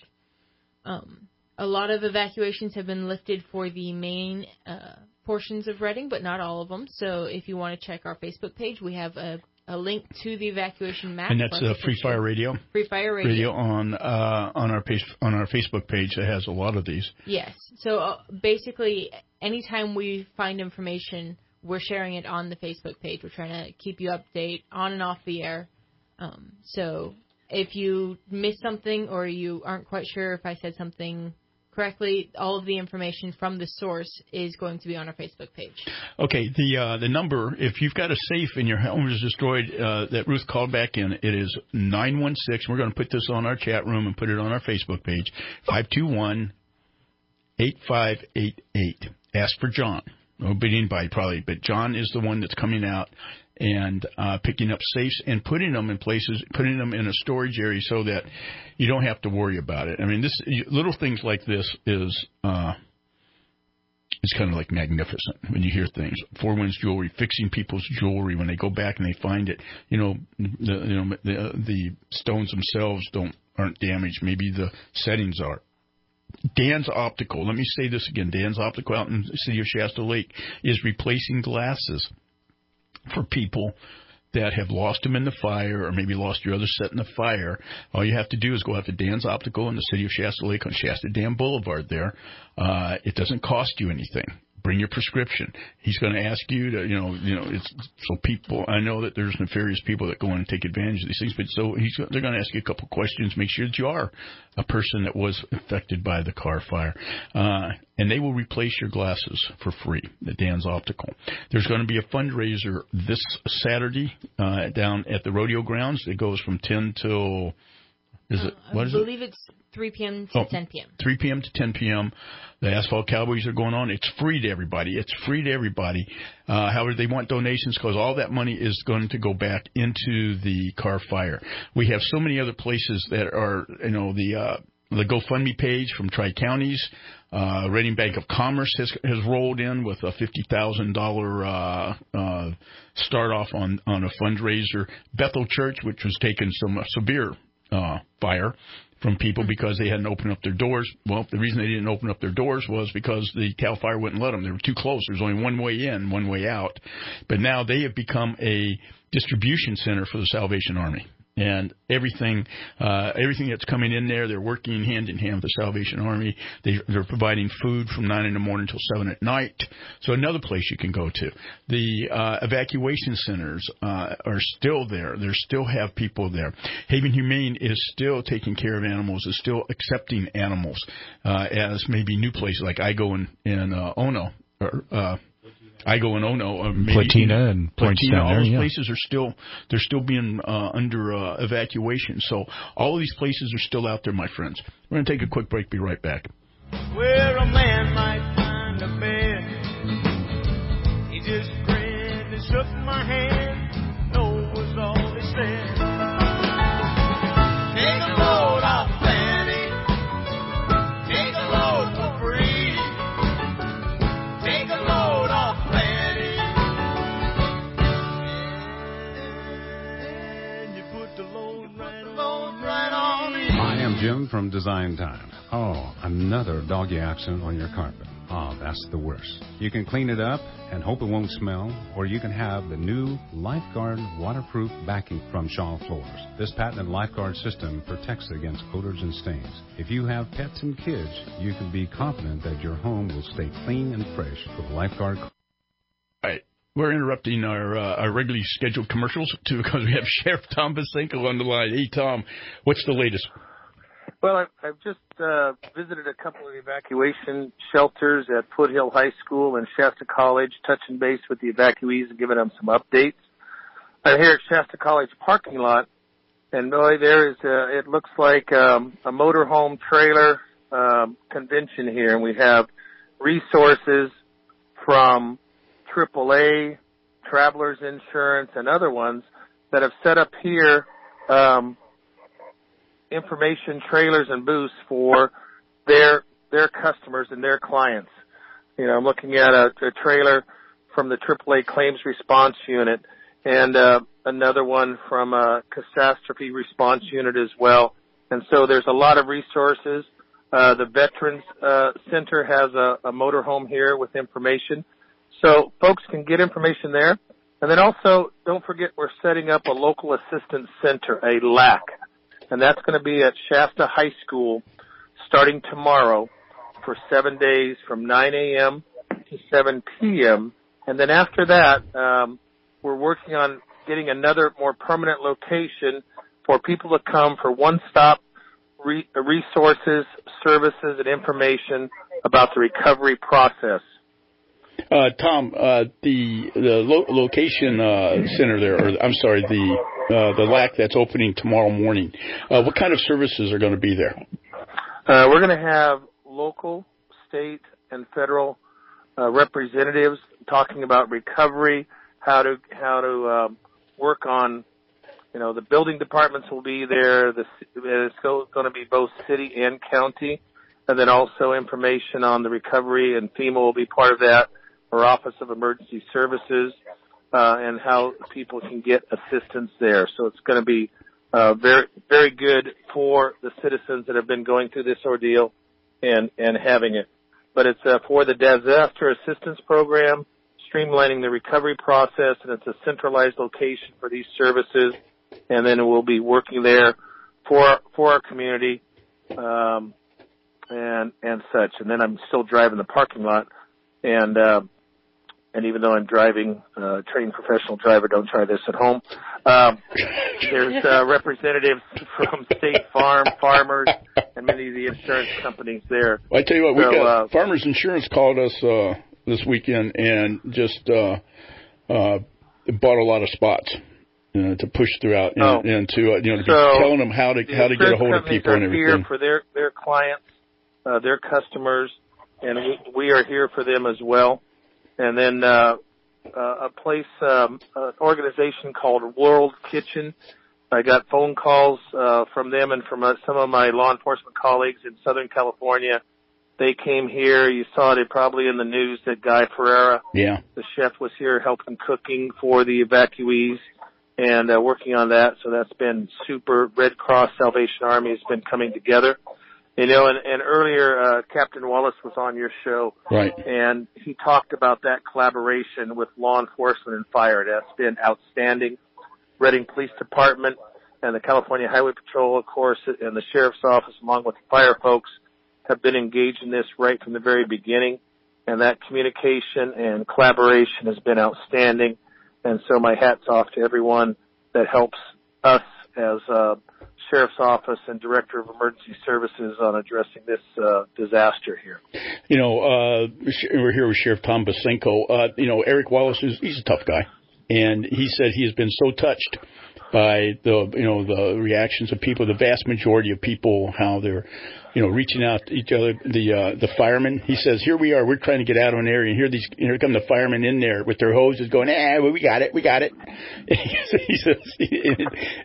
[SPEAKER 7] Um, a lot of evacuations have been lifted for the main uh, portions of Reading, but not all of them. So if you want to check our Facebook page, we have a, a link to the evacuation map.
[SPEAKER 2] And that's uh, Free Fire Radio.
[SPEAKER 7] Free Fire Radio.
[SPEAKER 2] Radio on uh, on our page on our Facebook page that has a lot of these.
[SPEAKER 7] Yes. So uh, basically, anytime we find information, we're sharing it on the Facebook page. We're trying to keep you update on and off the air. Um, so if you miss something or you aren't quite sure if I said something correctly, all of the information from the source is going to be on our Facebook page.
[SPEAKER 2] Okay, the uh, the number, if you've got a safe and your home is destroyed uh, that Ruth called back in, it is nine one six. We're going to put this on our chat room and put it on our Facebook page, five two one, eight five eight eight. Ask for John. Nobody, anybody probably, but John is the one that's coming out and uh, picking up safes and putting them in places, putting them in a storage area so that you don't have to worry about it. I mean, this little things like this is uh, it's kind of like magnificent when you hear things. Four Winds Jewelry, fixing people's jewelry when they go back and they find it. You know, the, you know the, the stones themselves don't aren't damaged. Maybe the settings are. Dan's Optical, let me say this again, Dan's Optical out in the city of Shasta Lake is replacing glasses for people that have lost them in the fire or maybe lost your other set in the fire. All you have to do is go out to Dan's Optical in the city of Shasta Lake on Shasta Dam Boulevard there. Uh, it doesn't cost you anything. Bring your prescription. He's going to ask you to, you know, you know, it's so people. I know that there's nefarious people that go in and take advantage of these things, but so he's they're going to ask you a couple questions, make sure that you are a person that was affected by the car fire, uh, and they will replace your glasses for free at Dan's Optical. There's going to be a fundraiser this Saturday uh, down at the rodeo grounds. It goes from ten till. Is it?
[SPEAKER 7] Uh,
[SPEAKER 2] What is
[SPEAKER 7] I
[SPEAKER 2] it?
[SPEAKER 7] believe it's three p.m. to
[SPEAKER 2] Oh,
[SPEAKER 7] ten p.m.
[SPEAKER 2] three p.m. to ten p.m. The Asphalt Cowboys are going on. It's free to everybody. It's free to everybody. Uh, however, they want donations because all that money is going to go back into the car fire. We have so many other places that are, you know, the uh, the GoFundMe page from Tri-Counties. Uh, Reading Bank of Commerce has has rolled in with a fifty thousand dollars uh, uh, start off on, on a fundraiser. Bethel Church, which was taking some uh, severe uh, fire from people because they hadn't opened up their doors. Well, the reason they didn't open up their doors was because the CAL FIRE wouldn't let them. They were too close. There's only one way in, one way out. But now they have become a distribution center for the Salvation Army. And everything, uh, everything that's coming in there, they're working hand in hand with the Salvation Army. They, they're providing food from nine in the morning till seven at night. So another place you can go to. The uh, evacuation centers uh, are still there. They still have people there. Haven Humane is still taking care of animals, is still accepting animals uh, as maybe new places like I go in, in uh, Ono or uh I go in Ono, or maybe
[SPEAKER 8] Platina and points
[SPEAKER 2] Platina,
[SPEAKER 8] down
[SPEAKER 2] all
[SPEAKER 8] there,
[SPEAKER 2] those
[SPEAKER 8] yeah.
[SPEAKER 2] places are still they're still being uh, under uh, evacuation. So all of these places are still out there, my friends. We're going to take a quick break. Be right back.
[SPEAKER 5] Where a man might find a bed, he just grinned and shook my hand. No was all he said. Take a load off Fanny, take a load for free. Take a load off.
[SPEAKER 10] Hi, I'm Jim from Design Time. Oh, another doggy accident on your carpet. Oh, that's the worst. You can clean it up and hope it won't smell, or you can have the new Lifeguard waterproof backing from Shaw Floors. This patented Lifeguard system protects against odors and stains. If you have pets and kids, you can be confident that your home will stay clean and fresh with Lifeguard.
[SPEAKER 2] All right. We're interrupting our uh, our regularly scheduled commercials too because we have Sheriff Tom Basenko on the line. Hey, Tom, what's the latest?
[SPEAKER 11] Well, I've, I've just uh, visited a couple of evacuation shelters at Foothill High School and Shasta College, touching base with the evacuees and giving them some updates. I'm here at Shasta College parking lot, and boy, there is a, it looks like um, a motorhome trailer um, convention here, and we have resources from triple A, Travelers Insurance, and other ones that have set up here um, information trailers and booths for their their customers and their clients. You know, I'm looking at a, a trailer from the triple A Claims Response Unit and uh, another one from a Catastrophe Response Unit as well. And so there's a lot of resources. Uh, the Veterans uh, Center has a, a motorhome here with information. So folks can get information there. And then also, don't forget, we're setting up a local assistance center, a L A C. And that's going to be at Shasta High School starting tomorrow for seven days from nine a.m. to seven p.m. And then after that, um, we're working on getting another more permanent location for people to come for one-stop re- resources, services, and information about the recovery process.
[SPEAKER 2] Uh, Tom, uh, the the lo- location uh, center there, or I'm sorry, the uh, the L A C that's opening tomorrow morning. Uh, what kind of services are going to be there?
[SPEAKER 11] Uh, we're going to have local, state, and federal uh, representatives talking about recovery, how to how to um, work on. You know, the building departments will be there. The, it's going to be both city and county, and then also information on the recovery, and FEMA will be part of that, or Office of Emergency Services, uh, and how people can get assistance there. So it's going to be uh, very, very good for the citizens that have been going through this ordeal and, and having it. But it's uh, for the Disaster Assistance Program, streamlining the recovery process, and it's a centralized location for these services. And then we'll be working there for for our community, um, and and such. And then I'm still driving the parking lot, and uh, and even though I'm driving, uh, trained professional driver, don't try this at home. Um, there's uh, representatives from State Farm, farmers, and many of the insurance companies there.
[SPEAKER 2] Well, I tell you what,
[SPEAKER 11] so,
[SPEAKER 2] we got
[SPEAKER 11] uh,
[SPEAKER 2] Farmers Insurance called us uh, this weekend and just uh, uh, bought a lot of spots. Uh, to push throughout and,
[SPEAKER 11] oh.
[SPEAKER 2] and to uh, you know to be
[SPEAKER 11] so
[SPEAKER 2] telling them how to
[SPEAKER 11] the
[SPEAKER 2] how to get a hold of people and everything.
[SPEAKER 11] Here for their their clients, uh, their customers, and we, we are here for them as well. And then uh, uh, a place, um, an organization called World Kitchen. I got phone calls uh, from them and from uh, some of my law enforcement colleagues in Southern California. They came here. You saw it probably in the news that Guy Ferreira,
[SPEAKER 2] yeah,
[SPEAKER 11] the chef, was here helping cooking for the evacuees. And uh, working on that, so that's been super. Red Cross Salvation Army has been coming together. You know, and, and earlier uh, Captain Wallace was on your show,
[SPEAKER 2] right?
[SPEAKER 11] And he talked about that collaboration with law enforcement and fire. That's been outstanding. Reading Police Department and the California Highway Patrol, of course, and the Sheriff's Office, along with the fire folks, have been engaged in this right from the very beginning. And that communication and collaboration has been outstanding. And so my hat's off to everyone that helps us as uh, Sheriff's Office and Director of Emergency Services on addressing this uh, disaster here.
[SPEAKER 2] You know, uh, we're here with Sheriff Tom Basenko. Uh, you know, Eric Wallace, is he's a tough guy. And he said he has been so touched by the, you know, the reactions of people, the vast majority of people, how they're, you know, reaching out to each other. The uh, the firemen, he says, here we are, we're trying to get out of an area, and here these, here come the firemen in there with their hoses going, ah, well, we got it, we got it. He says,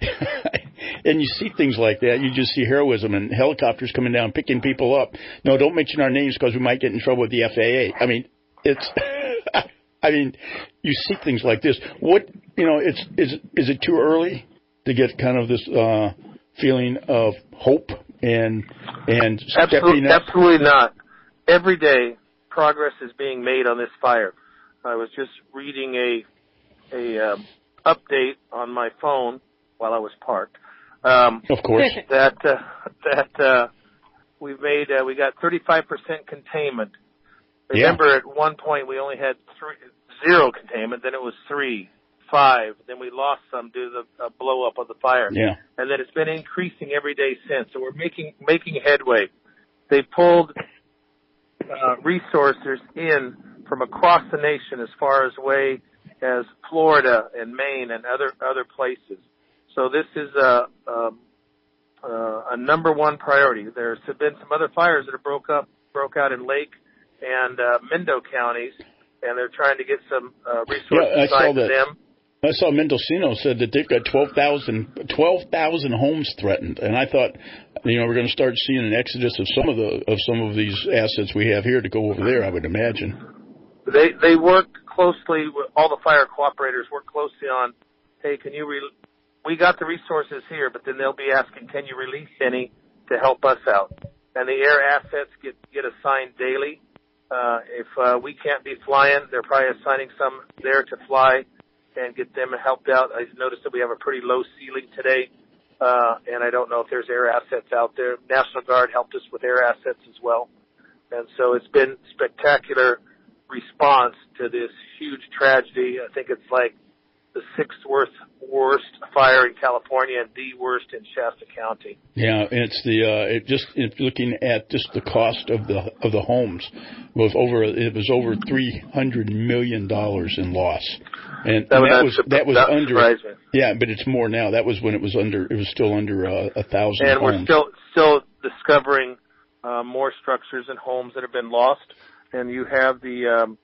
[SPEAKER 2] and you see things like that, you just see heroism and helicopters coming down, picking people up. No, don't mention our names because we might get in trouble with the F A A. I mean, it's, I mean, you see things like this. What, you know, it's, is, is it too early to get kind of this, uh, feeling of hope and, and stepping
[SPEAKER 11] absolutely,
[SPEAKER 2] up?
[SPEAKER 11] absolutely not. Every day, progress is being made on this fire. I was just reading a, a, um, update on my phone while I was parked. Um,
[SPEAKER 2] of course.
[SPEAKER 11] That, uh, that, uh, we've made, uh, we got thirty-five percent containment. Remember, yeah. At one point we only had three, zero containment, then it was three, five, then we lost some due to the uh, blow up of the fire.
[SPEAKER 2] Yeah.
[SPEAKER 11] And then it's been increasing every day since. So we're making making headway. They pulled uh, resources in from across the nation as far as way as Florida and Maine and other other places. So this is a, a, a number one priority. There's been some other fires that have broke up broke out in Lake and uh, Mendo counties, and they're trying to get some uh, resources
[SPEAKER 2] yeah, I
[SPEAKER 11] assigned
[SPEAKER 2] saw
[SPEAKER 11] to
[SPEAKER 2] that.
[SPEAKER 11] them.
[SPEAKER 2] I saw Mendocino said that they've got twelve thousand twelve thousand homes threatened, and I thought, you know, we're going to start seeing an exodus of some of the of some of these assets we have here to go over there, I would imagine.
[SPEAKER 11] They they work closely with all the fire cooperators. Work closely on, hey, can you? Re- we got the resources here, but then they'll be asking, can you release any to help us out? And the air assets get get assigned daily. Uh, if uh, we can't be flying, they're probably assigning some there to fly and get them helped out. I noticed that we have a pretty low ceiling today, uh, and I don't know if there's air assets out there. National Guard helped us with air assets as well. And so it's been spectacular response to this huge tragedy. I think it's like the sixth worst, worst fire in California and the worst in Shasta County.
[SPEAKER 2] Yeah, it's the uh, it just it, looking at just the cost of the of the homes was over it was over three hundred million dollars in loss, and,
[SPEAKER 11] that,
[SPEAKER 2] and that
[SPEAKER 11] was
[SPEAKER 2] that was
[SPEAKER 11] that
[SPEAKER 2] under
[SPEAKER 11] surprised me.
[SPEAKER 2] Yeah, but it's more now. That was when it was under it was still under uh, a thousand.
[SPEAKER 11] And
[SPEAKER 2] homes.
[SPEAKER 11] we're still still discovering uh, more structures and homes that have been lost. And you have the um,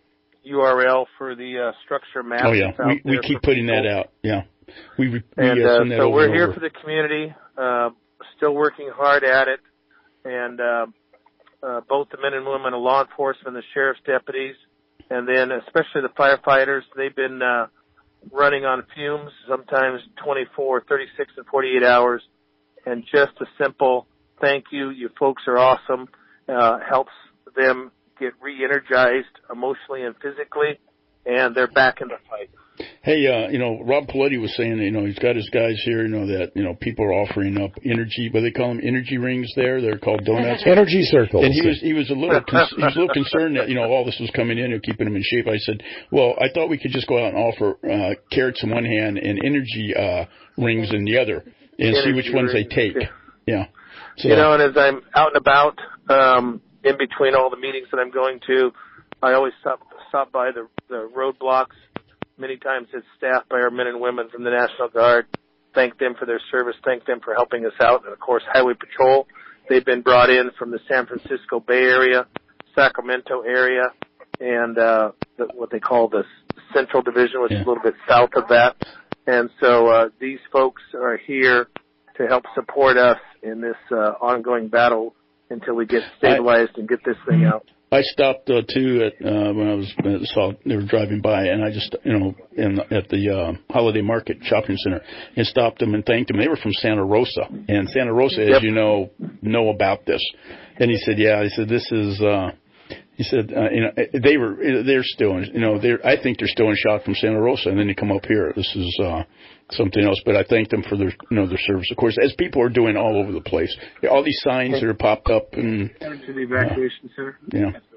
[SPEAKER 11] U R L for the uh, structure map.
[SPEAKER 2] Oh yeah, we we keep putting
[SPEAKER 11] people.
[SPEAKER 2] that out. Yeah, we, we
[SPEAKER 11] and
[SPEAKER 2] uh,
[SPEAKER 11] uh,
[SPEAKER 2] send that
[SPEAKER 11] so
[SPEAKER 2] over
[SPEAKER 11] we're
[SPEAKER 2] and
[SPEAKER 11] here
[SPEAKER 2] over.
[SPEAKER 11] for the community, uh, still working hard at it, and uh, uh, both the men and women of law enforcement, the sheriff's deputies, and then especially the firefighters. They've been uh, running on fumes, sometimes twenty-four, thirty-six, and forty-eight hours, and just a simple thank you. You folks are awesome. Uh, helps them get re-energized emotionally and physically, and they're back in the fight.
[SPEAKER 2] Hey, uh, you know, Rob Coletti was saying, you know, he's got his guys here, you know, that, you know, people are offering up energy, what do they call them, energy rings there? They're called donuts.
[SPEAKER 8] Energy circles.
[SPEAKER 2] And he was, he was a little, con- he was a little concerned that, you know, all this was coming in and keeping him in shape. I said, well, I thought we could just go out and offer, uh, carrots in one hand and energy, uh, rings in the other and
[SPEAKER 11] energy
[SPEAKER 2] see which ones
[SPEAKER 11] rings,
[SPEAKER 2] they take.
[SPEAKER 11] Yeah.
[SPEAKER 2] Yeah. So,
[SPEAKER 11] you know, and as I'm out and about, um, in between all the meetings that I'm going to, I always stop stop by the the roadblocks. Many times it's staffed by our men and women from the National Guard. Thank them for their service. Thank them for helping us out. And, of course, Highway Patrol. They've been brought in from the San Francisco Bay Area, Sacramento area, and uh, the, what they call the Central Division, which yeah. is a little bit south of that. And so uh, these folks are here to help support us in this uh, ongoing battle until we get stabilized I, and get this thing out.
[SPEAKER 2] I stopped uh, too at uh, when I was uh, saw they were driving by, and I just you know in at the uh, Holiday Market Shopping Center and stopped them and thanked them. They were from Santa Rosa, and Santa Rosa,
[SPEAKER 11] yep.
[SPEAKER 2] as you know, know about this. And he said, "Yeah," he said, "This is." Uh, He said, uh, you know, they were, they're still, in, you know, they're, I think they're still in shock from Santa Rosa, and then they come up here. This is, uh, something else, but I thank them for their, you know, their service, of course, as people are doing all over the place. All these signs that are popped up and.
[SPEAKER 11] To the evacuation uh, center.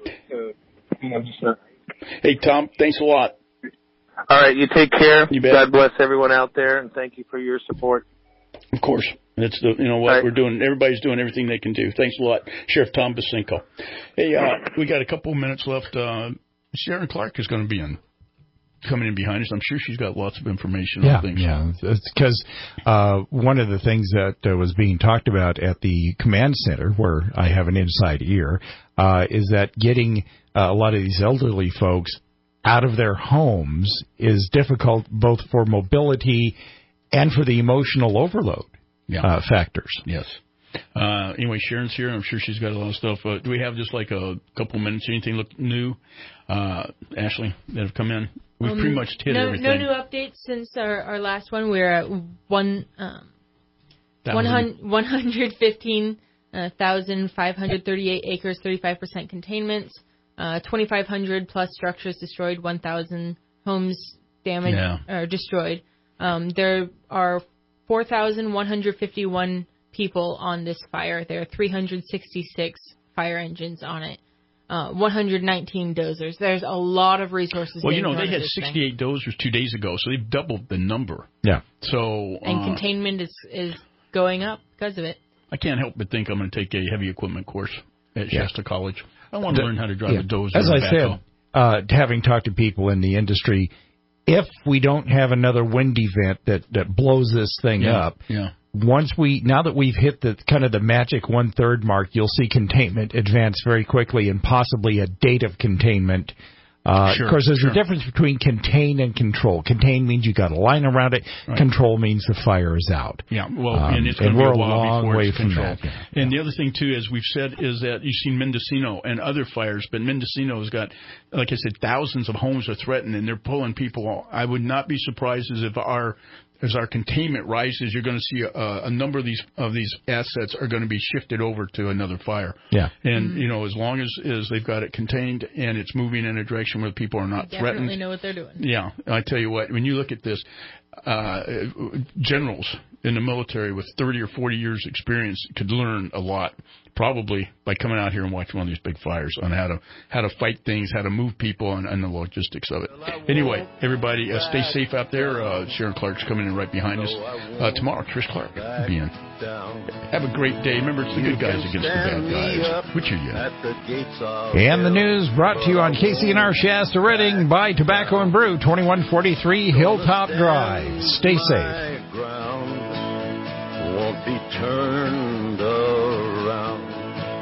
[SPEAKER 2] Yeah. Uh, hey, Tom, thanks a lot.
[SPEAKER 11] All right, you take care.
[SPEAKER 2] You bet.
[SPEAKER 11] God bless everyone out there, and thank you for your support.
[SPEAKER 2] Of course. It's the, you know what, right. we're doing, everybody's doing everything they can do. Thanks a lot, Sheriff Tom Basinko. Hey, uh, we got a couple of minutes left. Uh, Sharon Clark is going to be in, coming in behind us. I'm sure she's got lots of information
[SPEAKER 22] yeah,
[SPEAKER 2] on things.
[SPEAKER 22] Yeah, it's because uh, one of the things that uh, was being talked about at the command center, where I have an inside ear, uh, is that getting uh, a lot of these elderly folks out of their homes is difficult both for mobility and for the emotional overload. Yeah. Uh, factors.
[SPEAKER 2] Yes. Uh, anyway, Sharon's here. I'm sure she's got a lot of stuff. Uh, do we have just like a couple minutes? Anything look new, uh, Ashley, that have come in? We've um, pretty much hit
[SPEAKER 7] no,
[SPEAKER 2] everything.
[SPEAKER 7] No new updates since our, our last one. We're at one um, one hundred fifteen thousand five hundred thirty-eight acres, thirty-five percent containment, uh, twenty-five hundred plus structures destroyed, one thousand homes damaged yeah. or destroyed. Um, there are four thousand one hundred fifty-one people on this fire. There are three hundred sixty-six fire engines on it, uh, one hundred nineteen dozers. There's a lot of resources.
[SPEAKER 2] Well, you know, they had sixty-eight thing. dozers two days ago, so they've doubled the number.
[SPEAKER 22] Yeah.
[SPEAKER 2] So
[SPEAKER 7] And
[SPEAKER 2] uh,
[SPEAKER 7] containment is, is going up because of it.
[SPEAKER 2] I can't help but think I'm going to take a heavy equipment course at yeah. Shasta College. I want to
[SPEAKER 22] the,
[SPEAKER 2] learn how to drive
[SPEAKER 22] yeah.
[SPEAKER 2] a dozer.
[SPEAKER 22] As I
[SPEAKER 2] backhoe.
[SPEAKER 22] said, uh, having talked to people in the industry, if we don't have another wind event that, that blows this thing
[SPEAKER 2] yeah,
[SPEAKER 22] up,
[SPEAKER 2] yeah.
[SPEAKER 22] once we now that we've hit the kind of the magic one third mark, you'll see containment advance very quickly and possibly a date of containment Uh,
[SPEAKER 2] Sure,
[SPEAKER 22] of course, there's
[SPEAKER 2] sure.
[SPEAKER 22] a difference between contain and control. Contain means you got a line around it.
[SPEAKER 2] Right.
[SPEAKER 22] Control means the fire is out.
[SPEAKER 2] Yeah, well,
[SPEAKER 22] Um,
[SPEAKER 2] and it's going
[SPEAKER 22] and
[SPEAKER 2] to be
[SPEAKER 22] we're
[SPEAKER 2] a while
[SPEAKER 22] long
[SPEAKER 2] before
[SPEAKER 22] way
[SPEAKER 2] it's
[SPEAKER 22] from
[SPEAKER 2] controlled.
[SPEAKER 22] that. Yeah.
[SPEAKER 2] And the other thing, too, as we've said, is that you've seen Mendocino and other fires, but Mendocino's got, like I said, thousands of homes are threatened, and they're pulling people off. I would not be surprised as if our as our containment rises, you're going to see a, a number of these of these assets are going to be shifted over to another fire.
[SPEAKER 22] Yeah.
[SPEAKER 2] And,
[SPEAKER 7] Mm-hmm.
[SPEAKER 2] you know, as long as, as they've got it contained and it's moving in a direction where people are not
[SPEAKER 7] They
[SPEAKER 2] threatened.
[SPEAKER 7] definitely know what they're doing.
[SPEAKER 2] Yeah, I tell you what, when you look at this, uh, generals in the military with thirty or forty years experience could learn a lot, probably by coming out here and watching one of these big fires on how to how to fight things, how to move people, and, and the logistics of it. Anyway, everybody, uh, stay safe out there. Uh, Sharon Clark's coming in right behind us. Uh, tomorrow, Trish Clark will be in. Have a great day. Remember, it's the good guys against the bad guys. Which are you?
[SPEAKER 22] And the news brought to you on K C N R Shasta Redding by Tobacco and Brew, twenty-one forty-three Hilltop Drive. Stay safe.
[SPEAKER 8] Won't be turned